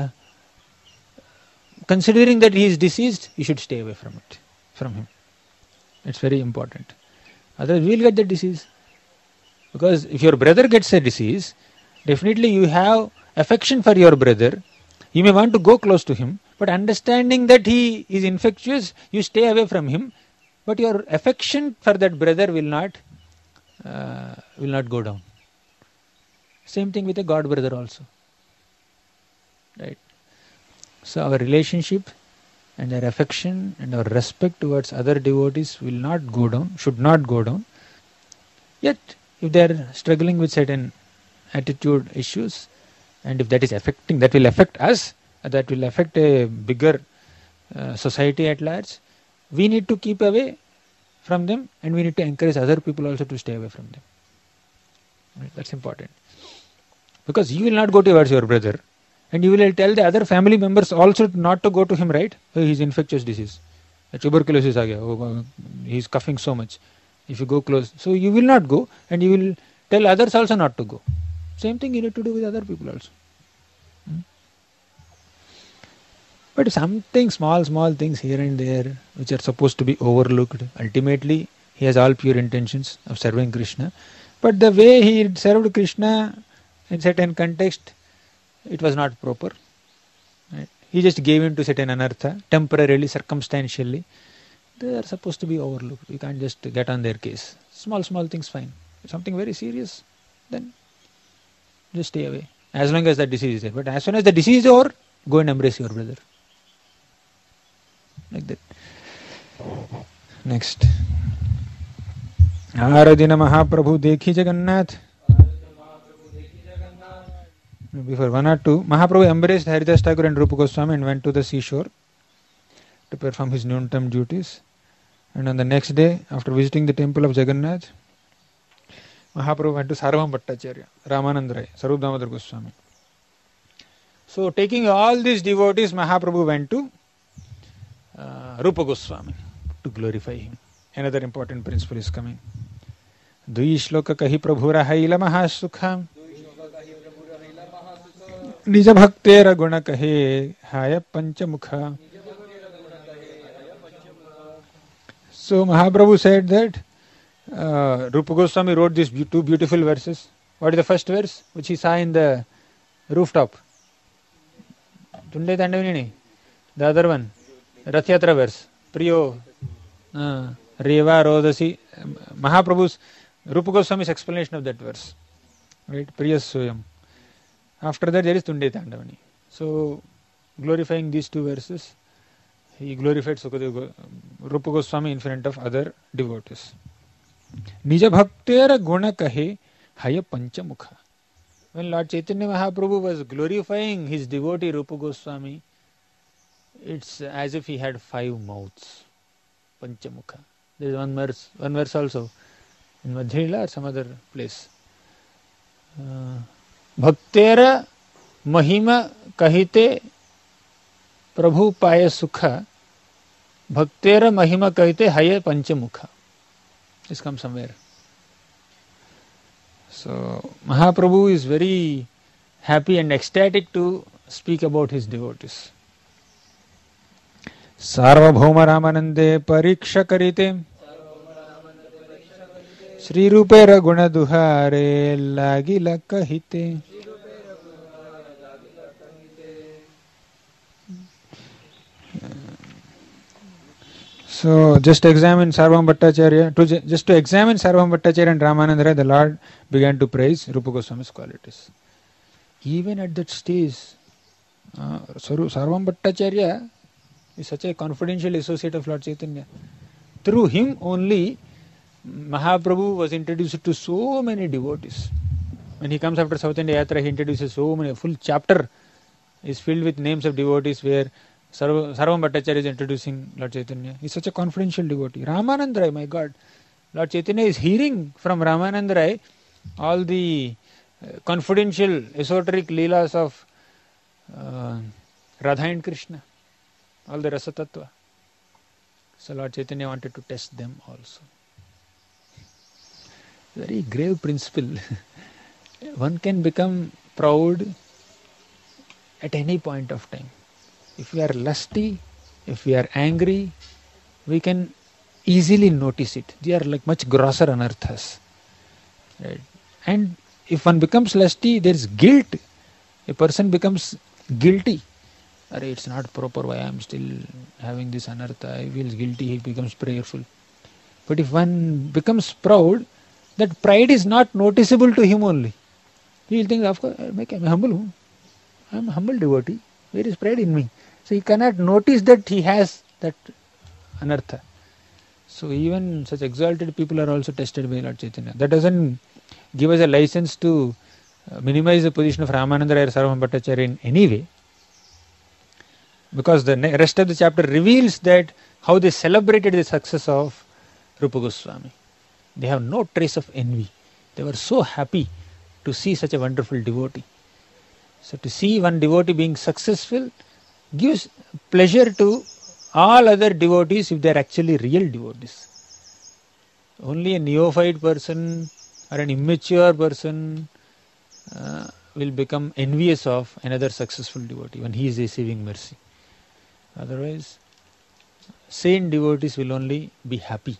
considering that he is deceased, you should stay away from him. It's very important. Otherwise, we will get the disease. Because if your brother gets a disease, definitely you have affection for your brother. You may want to go close to him, but understanding that he is infectious, you stay away from him. But your affection for that brother will not go down. Same thing with a god brother also. Right? So our relationship and our affection and our respect towards other devotees will not go down, should not go down. Yet, if they are struggling with certain attitude issues, and if that will affect us, that will affect a bigger society at large, we need to keep away from them, and we need to encourage other people also to stay away from them. Right? That's important. Because you will not go towards your brother, and you will tell the other family members also not to go to him, right? Oh, he's infectious disease. Tuberculosis aa gaya. Oh, he's coughing so much. If you go close, so you will not go, and you will tell others also not to go. Same thing you need to do with other people also. But something small things here and there which are supposed to be overlooked. Ultimately, he has all pure intentions of serving Krishna. But the way he served Krishna in certain context, it was not proper. Right? He just gave in to certain anartha, temporarily, circumstantially. They are supposed to be overlooked. You can't just get on their case. Small things, fine. If something very serious, then just stay away. As long as that disease is there. But as soon as the disease is over, go and embrace your brother. Like that. Next. Aradina Mahaprabhu Dekhi Jagannath. Before 1 or 2, Mahaprabhu embraced Haridas Thakur and Rupa Goswami and went to the seashore to perform his noontime duties. And on the next day, after visiting the temple of Jagannath, Mahaprabhu went to Sarvam Bhattacharya, Ramanand Rai, Sarup Damodar Goswami. So, taking all these devotees, Mahaprabhu went to Rupa Goswami to glorify him. Another important principle is coming. Dui shloka kahi prabhura haila mahasukha Nija bhaktera guna kahe haya panchamukha. So Mahaprabhu said that Rupa Goswami wrote these two beautiful verses. What is the first verse? Which he saw in the rooftop. Tunde Tandavinini. The other one. Rathyatra verse. Priyo. Reva Rodasi. Mahaprabhu's, Rupa Goswami's explanation of that verse. Right? Priyas Soyam. After that there is Tunde Tandavani. So, glorifying these two verses, he glorified Rupa Goswami in front of other devotees. Nija bhaktera guna kahe haya panchamukha. When Lord Chaitanya Mahaprabhu was glorifying his devotee Rupa Goswami, it's as if he had 5 mouths. Panchamukha. There is one verse also in Madhya or some other place. Bhaktera mahima kahite prabhu paya sukha bhaktera mahima kahite haya panchamukha. This comes somewhere. So Mahaprabhu is very happy and ecstatic to speak about his devotees. Sarvabhauma Ramanande pariksha karite Shri Rupera Guna Duhare Lagila Kahite. So, just examine Sarvam Bhattacharya. Just to examine Sarvam Bhattacharya and Ramananda Rai, the Lord began to praise Rupa Goswami's qualities. Even at that stage, Sarvam Bhattacharya is such a confidential associate of Lord Chaitanya. Through him only, Mahaprabhu was introduced to so many devotees. When he comes after South India Yatra, he introduces so many, a full chapter is filled with names of devotees where Sarvam Bhattacharya is introducing Lord Chaitanya. He is such a confidential devotee. Ramanand Rai, my God. Lord Chaitanya is hearing from Ramanand Rai all the confidential, esoteric leelas of Radha and Krishna, all the Rasa Tattva. So Lord Chaitanya wanted to test them also. Very grave principle. One can become proud at any point of time. If we are lusty, if we are angry, we can easily notice it. They are like much grosser anarthas. Right? And if one becomes lusty, there is guilt. A person becomes guilty. It's not proper, why I am still having this anartha, he feels guilty, he becomes prayerful. But if one becomes proud, that pride is not noticeable to him only. He will think, of course, I am humble. I am a humble devotee. Where is pride in me? So he cannot notice that he has that anartha. So even such exalted people are also tested by Lord Chaitanya. That doesn't give us a license to minimize the position of Ramananda Raya Sarvabhauma Bhattacharya in any way. Because the rest of the chapter reveals that how they celebrated the success of Rupa Goswami. They have no trace of envy. They were so happy to see such a wonderful devotee. So to see one devotee being successful gives pleasure to all other devotees if they are actually real devotees. Only a neophyte person or an immature person will become envious of another successful devotee when he is receiving mercy. Otherwise, saint devotees will only be happy.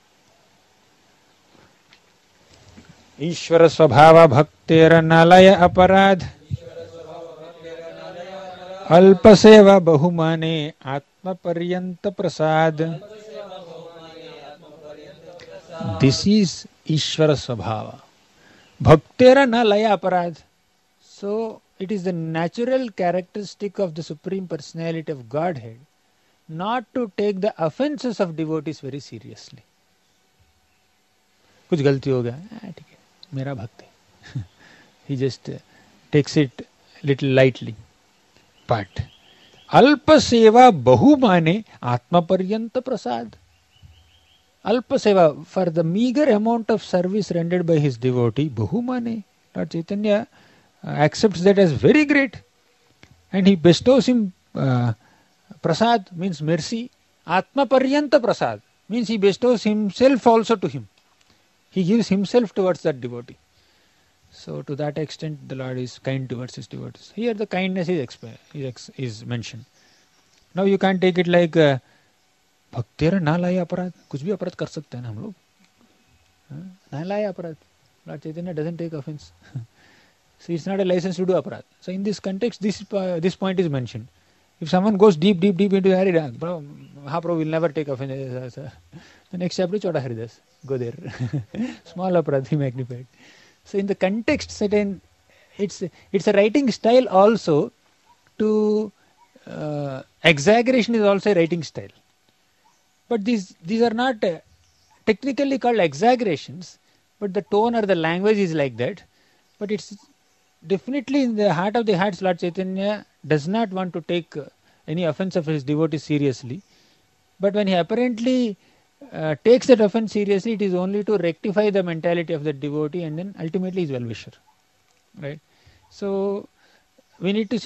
Ishvara Swabhava Bhaktera Nalaya Aparad Alpaseva Bahumane Atma Paryanta Prasad. This is Ishvara Swabhava. Bhaktera Nalaya Aparad. So, it is the natural characteristic of the Supreme Personality of Godhead not to take the offenses of devotees very seriously. कुछ गलती हो गया, ठीक है, मेरा भक्त है. He just takes it little lightly. But Alpa Seva Bahumane Atma Paryanta Prasad. Alpa Seva, for the meager amount of service rendered by his devotee, Bahumane, Lord Chaitanya accepts that as very great. And he bestows him Prasad, means mercy. Atma Paryanta Prasad means he bestows himself also to him. He gives himself towards that devotee. So to that extent the Lord is kind towards his devotees. Here the kindness is mentioned. Now you can't take it like Bhaktera Nalaya Aparad. कुछ भी अपराध कर सकते हैं ना हम लोग. Nalaya Aparad. Lord Chaitanya doesn't take offense. So it's not a license to do aparad. So in this context, this point is mentioned. If someone goes deep into Haridas, Mahaprabhu will never take offense. The next chapter, Chota Haridas. Go there. Small aparad, he magnified. So in the context, certain it's a writing style also. To exaggeration is also a writing style. But these are not technically called exaggerations, but the tone or the language is like that. But it's definitely in the heart of the hearts, Lord Chaitanya does not want to take any offense of his devotees seriously. But when he apparently takes that offense seriously, it is only to rectify the mentality of the devotee and then ultimately his well-wisher. Right? So we need to see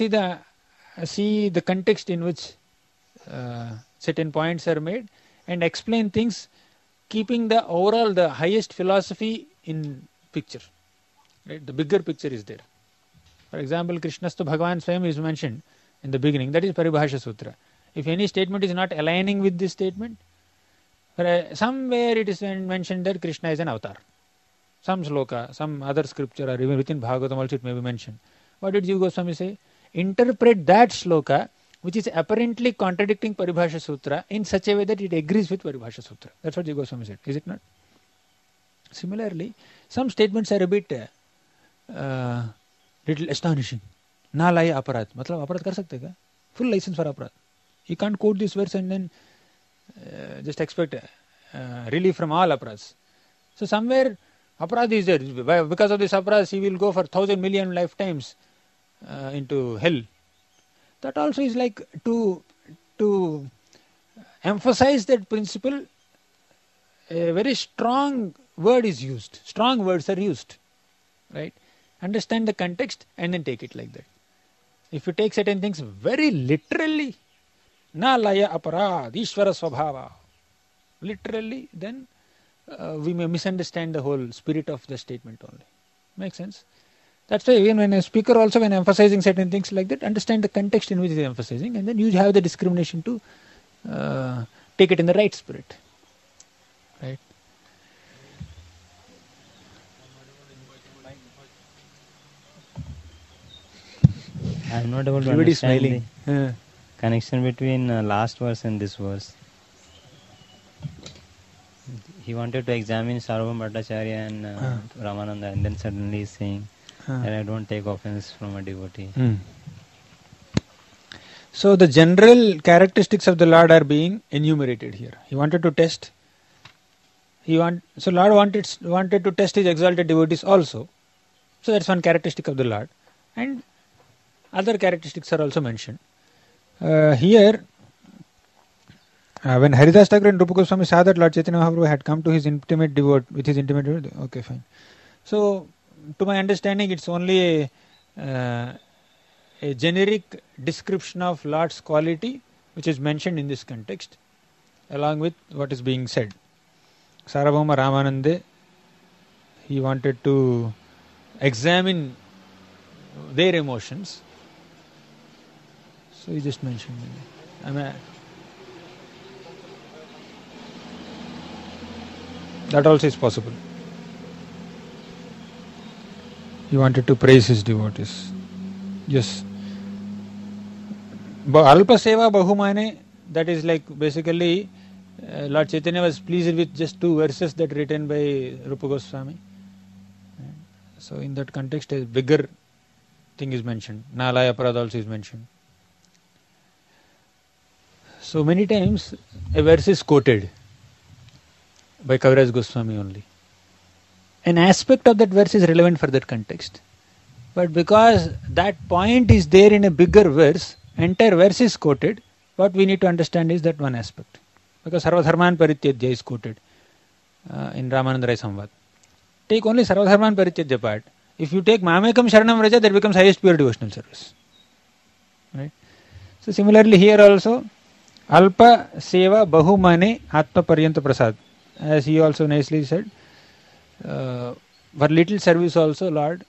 the context in which certain points are made and explain things keeping the overall, the highest philosophy in picture. Right? The bigger picture is there. For example, Krishnastu Bhagavan Swayam is mentioned in the beginning. That is Paribhasha Sutra. If any statement is not aligning with this statement, somewhere it is mentioned that Krishna is an avatar. Some sloka, some other scripture, or even within Bhagavatam also it may be mentioned. What did Jiva Goswami say? Interpret that sloka which is apparently contradicting Paribhasha Sutra in such a way that it agrees with Paribhasha Sutra. That's what Jiva Goswami said. Is it not? Similarly, some statements are a bit little astonishing. Na laya aparad. Matlab aparad kar sakte क्या? Full license for aparad. You can't quote this verse and then just expect relief from all aparads. So somewhere aparad is there. Because of this aparad, he will go for 1,000 million lifetimes into hell. That also is like to emphasize that principle. A very strong word is used. Strong words are used. Right? Understand the context and then take it like that. If you take certain things very literally, na laya aparad, Ishvara swabhava, literally, then we may misunderstand the whole spirit of the statement only. Makes sense? That's why even when a speaker also, when emphasizing certain things like that, understand the context in which he is emphasizing, and then you have the discrimination to take it in the right spirit. Right? I'm not able to Everybody is understand smiling. the connection between last verse and this verse. He wanted to examine Sarvabhauma Bhattacharya and Ramananda, and then suddenly he's saying that I don't take offense from a devotee. So the general characteristics of the Lord are being enumerated here. He wanted to test. So Lord wanted to test his exalted devotees also. So that's one characteristic of the Lord, and other characteristics are also mentioned here. When Haridas Thakur and Rupa Goswami saw that Lord Chaitanya Mahaprabhu had come to his intimate devotee, okay, fine. So, to my understanding, it's only a generic description of Lord's quality which is mentioned in this context, along with what is being said. Sarvabhauma Ramanande, he wanted to examine their emotions. So he just mentioned it. That also is possible. He wanted to praise his devotees. Yes. Alpa Seva Bahumane, that is like basically Lord Chaitanya was pleased with just 2 verses that written by Rupa Goswami. So in that context a bigger thing is mentioned. Nalaya Parad also is mentioned. So many times a verse is quoted by Kaviraj Goswami only. An aspect of that verse is relevant for that context. But because that point is there in a bigger verse, entire verse is quoted, what we need to understand is that one aspect. Because Sarvadharman Parityajya is quoted in Ramananda Rai Samvad. Take only Sarvadharman Parityajya part. If you take Mamekam Sharanam Vraja, that becomes highest pure devotional service. Right? So similarly here also, Alpa Seva Bahumane Atma Paryanta Prasad. As he also nicely said, for little service also Lord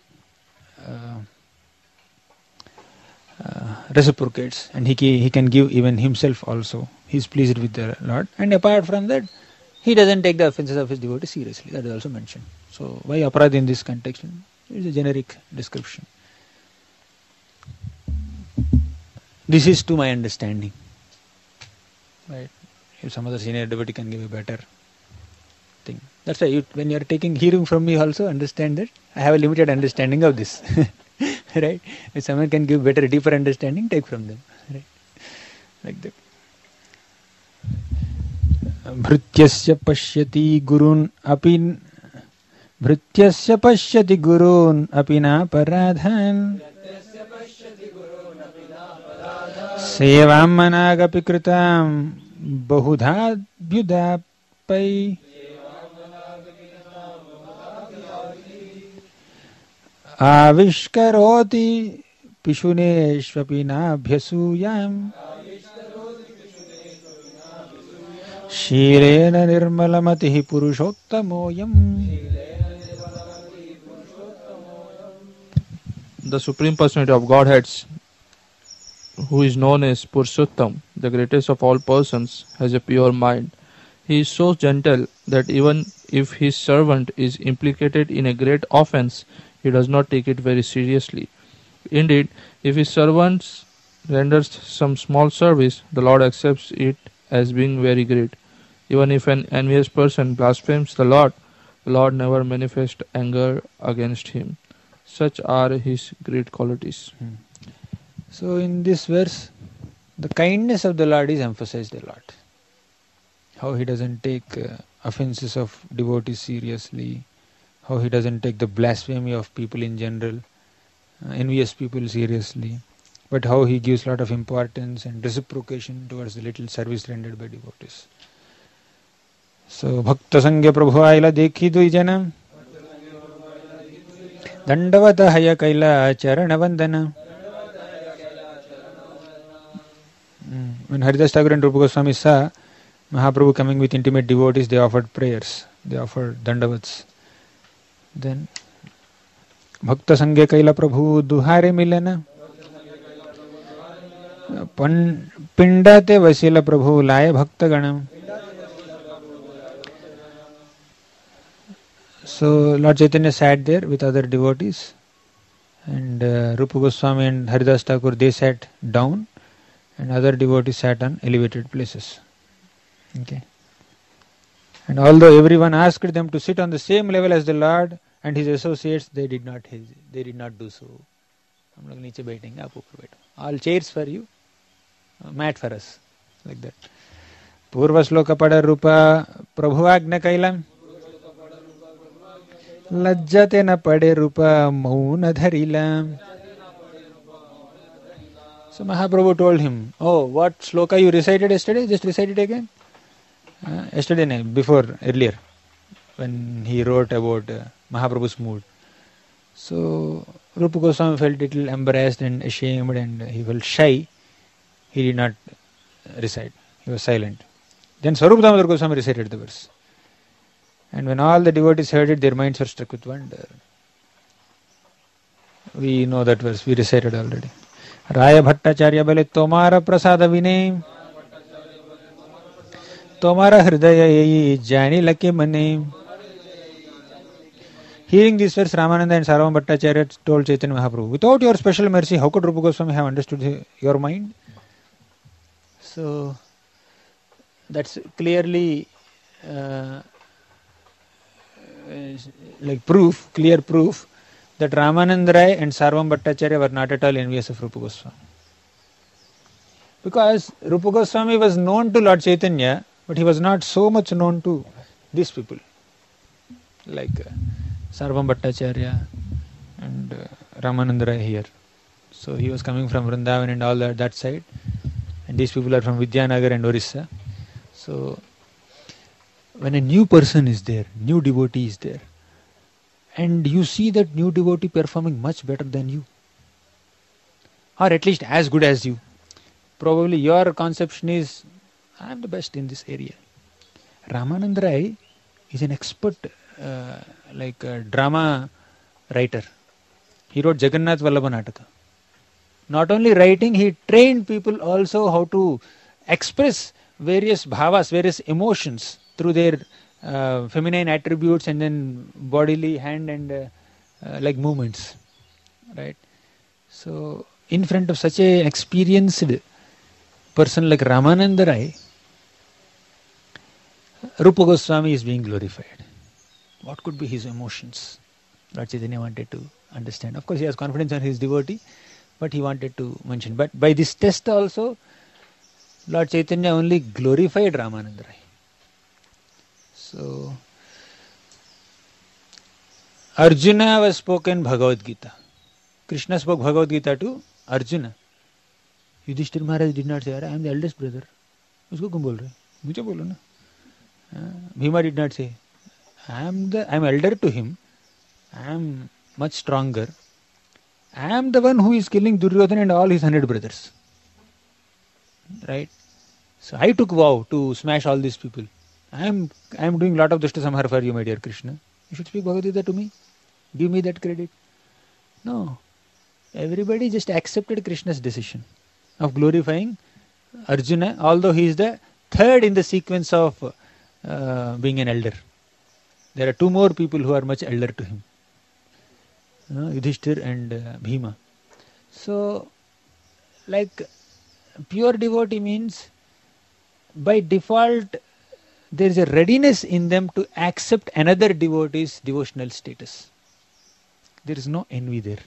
reciprocates, and he can give even himself also. He is pleased with the Lord, and apart from that, he doesn't take the offences of his devotees seriously. That is also mentioned. So why aparad in this context? It is a generic description. This is to my understanding. Right? If some other senior devotee can give a better thing. That's why when you are hearing from me also, understand that I have a limited understanding of this. Right? If someone can give better, deeper understanding, take from them. Right? Like that. Bhrityasya pashyati gurun apin Bhrityasya pashyati gurun apina paradhan Sevam managapi kritam bahudha bhyudapai Avishkaroti Pishuneshvapi Nabhyasuyam Shirena Nirmalamatihi Purushottamoyam. The Supreme Personality of Godhead, who is known as Purushottam, the greatest of all persons, has a pure mind. He is so gentle that even if his servant is implicated in a great offense, he does not take it very seriously. Indeed, if his servant renders some small service, the Lord accepts it as being very great. Even if an envious person blasphemes the Lord never manifests anger against him. Such are his great qualities. So in this verse, the kindness of the Lord is emphasized a lot. How he doesn't take offenses of devotees seriously, how he doesn't take the blasphemy of people in general, envious people seriously, but how he gives a lot of importance and reciprocation towards the little service rendered by devotees. So, Bhakta Sangya Prabhu Aila Dekhi Dui Janam Dandavata haya kaila charana vandana. When Haridas Thakur and Rupa Goswami saw Mahaprabhu coming with intimate devotees, they offered prayers, they offered dandavats. Then Bhakta Sanghe Kaila Prabhu Duhare Milana. Pindate Vasila Prabhu Laye Bhakta Ganam. So Lord Chaitanya sat there with other devotees, and Rupa Goswami and Haridas Thakur, they sat down, and other devotees sat on elevated places. Okay. And although everyone asked them to sit on the same level as the Lord and his associates, they did not do so. हम लोग नीचे बैठेंगे, आप ऊपर बैठो. All chairs for you, mat for us, like that. पूर्व श्लोक पढ़ रूपा प्रभुआज्ञा कैलम. लज्जते न पड़े रूपा मौन धरिला. So Mahaprabhu told him, oh, what shloka you recited yesterday? Just recite it again. Yesterday, no, earlier, when he wrote about Mahaprabhu's mood. So Rupa Goswami felt a little embarrassed and ashamed, and he felt shy. He did not recite. He was silent. Then Swarup Damodar Goswami recited the verse. And when all the devotees heard it, their minds were struck with wonder. We know that verse, we recited already. Raya Bhattacharya bale tomara prasada vine, tomara hridaya yeyi jani lake mane. Hearing this verse, Ramananda and Sarvam Bhattacharya told Chaitanya Mahaprabhu, without your special mercy, how could Rupa Goswami have understood your mind? So, that's clearly clear proof that Ramananda Rai and Sarvam Bhattacharya were not at all envious of Rupa Goswami. Because Rupa Goswami was known to Lord Chaitanya, but he was not so much known to these people, like Sarvam Bhattacharya and Ramananda Rai here. So he was coming from Vrindavan and all that side, and these people are from Vidyanagar and Orissa. So when a new person is there, new devotee is there, and you see that new devotee performing much better than you, or at least as good as you, probably your conception is, I am the best in this area. Ramananda Rai is an expert drama writer. He wrote Jagannath Vallabha Nataka. Not only writing, he trained people also how to express various bhavas, various emotions through their feminine attributes and then bodily hand and like movements, right? So in front of such a experienced person like Ramananda Rai, Rupa Goswami is being glorified. What could be his emotions? Lord Chaitanya wanted to understand. Of course, he has confidence on his devotee, but he wanted to mention. But by this test also, Lord Chaitanya only glorified Ramananda Rai. So, Arjuna was spoken Bhagavad Gita. Krishna spoke Bhagavad Gita to Arjuna. Yudhishthir Maharaj did not say, I am the eldest brother. Usko kyon bol rahe? Mujhe bolo na. Bhima did not say, I am elder to him. I am much stronger. I am the one who is killing Duryodhana and all his 100 brothers. Right? So I took vow to smash all these people. I am doing lot of Dushta Samhar for you, my dear Krishna. You should speak Bhagavad Gita to me. Give me that credit. No. Everybody just accepted Krishna's decision of glorifying Arjuna, although he is the third in the sequence of being an elder. There are two more people who are much elder to him. Yudhishthir and Bhima. So, like pure devotee means by default there is a readiness in them to accept another devotee's devotional status. There is no envy there.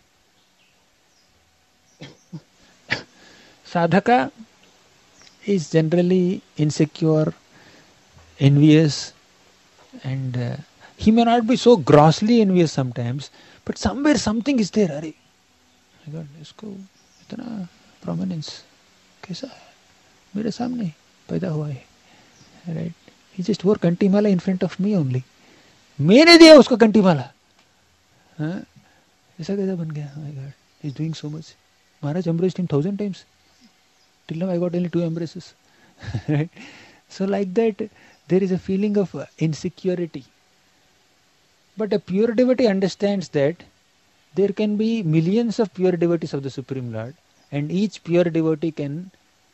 Sadhaka is generally insecure, envious, and he may not be so grossly envious sometimes, but somewhere something is there. Arey, my God, isko itna prominence kaisa hai? Mere samne paida hua hai. Right? He just wore kanti mala in front of me only. मैंने दिया उसको कंठी माला. ऐसा कैसा बन गया? My God, he's doing so much. Maharaj embraced him 1,000 times. Till now I got only 2 embraces. Right? So like that, there is a feeling of insecurity. But a pure devotee understands that there can be millions of pure devotees of the Supreme Lord, and each pure devotee can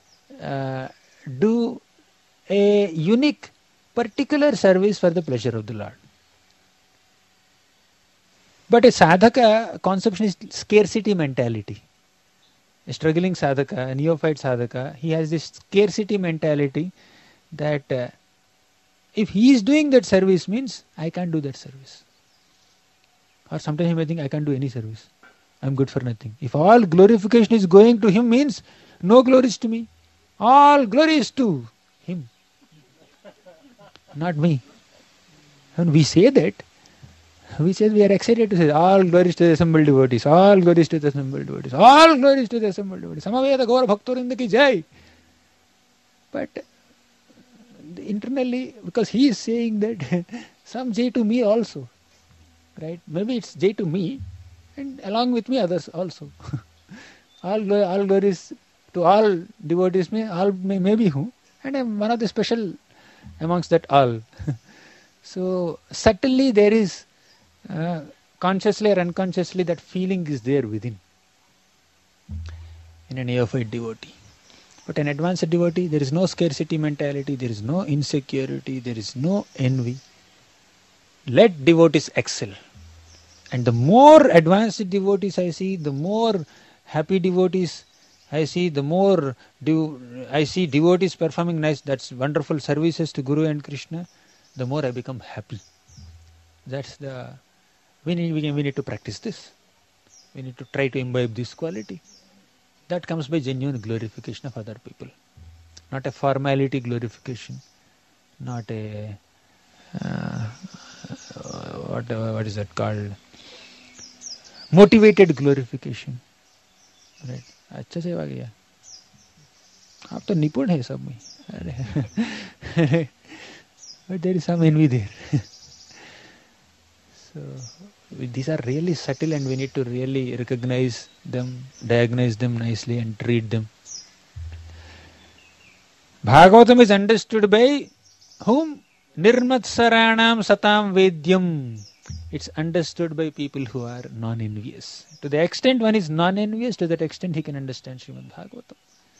do a unique, particular service for the pleasure of the Lord. But a sadhaka conception is scarcity mentality. A struggling sadhaka, a neophyte sadhaka, he has this scarcity mentality that if he is doing that service means I can't do that service. Or sometimes he may think I can't do any service. I'm good for nothing. If all glorification is going to him means no glory is to me. All glory is to him. Not me. When we say that, we say we are excited to say all glories to the assembled devotees, all glories to the assembled devotees, all glories to the assembled devotees. Samaveda Gaur Bhaktorinda ki jai. But internally, because he is saying that some jai to me also. Right? Maybe it's jai to me and along with me others also. all glories to all devotees, maybe who? And I'm one of the special amongst that all. So subtly there is consciously or unconsciously that feeling is there within in a neophyte devotee. But an advanced devotee, there is no scarcity mentality, there is no insecurity, there is no envy. Let devotees excel. And the more advanced devotees I see, the more happy devotees I see, the more I see devotees performing nice, that's wonderful services to Guru and Krishna, the more I become happy. That's the... We need to practice this. We need to try to imbibe this quality. That comes by genuine glorification of other people. Not a formality glorification. Not a... what is that called? Motivated glorification. Right? अच्छा सेवा किया. आप तो निपुण है सब में. But there is some envy there. So these are really subtle and we need to really recognize them, diagnose them nicely and treat them. Bhagavatam is understood by whom? Nirmatsaranam satam vedyam. It's understood by people who are non-envious. To the extent one is non-envious, to that extent he can understand Srimad Bhagavatam.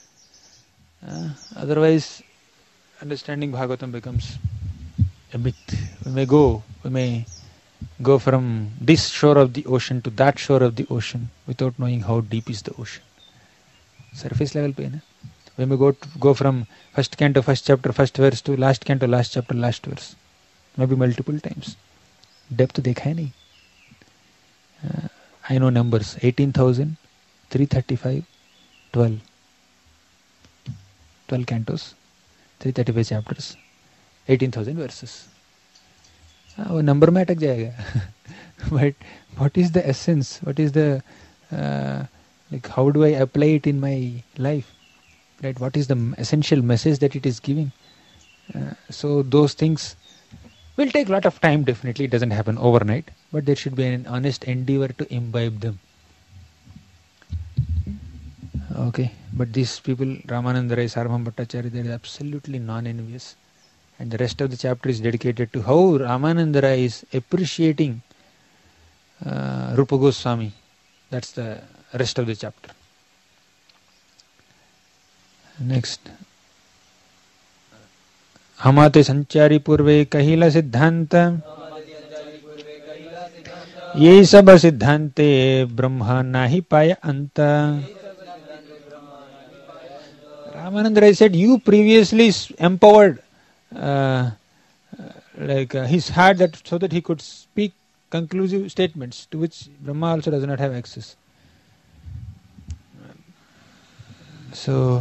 Otherwise, understanding Bhagavatam becomes a myth. We may go from this shore of the ocean to that shore of the ocean without knowing how deep is the ocean. Surface level pe na. We may go from first canto, first chapter, first verse to last canto, last chapter, last verse. Maybe multiple times. Depth देखा है नहीं. I know numbers 18,335, 12 cantos, 335 chapters, 18,000 verses. वो number में अटक जाएगा. But what is the essence? What is the how do I apply it in my life? Right? What is the essential message that it is giving? So those things will take a lot of time, definitely. It doesn't happen overnight. But there should be an honest endeavor to imbibe them. Okay. But these people, Ramananda Rai, Sarvabhauma Bhattacharya, they are absolutely non-envious. And the rest of the chapter is dedicated to how Ramananda Rai is appreciating Rupa Goswami. That's the rest of the chapter. Next. हमाते संचारी पूर्वे कहिला सिद्धांत ये सब सिद्धांते ब्रह्मा नाही पाया अंत. Ramananda Rai said, you previously empowered his heart so that he could speak conclusive statements to which Brahma also does not have access. So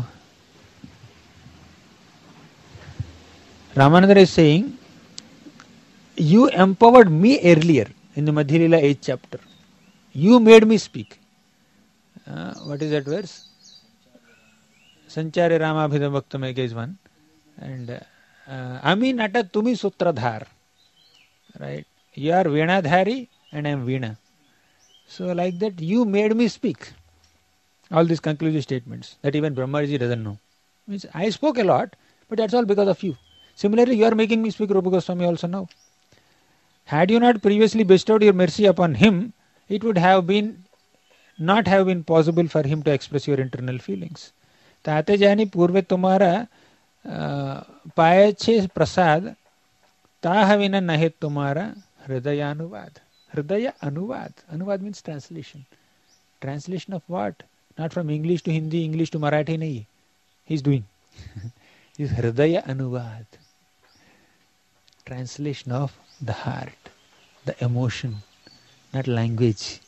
Ramananda is saying, you empowered me earlier in the Madhya Lila 8th chapter. You made me speak. What is that verse? Sanchare Rama Abhidam Bhaktamaya is one. And Ami Nata Tumi Sutradhar. Right? You are Veenadhari and I am Veena. So like that, you made me speak. All these conclusive statements that even Brahmaji doesn't know. Means I spoke a lot, but that's all because of you. Similarly, you are making me speak, Rupa Goswami also now. Had you not previously bestowed your mercy upon him, it would have been not have been possible for him to express your internal feelings. ताते जानी पूर्वे तुम्हारा पाए छे प्रसाद ताह विना नहे तुम्हारा हृदय अनुवाद. Hridaya Anuvad. Anuvad means translation. Translation of what? Not from English to Hindi, English to Marathi, nahi. He's doing. Is Hridaya Anuvad. Translation of the heart, the emotion, not language.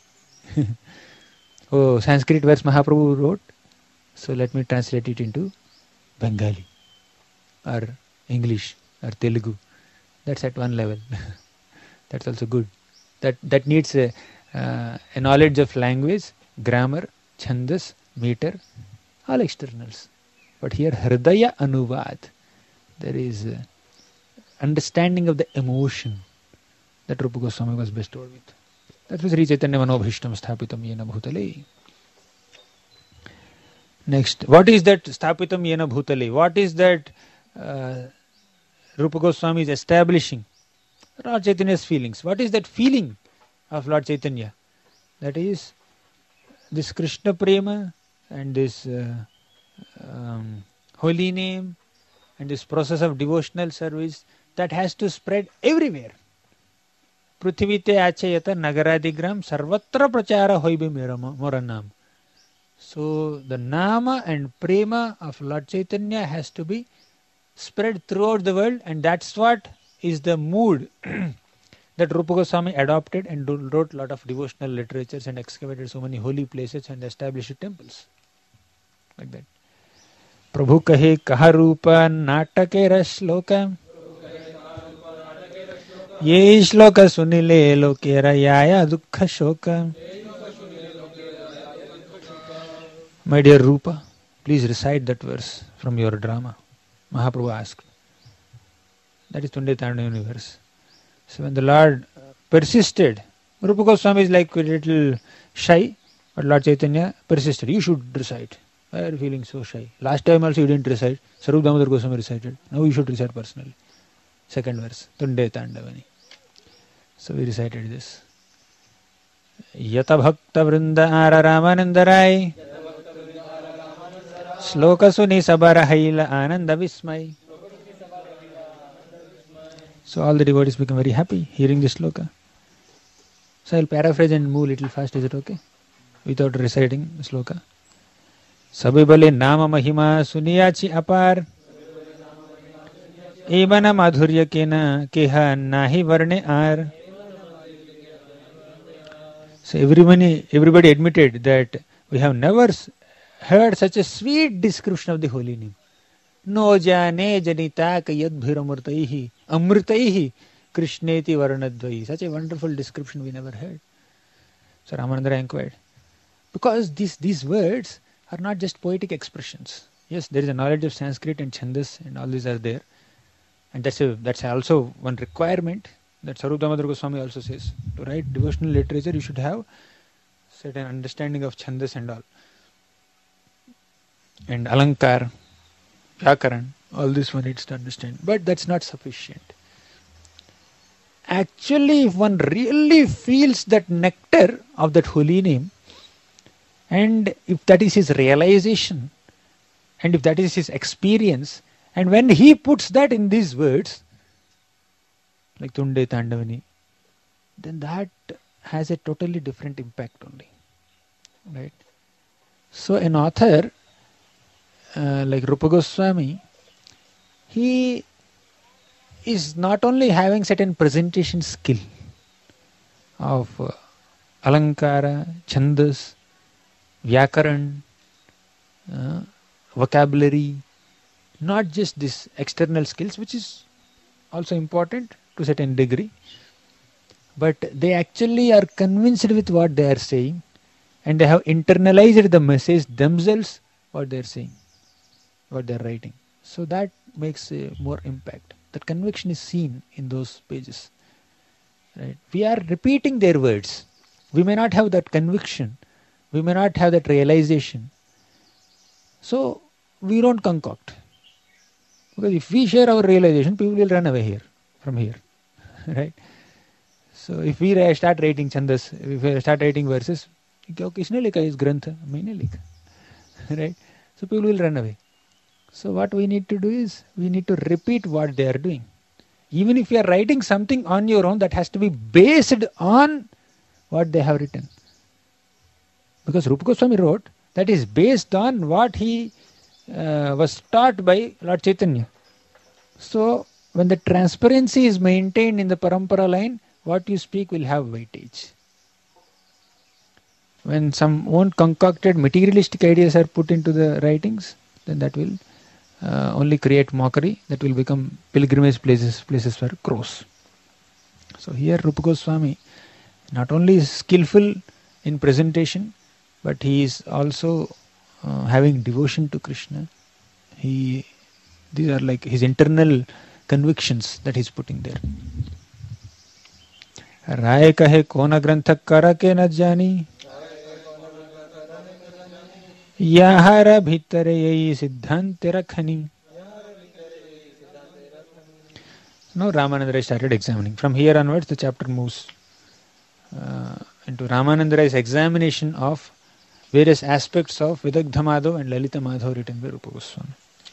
Oh, Sanskrit verse Mahaprabhu wrote. So let me translate it into Bengali or English or Telugu. That's at one level. That's also good. That needs a knowledge of language, grammar, chandas, meter, all externals. But here Hridaya Anuvad, there is understanding of the emotion that Rupa Goswami was bestowed with. That was Sri Chaitanya Manobhishtam Sthapitam Yena Bhutale. Next, what is that Sthapitam Yena Bhutale? What is that Rupa Goswami is establishing? Lord Chaitanya's feelings. What is that feeling of Lord Chaitanya? That is this Krishna Prema and this holy name and this process of devotional service that has to spread everywhere. Prithivite achayata nagaradigram sarvatra prachara hoibe moranam. So the nama and prema of Lord Chaitanya has to be spread throughout the world, and that's what is the mood that Rupa Goswami adopted and wrote a lot of devotional literatures and excavated so many holy places and established temples. Like that. Prabhu kahe kaha rupa natake rashloka ye shloka sunile lokera yaya dukkha shoka. My dear Rupa, please recite that verse from your drama. Mahaprabhu asked. That is Tunde Tandavani verse. So when the Lord persisted, Rupa Goswami is like a little shy, but Lord Chaitanya persisted. You should recite. Why are you feeling so shy? Last time also you didn't recite. Sarup Damodar Goswami recited. Now you should recite personally. Second verse, Tunde Tandavani. So we recited this. Yata Bhakta Vrinda Ara Ramanandarai Shloka Suni Sabara Haila Ananda Vismai. So all the devotees become very happy hearing this shloka. So I'll paraphrase and move a little fast. Is it okay? Without reciting the shloka. Sabhi bale nama mahima suniyachi apar. Ebana madhurya kena keha nahi varne ar. So everybody admitted that we have never heard such a sweet description of the holy name. No jane janita kayadbhiramurtaihi amrutaihi krishneti varnadvai. Such a wonderful description we never heard. So Ramanandara inquired. Because these words are not just poetic expressions. Yes, there is a knowledge of Sanskrit and Chandas and all these are there. And that's also one requirement that Sarup Damodar Goswami also says. To write devotional literature, you should have certain understanding of Chandas and all. And Alankar, Vyakaran, all this one needs to understand. But that's not sufficient. Actually, if one really feels that nectar of that holy name, and if that is his realization, and if that is his experience, and when he puts that in these words, like Tunde Tandavani, then that has a totally different impact only. Right? So an author like Rupa Goswami, he is not only having certain presentation skill of Alankara, Chandas, Vyakaran, vocabulary, not just this external skills, which is also important to a certain degree, but they actually are convinced with what they are saying and they have internalized the message themselves, what they are saying, what they are writing. So that makes more impact. That conviction is seen in those pages. Right? We are repeating their words. we may not have that conviction, we may not have that realization. So we don't concoct. Because if we share our realization, people will run away from here. Right? So if we start writing chandas, if we start writing verses, kisne likha is grantha, maine likha. Right? So people will run away. So what we need to do is, we need to repeat what they are doing. Even if you are writing something on your own, that has to be based on what they have written. Because Rupa Goswami wrote, that is based on what he was taught by Lord Chaitanya. So when the transparency is maintained in the parampara line, what you speak will have weightage. When some own concocted materialistic ideas are put into the writings, then that will only create mockery, that will become pilgrimage places for crows. So here Rupa Goswami not only is skillful in presentation, but he is also having devotion to Krishna. These are like his internal convictions that he is putting there. Rai kahe kona granthak kara ke na jani, Yahara bhitare yai siddhante rakhani. Now Ramananda Rai started examining. From here onwards, the chapter moves into Ramananda Rai's examination of various aspects of Vidagdha Madhav and Lalita Madhav written by Rupa Goswami.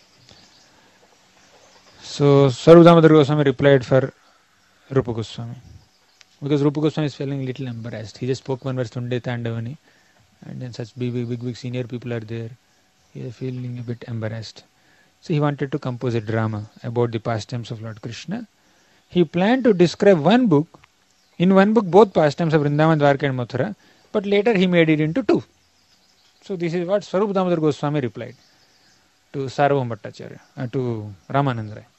So Swarup Damodar Goswami replied for Rupa Goswami. Because Rupa Goswami is feeling a little embarrassed. He just spoke one verse, Tunde Tandavani, and then such big senior people are there. He is feeling a bit embarrassed. So he wanted to compose a drama about the pastimes of Lord Krishna. He planned to describe one book. In one book, both pastimes of Vrindavan, Dwarka and Mathura, but later he made it into two. So this is what Swarup Damodar Goswami replied to Sarvabhauma Bhattacharya, to Ramananda Rai.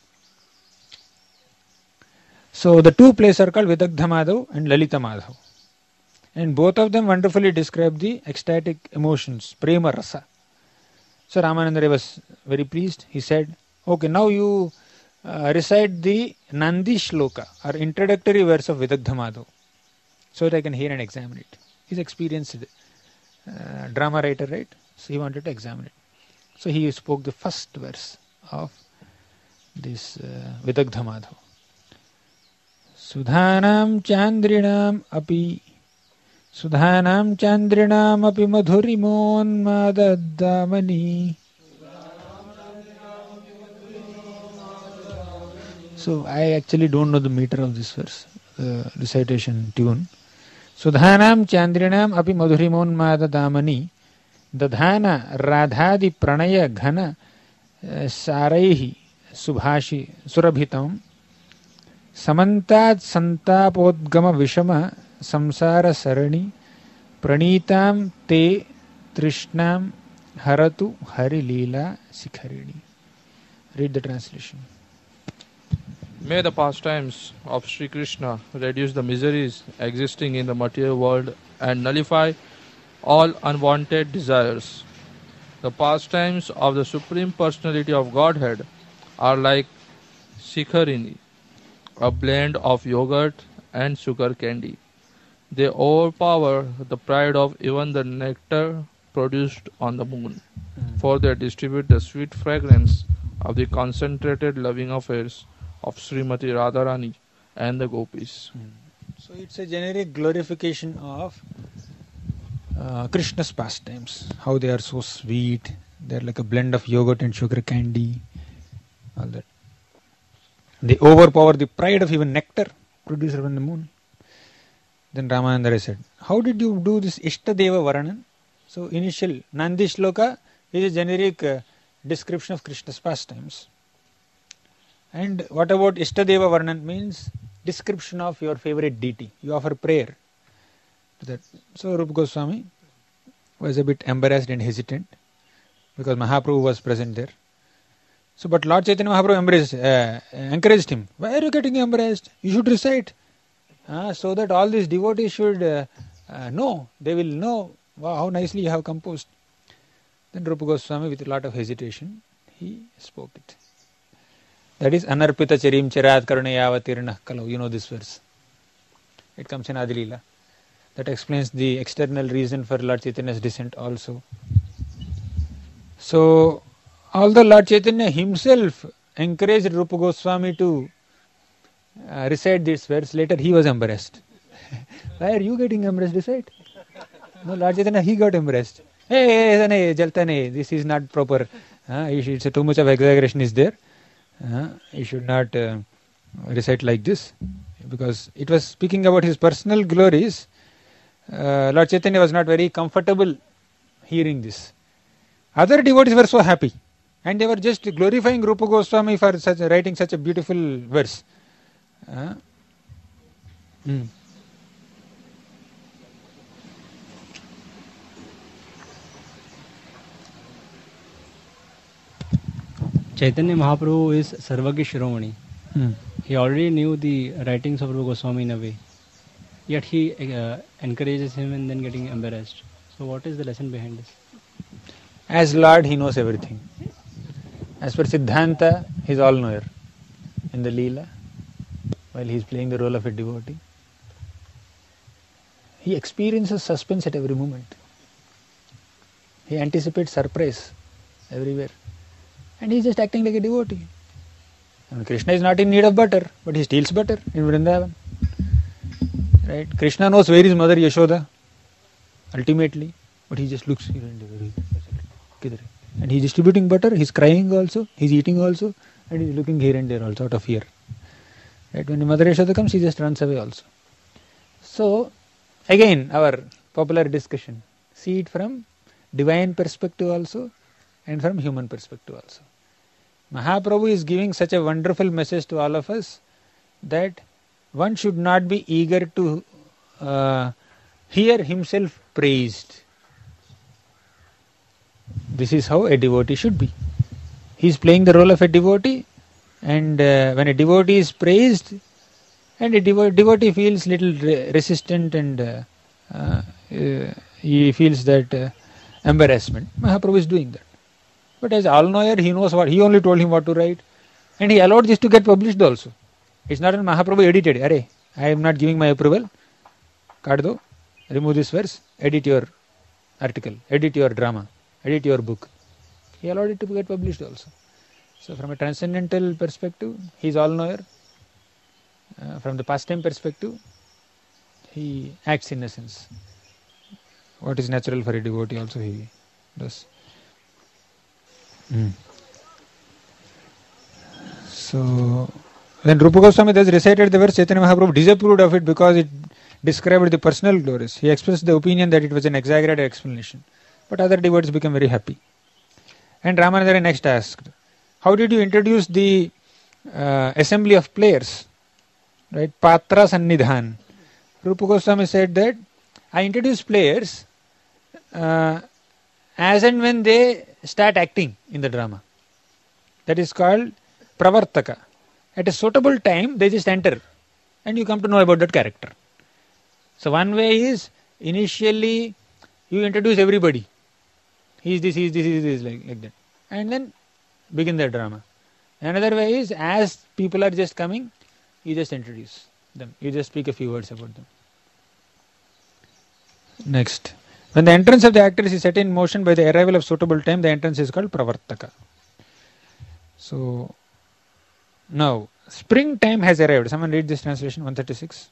So the two plays are called Vidagdha Madhav and Lalita Madhav. And both of them wonderfully describe the ecstatic emotions, prema rasa. So Ramananda Rai was very pleased. He said, okay, now you recite the Nandi Shloka, or introductory verse of Vidagdha Madhav, so that I can hear and examine it. He's experienced drama writer, right? So he wanted to examine it. So he spoke the first verse of this Vidagdha Madhav. Sudhanam chandrinam api madhurimon madadamani. So I actually don't know the meter of this verse, recitation tune. Sudhanam chandrinam api madhurimon madadamani dadhana radhadi pranaya ghana saraihi subhashi surabhitam samantad santapodgama vishama samsara sarani pranitam te trishnam haratu hari leela sikharini. Read the translation. May the pastimes of Sri Krishna reduce the miseries existing in the material world and nullify all unwanted desires. The pastimes of the Supreme Personality of Godhead are like Sikharini, a blend of yogurt and sugar candy. They overpower the pride of even the nectar produced on the moon, for they distribute the sweet fragrance of the concentrated loving affairs of Srimati Radharani and the gopis. So it's a generic glorification of Krishna's pastimes, how they are so sweet, they are like a blend of yogurt and sugar candy, all that. They overpower the pride of even nectar produced from the moon. Then Ramananda Rai said, how did you do this Ishtadeva Varanan? So initial Nandi Shloka is a generic description of Krishna's pastimes. And what about Ishtadeva Varanan? Means description of your favorite deity. You offer prayer to that. So Rupa Goswami was a bit embarrassed and hesitant because Mahaprabhu was present there. So, but Lord Chaitanya Mahaprabhu encouraged him. Why are you getting embarrassed? You should recite. So that all these devotees should know. They will know, wow, how nicely you have composed. Then Rupa Goswami, with a lot of hesitation, he spoke it. That is Anarpita Charim Charat Karunayavatirna Kalau. You know this verse. It comes in Adilila. That explains the external reason for Lord Chaitanya's descent also. So, although Lord Chaitanya himself encouraged Rupa Goswami to recite this verse, later he was embarrassed. Why are you getting embarrassed? Recite. No, Lord Chaitanya, he got embarrassed. Hey, jalta nahi, this is not proper. It's too much of exaggeration is there. You should not recite like this. Because it was speaking about his personal glories. Lord Chaitanya was not very comfortable hearing this. Other devotees were so happy. And they were just glorifying Rupa Goswami for writing such a beautiful verse. Chaitanya Mahaprabhu is Sarvagya Shiromani. He already knew the writings of Rupa Goswami in a way. Yet he encourages him and then getting embarrassed. So what is the lesson behind this? As Lord, he knows everything. As per Siddhanta, he is all-knower. In the Leela, while he is playing the role of a devotee, he experiences suspense at every moment. He anticipates surprise everywhere. And he is just acting like a devotee. And Krishna is not in need of butter, but he steals butter in Vrindavan. Right? Krishna knows where is Mother Yashoda, ultimately, but he just looks here and there. And he is distributing butter, he is crying also, he is eating also, and he is looking here and there also out of fear. Right? When Mother Yashoda comes, he just runs away also. So, again, our popular discussion. See it from divine perspective also, and from human perspective also. Mahaprabhu is giving such a wonderful message to all of us that one should not be eager to hear himself praised. This is how a devotee should be. He is playing the role of a devotee, and when a devotee is praised, and a devotee feels little resistant and he feels that embarrassment. Mahaprabhu is doing that. But as all-knower, he knows what, he only told him what to write, and he allowed this to get published also. It's not that Mahaprabhu edited, Arey, I am not giving my approval, kaat do, remove this verse, edit your article, edit your drama, edit your book. He allowed it to get published also. So from a transcendental perspective, he is all-knower. From the pastime perspective, he acts in essence. What is natural for a devotee also he does. So, when Rupa Goswami thus recited the verse, Chaitanya Mahaprabhu disapproved of it because it described the personal glories. He expressed the opinion that it was an exaggerated explanation. But other devotees became very happy. And Ramananda next asked, how did you introduce the assembly of players? Right? Patra Sannidhan. Rupa Goswami said that I introduce players as and when they start acting in the drama. That is called Pravartaka. At a suitable time, they just enter and you come to know about that character. So one way is initially you introduce everybody. He is this, he is this, he is this, like that. And then begin the drama. Another way is as people are just coming, you just introduce them. You just speak a few words about them. Next. When the entrance of the actors is set in motion by the arrival of suitable time, the entrance is called Pravartaka. So, now, springtime has arrived. Someone read this translation, 136.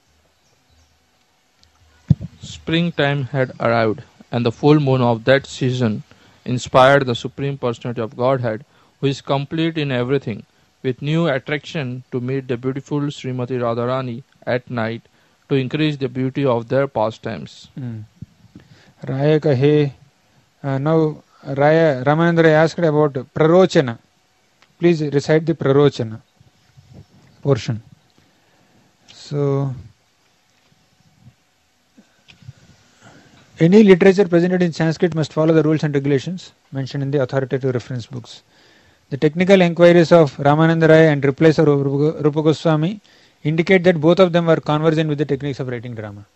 Springtime had arrived, and the full moon of that season inspired the Supreme Personality of Godhead, who is complete in everything, with new attraction to meet the beautiful Srimati Radharani at night to increase the beauty of their pastimes. Raya kahe, now Ramananda asked about Prarochana. Please recite the Prarochana portion. So, any literature presented in Sanskrit must follow the rules and regulations mentioned in the authoritative reference books. The technical enquiries of Ramananda Raya and replies of Rupa Goswami indicate that both of them were conversant with the techniques of writing drama.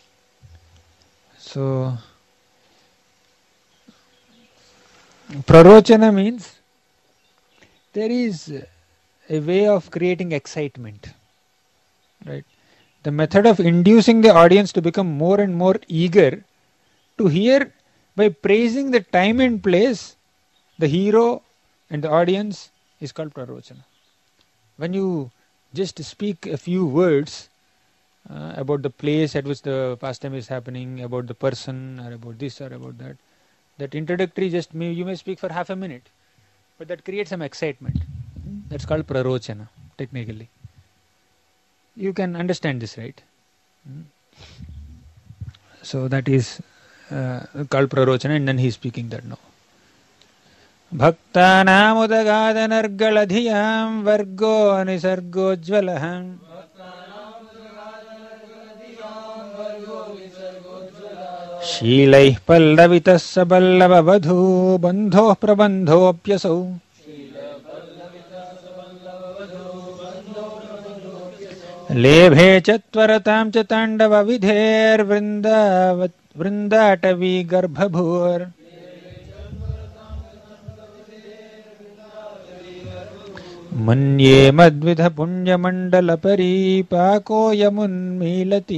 So, Prarochana means there is a way of creating excitement. Right? The method of inducing the audience to become more and more eager to hear by praising the time and place, the hero and the audience, is called prarochana. When you just speak a few words about the place at which the pastime is happening, about the person, or about this or about that, that introductory you may speak for half a minute, but that creates some excitement. That's called prarochana, technically. You can understand this, right? So that is called prarochana, and then he is speaking that now. Bhaktanam udagadanargaladhiyam vargo nisargojvalaham शीलैः पल्लवितः सबल्लववधू बन्धोः प्रबन्धोऽप्यसौ लेभे च त्वरतां च ताण्डवविधेर्वृन्दाटवी गर्भभूर् मन्ये मद्विधपुण्यमण्डलपरीपाकोऽयमुन्मीलति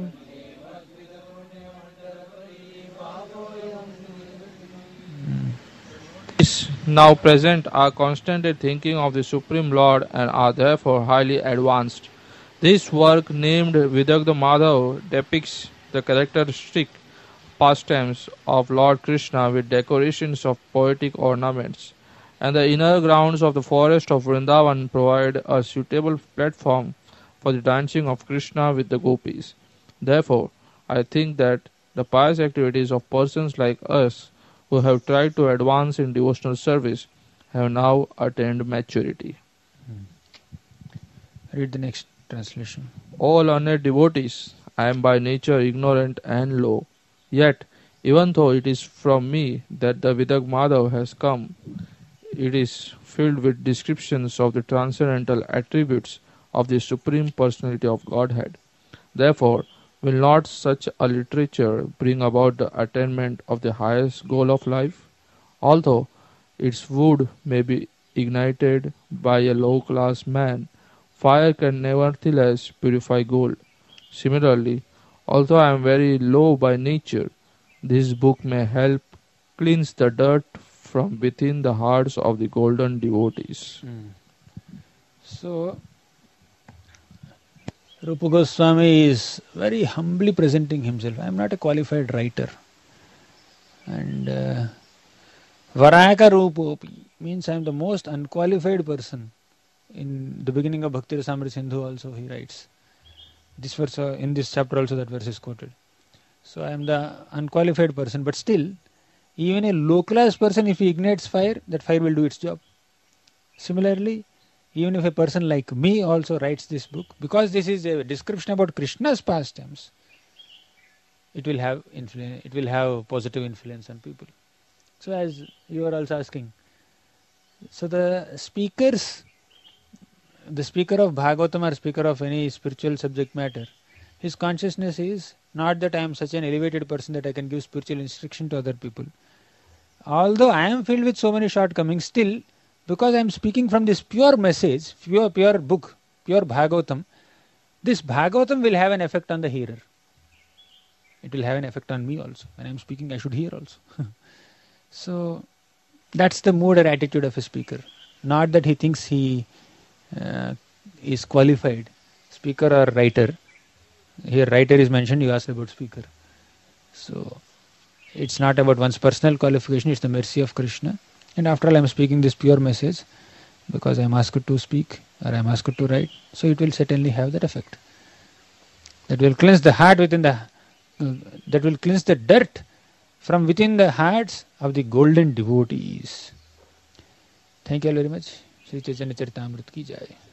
now present are constantly thinking of the Supreme Lord and are therefore highly advanced. This work, named Vidagdha Madhav, depicts the characteristic pastimes of Lord Krishna with decorations of poetic ornaments, and the inner grounds of the forest of Vrindavan provide a suitable platform for the dancing of Krishna with the gopis. Therefore, I think that the pious activities of persons like us who have tried to advance in devotional service have now attained maturity. Read the next translation. O learned devotees, I am by nature ignorant and low. Yet, even though it is from me that the Vidagdha Madhav has come, it is filled with descriptions of the transcendental attributes of the Supreme Personality of Godhead. Therefore, will not such a literature bring about the attainment of the highest goal of life? Although its wood may be ignited by a low-class man, fire can nevertheless purify gold. Similarly, although I am very low by nature, this book may help cleanse the dirt from within the hearts of the golden devotees. So, Rupa Goswami is very humbly presenting himself. I am not a qualified writer. And Varaka Rupopi means I am the most unqualified person. In the beginning of Bhakti Rasamrita Sindhu also he writes. This verse, in this chapter also that verse is quoted. So I am the unqualified person, but still, even a low class person, if he ignites fire, that fire will do its job. Similarly, even if a person like me also writes this book, because this is a description about Krishna's pastimes, it will have influence, it will have positive influence on people. So as you are also asking, so the speaker of Bhagavatam or speaker of any spiritual subject matter, his consciousness is not that I am such an elevated person that I can give spiritual instruction to other people. Although I am filled with so many shortcomings, still, because I am speaking from this pure message, pure book, pure Bhagavatam, this Bhagavatam will have an effect on the hearer. It will have an effect on me also. When I am speaking, I should hear also. So, that's the mood or attitude of a speaker. Not that he thinks he is qualified. Speaker or writer. Here writer is mentioned, you asked about speaker. So, it's not about one's personal qualification, it's the mercy of Krishna. And after all, I am speaking this pure message because I am asked to speak or I am asked to write. So it will certainly have that effect. That will cleanse the heart that will cleanse the dirt from within the hearts of the golden devotees. Thank you all very much. Shri Chaitanya Charitamrita ki jai.